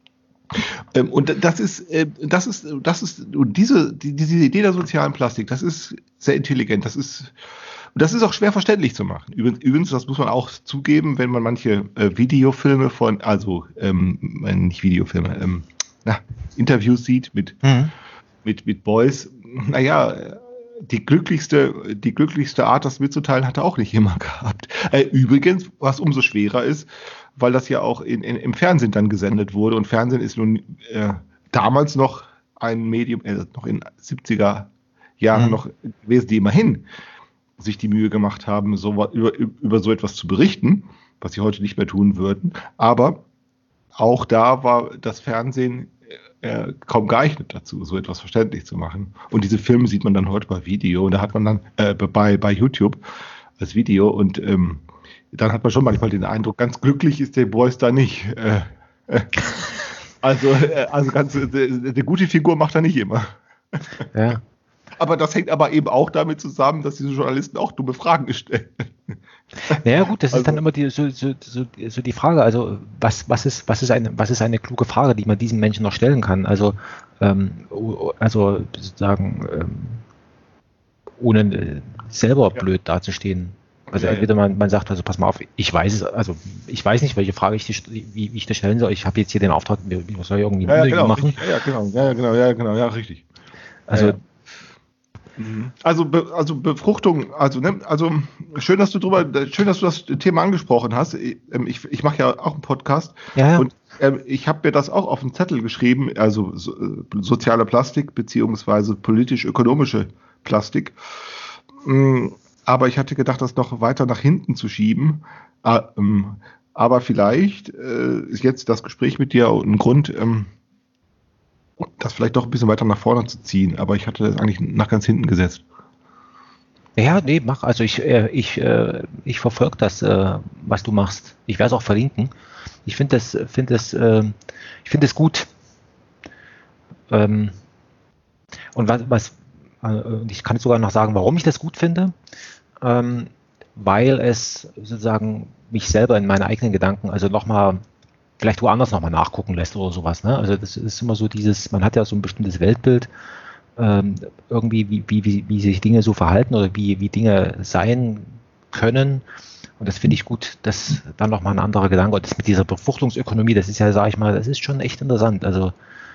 Speaker 2: Ähm, und das ist, äh, das ist, das ist, und diese, die, diese Idee der sozialen Plastik, das ist sehr intelligent, das ist, und das ist auch schwer verständlich zu machen. Übrigens, übrigens das muss man auch zugeben, wenn man manche äh, Videofilme von, also ähm, nicht Videofilme, ähm, na, Interviews sieht mit,
Speaker 3: Mhm.
Speaker 2: mit, mit Beuys, naja, die glücklichste, die glücklichste Art, das mitzuteilen, hat er auch nicht immer gehabt. Äh, übrigens, was umso schwerer ist, weil das ja auch in, in, im Fernsehen dann gesendet wurde und Fernsehen ist nun äh, damals noch ein Medium, äh, noch in siebziger Jahren
Speaker 3: Mhm.
Speaker 2: noch gewesen, die immerhin sich die Mühe gemacht haben, so, über, über so etwas zu berichten, was sie heute nicht mehr tun würden. Aber auch da war das Fernsehen äh, kaum geeignet dazu, so etwas verständlich zu machen. Und diese Filme sieht man dann heute bei Video und da hat man dann äh, bei, bei YouTube als Video und ähm, dann hat man schon manchmal den Eindruck, ganz glücklich ist der Beuys da nicht. Äh, äh, also, äh, also ganz, äh, eine gute Figur macht er nicht immer.
Speaker 3: Ja.
Speaker 2: Aber das hängt aber eben auch damit zusammen, dass diese Journalisten auch dumme Fragen stellen.
Speaker 3: Naja gut, das ist
Speaker 2: Also,
Speaker 3: dann immer die, so, so, so, so die Frage, also was, was, ist, was, ist eine, was ist eine kluge Frage, die man diesem Menschen noch stellen kann? Also, ähm, o- also sozusagen, ähm, ohne äh, selber
Speaker 2: ja,
Speaker 3: blöd dazustehen. Also
Speaker 2: ja, ja.
Speaker 3: entweder man, man sagt, also pass mal auf, ich weiß es, also ich weiß nicht, welche Frage ich, die, wie, wie ich das stellen soll. Ich habe jetzt hier den Auftrag, ich soll irgendwie ein
Speaker 2: Ja, ja,
Speaker 3: Interview
Speaker 2: genau,
Speaker 3: machen.
Speaker 2: richtig. Ja, ja, genau, ja, ja, genau, ja, genau, ja, richtig.
Speaker 3: Also
Speaker 2: Ja, ja. Mhm. Also, Be also Befruchtung, also, ne, also schön, dass du drüber, schön, dass du das Thema angesprochen hast. Ich, ähm, ich, ich mache ja auch einen Podcast
Speaker 3: ja, ja.
Speaker 2: und ähm, ich habe mir das auch auf den Zettel geschrieben, also so, äh, soziale Plastik beziehungsweise politisch-ökonomische Plastik. Mm, aber ich hatte gedacht, das noch weiter nach hinten zu schieben. Ah, ähm, aber vielleicht äh, ist jetzt das Gespräch mit dir ein Grund, ähm, das vielleicht doch ein bisschen weiter nach vorne zu ziehen. Aber ich hatte das eigentlich nach ganz hinten gesetzt.
Speaker 3: Ja, nee, mach. Also ich, äh, ich, äh, ich verfolge das, äh, was du machst. Ich werde es auch verlinken. Ich finde das, finde das, äh, ich finde es gut. Ähm, und was, was äh, und ich kann sogar noch sagen, warum ich das gut finde. Ähm, weil es sozusagen mich selber in meine eigenen Gedanken, also nochmal, vielleicht woanders nochmal nachgucken lässt oder sowas. Ne? Also das ist immer so dieses, man hat ja so ein bestimmtes Weltbild, ähm, irgendwie, wie, wie, wie, wie sich Dinge so verhalten oder wie, wie Dinge sein können. Und das finde ich gut, dass dann nochmal ein anderer Gedanke, und das mit dieser Befruchtungsökonomie, das ist ja, sage ich mal, das ist schon echt interessant. Also,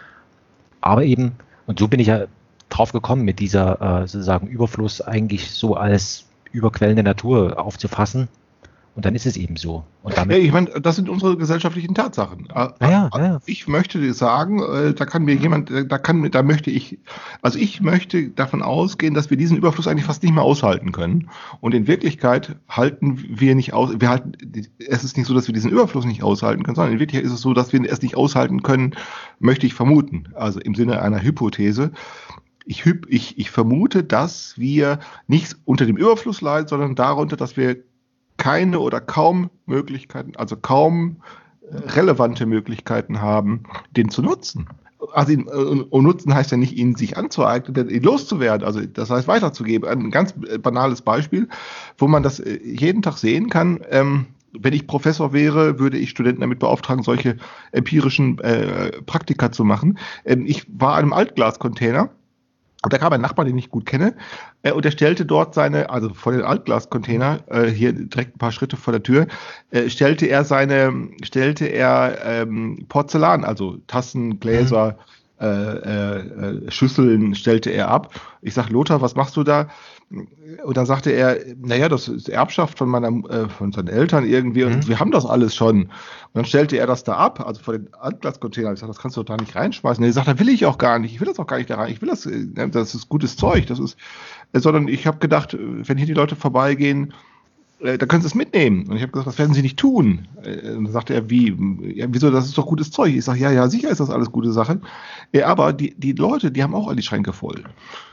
Speaker 3: aber eben, und so bin ich ja drauf gekommen, mit dieser äh, sozusagen Überfluss eigentlich so als überquellende Natur aufzufassen. Und dann ist es eben so. Und damit,
Speaker 2: ja, ich meine, das sind unsere gesellschaftlichen Tatsachen.
Speaker 3: ja, ja, ja.
Speaker 2: Ich möchte dir sagen, äh, da kann mir jemand, da kann, da möchte ich, also ich möchte davon ausgehen, dass wir diesen Überfluss eigentlich fast nicht mehr aushalten können. Und in Wirklichkeit halten wir nicht aus, wir halten, es ist nicht so, dass wir diesen Überfluss nicht aushalten können, sondern in Wirklichkeit ist es so, dass wir es nicht aushalten können, möchte ich vermuten. Also im Sinne einer Hypothese. Ich, ich, ich vermute, dass wir nicht unter dem Überfluss leiden, sondern darunter, dass wir keine oder kaum Möglichkeiten, also kaum relevante Möglichkeiten haben, den zu nutzen. Also ihn, und nutzen heißt ja nicht, ihn sich anzueignen, ihn loszuwerden, also das heißt weiterzugeben. Ein ganz banales Beispiel, wo man das jeden Tag sehen kann. Ähm, wenn ich Professor wäre, würde ich Studenten damit beauftragen, solche empirischen äh, Praktika zu machen. Ähm, ich war an einem Altglascontainer. Und da kam ein Nachbar, den ich gut kenne, äh, und er stellte dort seine, also vor den Altglascontainer, äh, hier direkt ein paar Schritte vor der Tür, äh, stellte er seine, stellte er ähm, Porzellan, also Tassen, Gläser, mhm. äh, äh, Schüsseln stellte er ab. Ich sag, Lothar, was machst du da? Und dann sagte er, naja, das ist Erbschaft von meiner, äh, von seinen Eltern irgendwie, und mhm. wir haben das alles schon. Und dann stellte er das da ab, also vor den Altglascontainer. Ich sage, das kannst du doch da nicht reinschmeißen. Er sagt, da will ich auch gar nicht. Ich will das auch gar nicht da rein. Ich will das, das ist gutes Zeug. Das ist, sondern ich habe gedacht, wenn hier die Leute vorbeigehen, äh, dann können sie es mitnehmen. Und ich habe gesagt, das werden sie nicht tun. Äh, und dann sagte er, wie? Ja, wieso, das ist doch gutes Zeug. Ich sage, ja, ja, sicher ist das alles gute Sachen. Ja, aber die, die Leute, die haben auch alle die Schränke voll.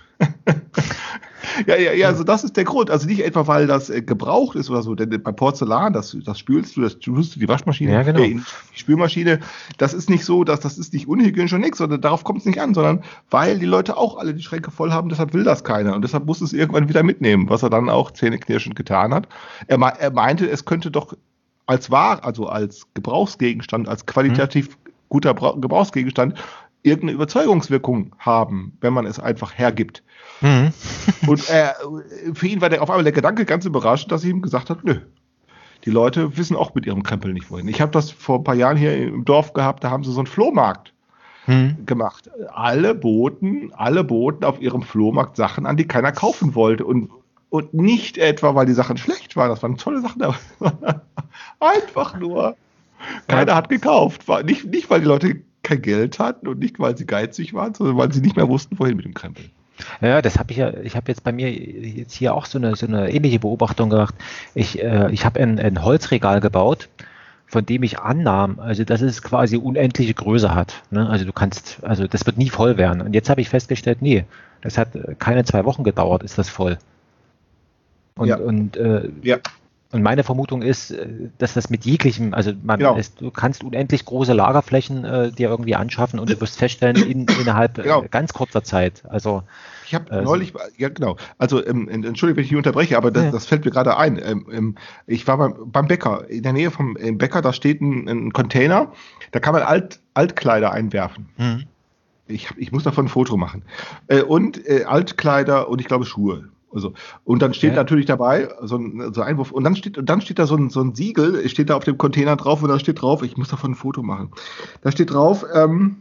Speaker 2: Ja, ja, ja, also das ist der Grund. Also nicht etwa, weil das äh, gebraucht ist oder so, denn bei Porzellan, das, das spülst du, das spülst du die Waschmaschine,
Speaker 3: ja, genau.
Speaker 2: äh, die Spülmaschine, das ist nicht so, dass das ist nicht unhygienisch und nichts, sondern darauf kommt es nicht an, sondern weil die Leute auch alle die Schränke voll haben, deshalb will das keiner und deshalb muss es irgendwann wieder mitnehmen, was er dann auch zähneknirschend getan hat. Er, er meinte, es könnte doch als Ware, also als Gebrauchsgegenstand, als qualitativ hm. guter Gebrauchsgegenstand irgendeine Überzeugungswirkung haben, wenn man es einfach hergibt. Mhm. Und äh, für ihn war der auf einmal der Gedanke ganz überraschend, dass ich ihm gesagt habe, nö, die Leute wissen auch mit ihrem Krempel nicht wohin. Ich habe das vor ein paar Jahren hier im Dorf gehabt, da haben sie so einen Flohmarkt mhm. gemacht. Alle boten, alle boten auf ihrem Flohmarkt Sachen an, die keiner kaufen wollte. Und, und nicht etwa, weil die Sachen schlecht waren, das waren tolle Sachen, aber einfach nur, keiner hat gekauft. War nicht, nicht, weil die Leute kein Geld hatten und nicht, weil sie geizig waren, sondern weil sie nicht mehr wussten, wohin mit dem Krempel.
Speaker 3: Ja, das habe ich ja, ich habe jetzt bei mir jetzt hier auch so eine, so eine ähnliche Beobachtung gemacht. Ich, äh, ich habe ein, ein Holzregal gebaut, von dem ich annahm, also dass es quasi unendliche Größe hat. Ne? Also du kannst, also das wird nie voll werden. Und jetzt habe ich festgestellt, nee, das hat keine zwei Wochen gedauert, ist das voll. Und, ja. und äh, ja. Und meine Vermutung ist, dass das mit jeglichem, also man, genau. es, du kannst unendlich große Lagerflächen äh, dir irgendwie anschaffen und du wirst feststellen, in, innerhalb genau. äh, ganz kurzer Zeit. Also
Speaker 2: ich habe äh, neulich, ja genau, also ähm, entschuldige, wenn ich dich unterbreche, aber das, ja. das fällt mir gerade ein. Ähm, ähm, ich war beim, beim Bäcker, in der Nähe vom Bäcker, da steht ein, ein Container, da kann man Alt, Altkleider einwerfen. Mhm. Ich, ich muss davon ein Foto machen. Äh, und äh, Altkleider und ich glaube Schuhe. Also, und dann steht ja. natürlich dabei so ein, so ein Einwurf und dann steht und dann steht da so ein, so ein Siegel, steht da auf dem Container drauf und da steht drauf, ich muss davon ein Foto machen. Da steht drauf, ähm,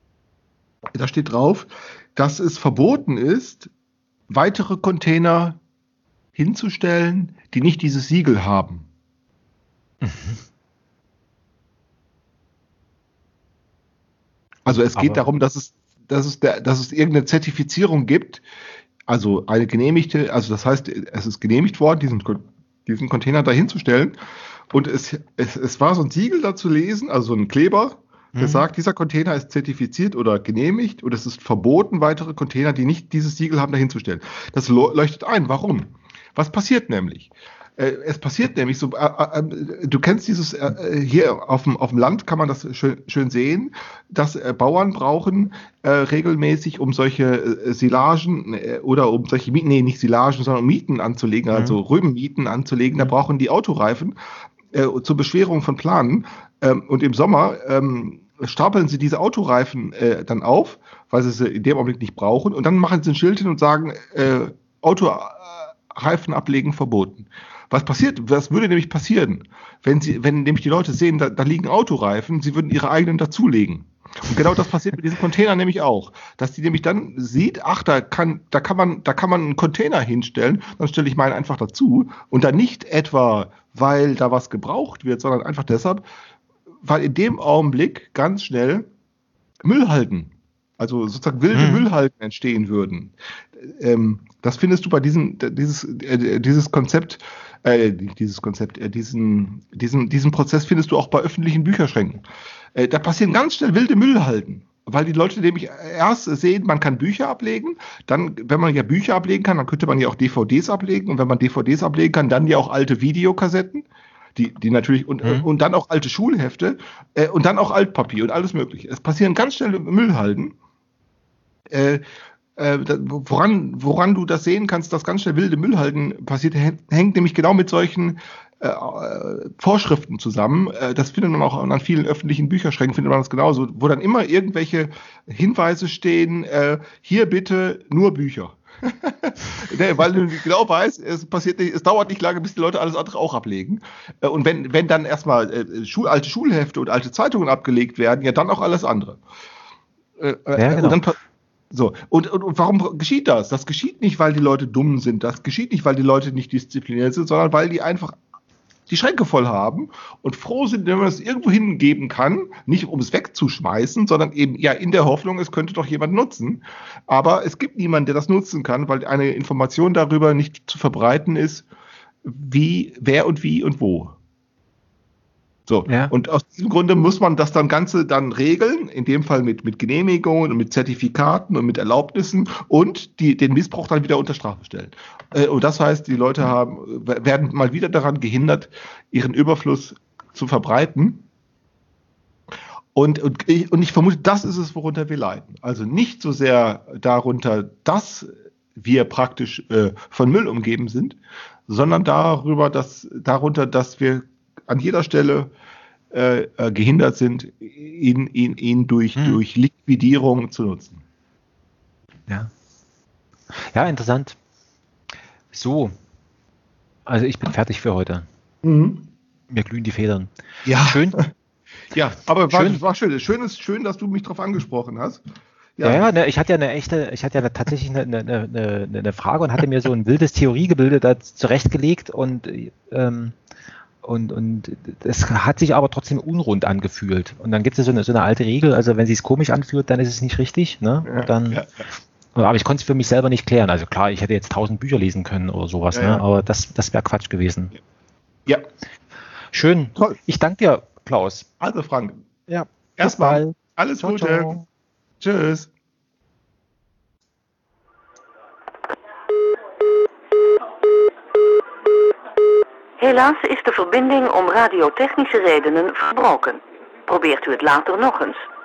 Speaker 2: da steht drauf, dass es verboten ist, weitere Container hinzustellen, die nicht dieses Siegel haben. Mhm. Also es geht Aber darum, dass es, dass es, der, dass es irgendeine Zertifizierung gibt. Also eine genehmigte, also das heißt, es ist genehmigt worden, diesen, diesen Container da hinzustellen. Und es, es, es war so ein Siegel da zu lesen, also so ein Kleber, der mhm. sagt, dieser Container ist zertifiziert oder genehmigt und es ist verboten, weitere Container, die nicht dieses Siegel haben, da hinzustellen. Das leuchtet ein. Warum? Was passiert nämlich? Äh, es passiert nämlich so, äh, äh, du kennst dieses, äh, hier auf dem, auf dem Land kann man das schön, schön sehen, dass äh, Bauern brauchen äh, regelmäßig, um solche äh, Silagen äh, oder um solche Mieten, nee, nicht Silagen, sondern um Mieten anzulegen, mhm. also Rübenmieten anzulegen, da brauchen die Autoreifen äh, zur Beschwerung von Planen. Ähm, und im Sommer ähm, stapeln sie diese Autoreifen äh, dann auf, weil sie sie in dem Augenblick nicht brauchen. Und dann machen sie ein Schild hin und sagen, äh, Autoreifen ablegen verboten. Was passiert? Was würde nämlich passieren, wenn sie, wenn nämlich die Leute sehen, da, da liegen Autoreifen, sie würden ihre eigenen dazulegen. Und genau das passiert mit diesen Containern nämlich auch, dass die nämlich dann sieht, ach, da kann, da kann man, da kann man einen Container hinstellen, dann stelle ich meinen einfach dazu und dann nicht etwa, weil da was gebraucht wird, sondern einfach deshalb, weil in dem Augenblick ganz schnell Müllhalden, also sozusagen wilde hm. Müllhalden entstehen würden. Ähm, das findest du bei diesem, dieses, äh, dieses Konzept, äh, dieses Konzept, äh, diesen, diesen, diesen Prozess findest du auch bei öffentlichen Bücherschränken. Äh, da passieren ganz schnell wilde Müllhalden, weil die Leute nämlich erst sehen, man kann Bücher ablegen, dann, wenn man ja Bücher ablegen kann, dann könnte man ja auch D V Ds ablegen und wenn man D V Ds ablegen kann, dann ja auch alte Videokassetten, die, die natürlich, und, mhm. und dann auch alte Schulhefte äh, und dann auch Altpapier und alles mögliche. Es passieren ganz schnell Müllhalden. Äh, äh, woran, woran du das sehen kannst, dass ganz schnell wilde Müllhalden passiert, hängt nämlich genau mit solchen äh, Vorschriften zusammen. Äh, das findet man auch an vielen öffentlichen Bücherschränken, findet man das genauso, wo dann immer irgendwelche Hinweise stehen, äh, hier bitte nur Bücher. Nee, weil du genau weißt, es passiert nicht, es dauert nicht lange, bis die Leute alles andere auch ablegen. Und wenn, wenn dann erstmal äh, Schul, alte Schulhefte und alte Zeitungen abgelegt werden, ja dann auch alles andere. Äh, ja, genau. Und dann So, und, und, und warum geschieht das? Das geschieht nicht, weil die Leute dumm sind, das geschieht nicht, weil die Leute nicht diszipliniert sind, sondern weil die einfach die Schränke voll haben und froh sind, wenn man es irgendwo hingeben kann, nicht um es wegzuschmeißen, sondern eben ja in der Hoffnung, es könnte doch jemand nutzen. Aber es gibt niemanden, der das nutzen kann, weil eine Information darüber nicht zu verbreiten ist, wie, wer und wie und wo. So, ja. Und aus diesem Grunde muss man das dann Ganze dann regeln, in dem Fall mit, mit Genehmigungen und mit Zertifikaten und mit Erlaubnissen und die, den Missbrauch dann wieder unter Strafe stellen. Äh, und das heißt, die Leute haben, werden mal wieder daran gehindert, ihren Überfluss zu verbreiten. Und, und, ich, und ich vermute, das ist es, worunter wir leiden. Also nicht so sehr darunter, dass wir praktisch äh, von Müll umgeben sind, sondern darüber, dass, darunter, dass wir an jeder Stelle äh, äh, gehindert sind, ihn, ihn, ihn durch, hm. durch Liquidierung zu nutzen.
Speaker 3: Ja. Ja, interessant. So, also ich bin fertig für heute. Mhm. Mir glühen die Federn.
Speaker 2: Ja. Schön. Ja, aber war schön. war schön. Schön ist schön, dass du mich darauf angesprochen hast.
Speaker 3: Ja, ja, ja ne, ich hatte ja eine echte, ich hatte ja tatsächlich eine, eine, eine, eine Frage und hatte mir so ein wildes Theoriegebilde da zurechtgelegt und ähm, Und, und es hat sich aber trotzdem unrund angefühlt. Und dann gibt es so eine, so eine alte Regel, also wenn es sich komisch anfühlt, dann ist es nicht richtig. Ne? Ja, dann, ja, ja. Aber ich konnte es für mich selber nicht klären. Also klar, ich hätte jetzt tausend Bücher lesen können oder sowas, ja, ne? Ja. Aber das, das wäre Quatsch gewesen.
Speaker 2: Ja.
Speaker 3: Schön. Toll. Ich danke dir, Klaus.
Speaker 2: Also Frank.
Speaker 3: Ja.
Speaker 2: Erstmal alles ciao, Gute. Ciao. Tschüss.
Speaker 1: Helaas is de verbinding om radiotechnische redenen verbroken. Probeert u het later nog eens.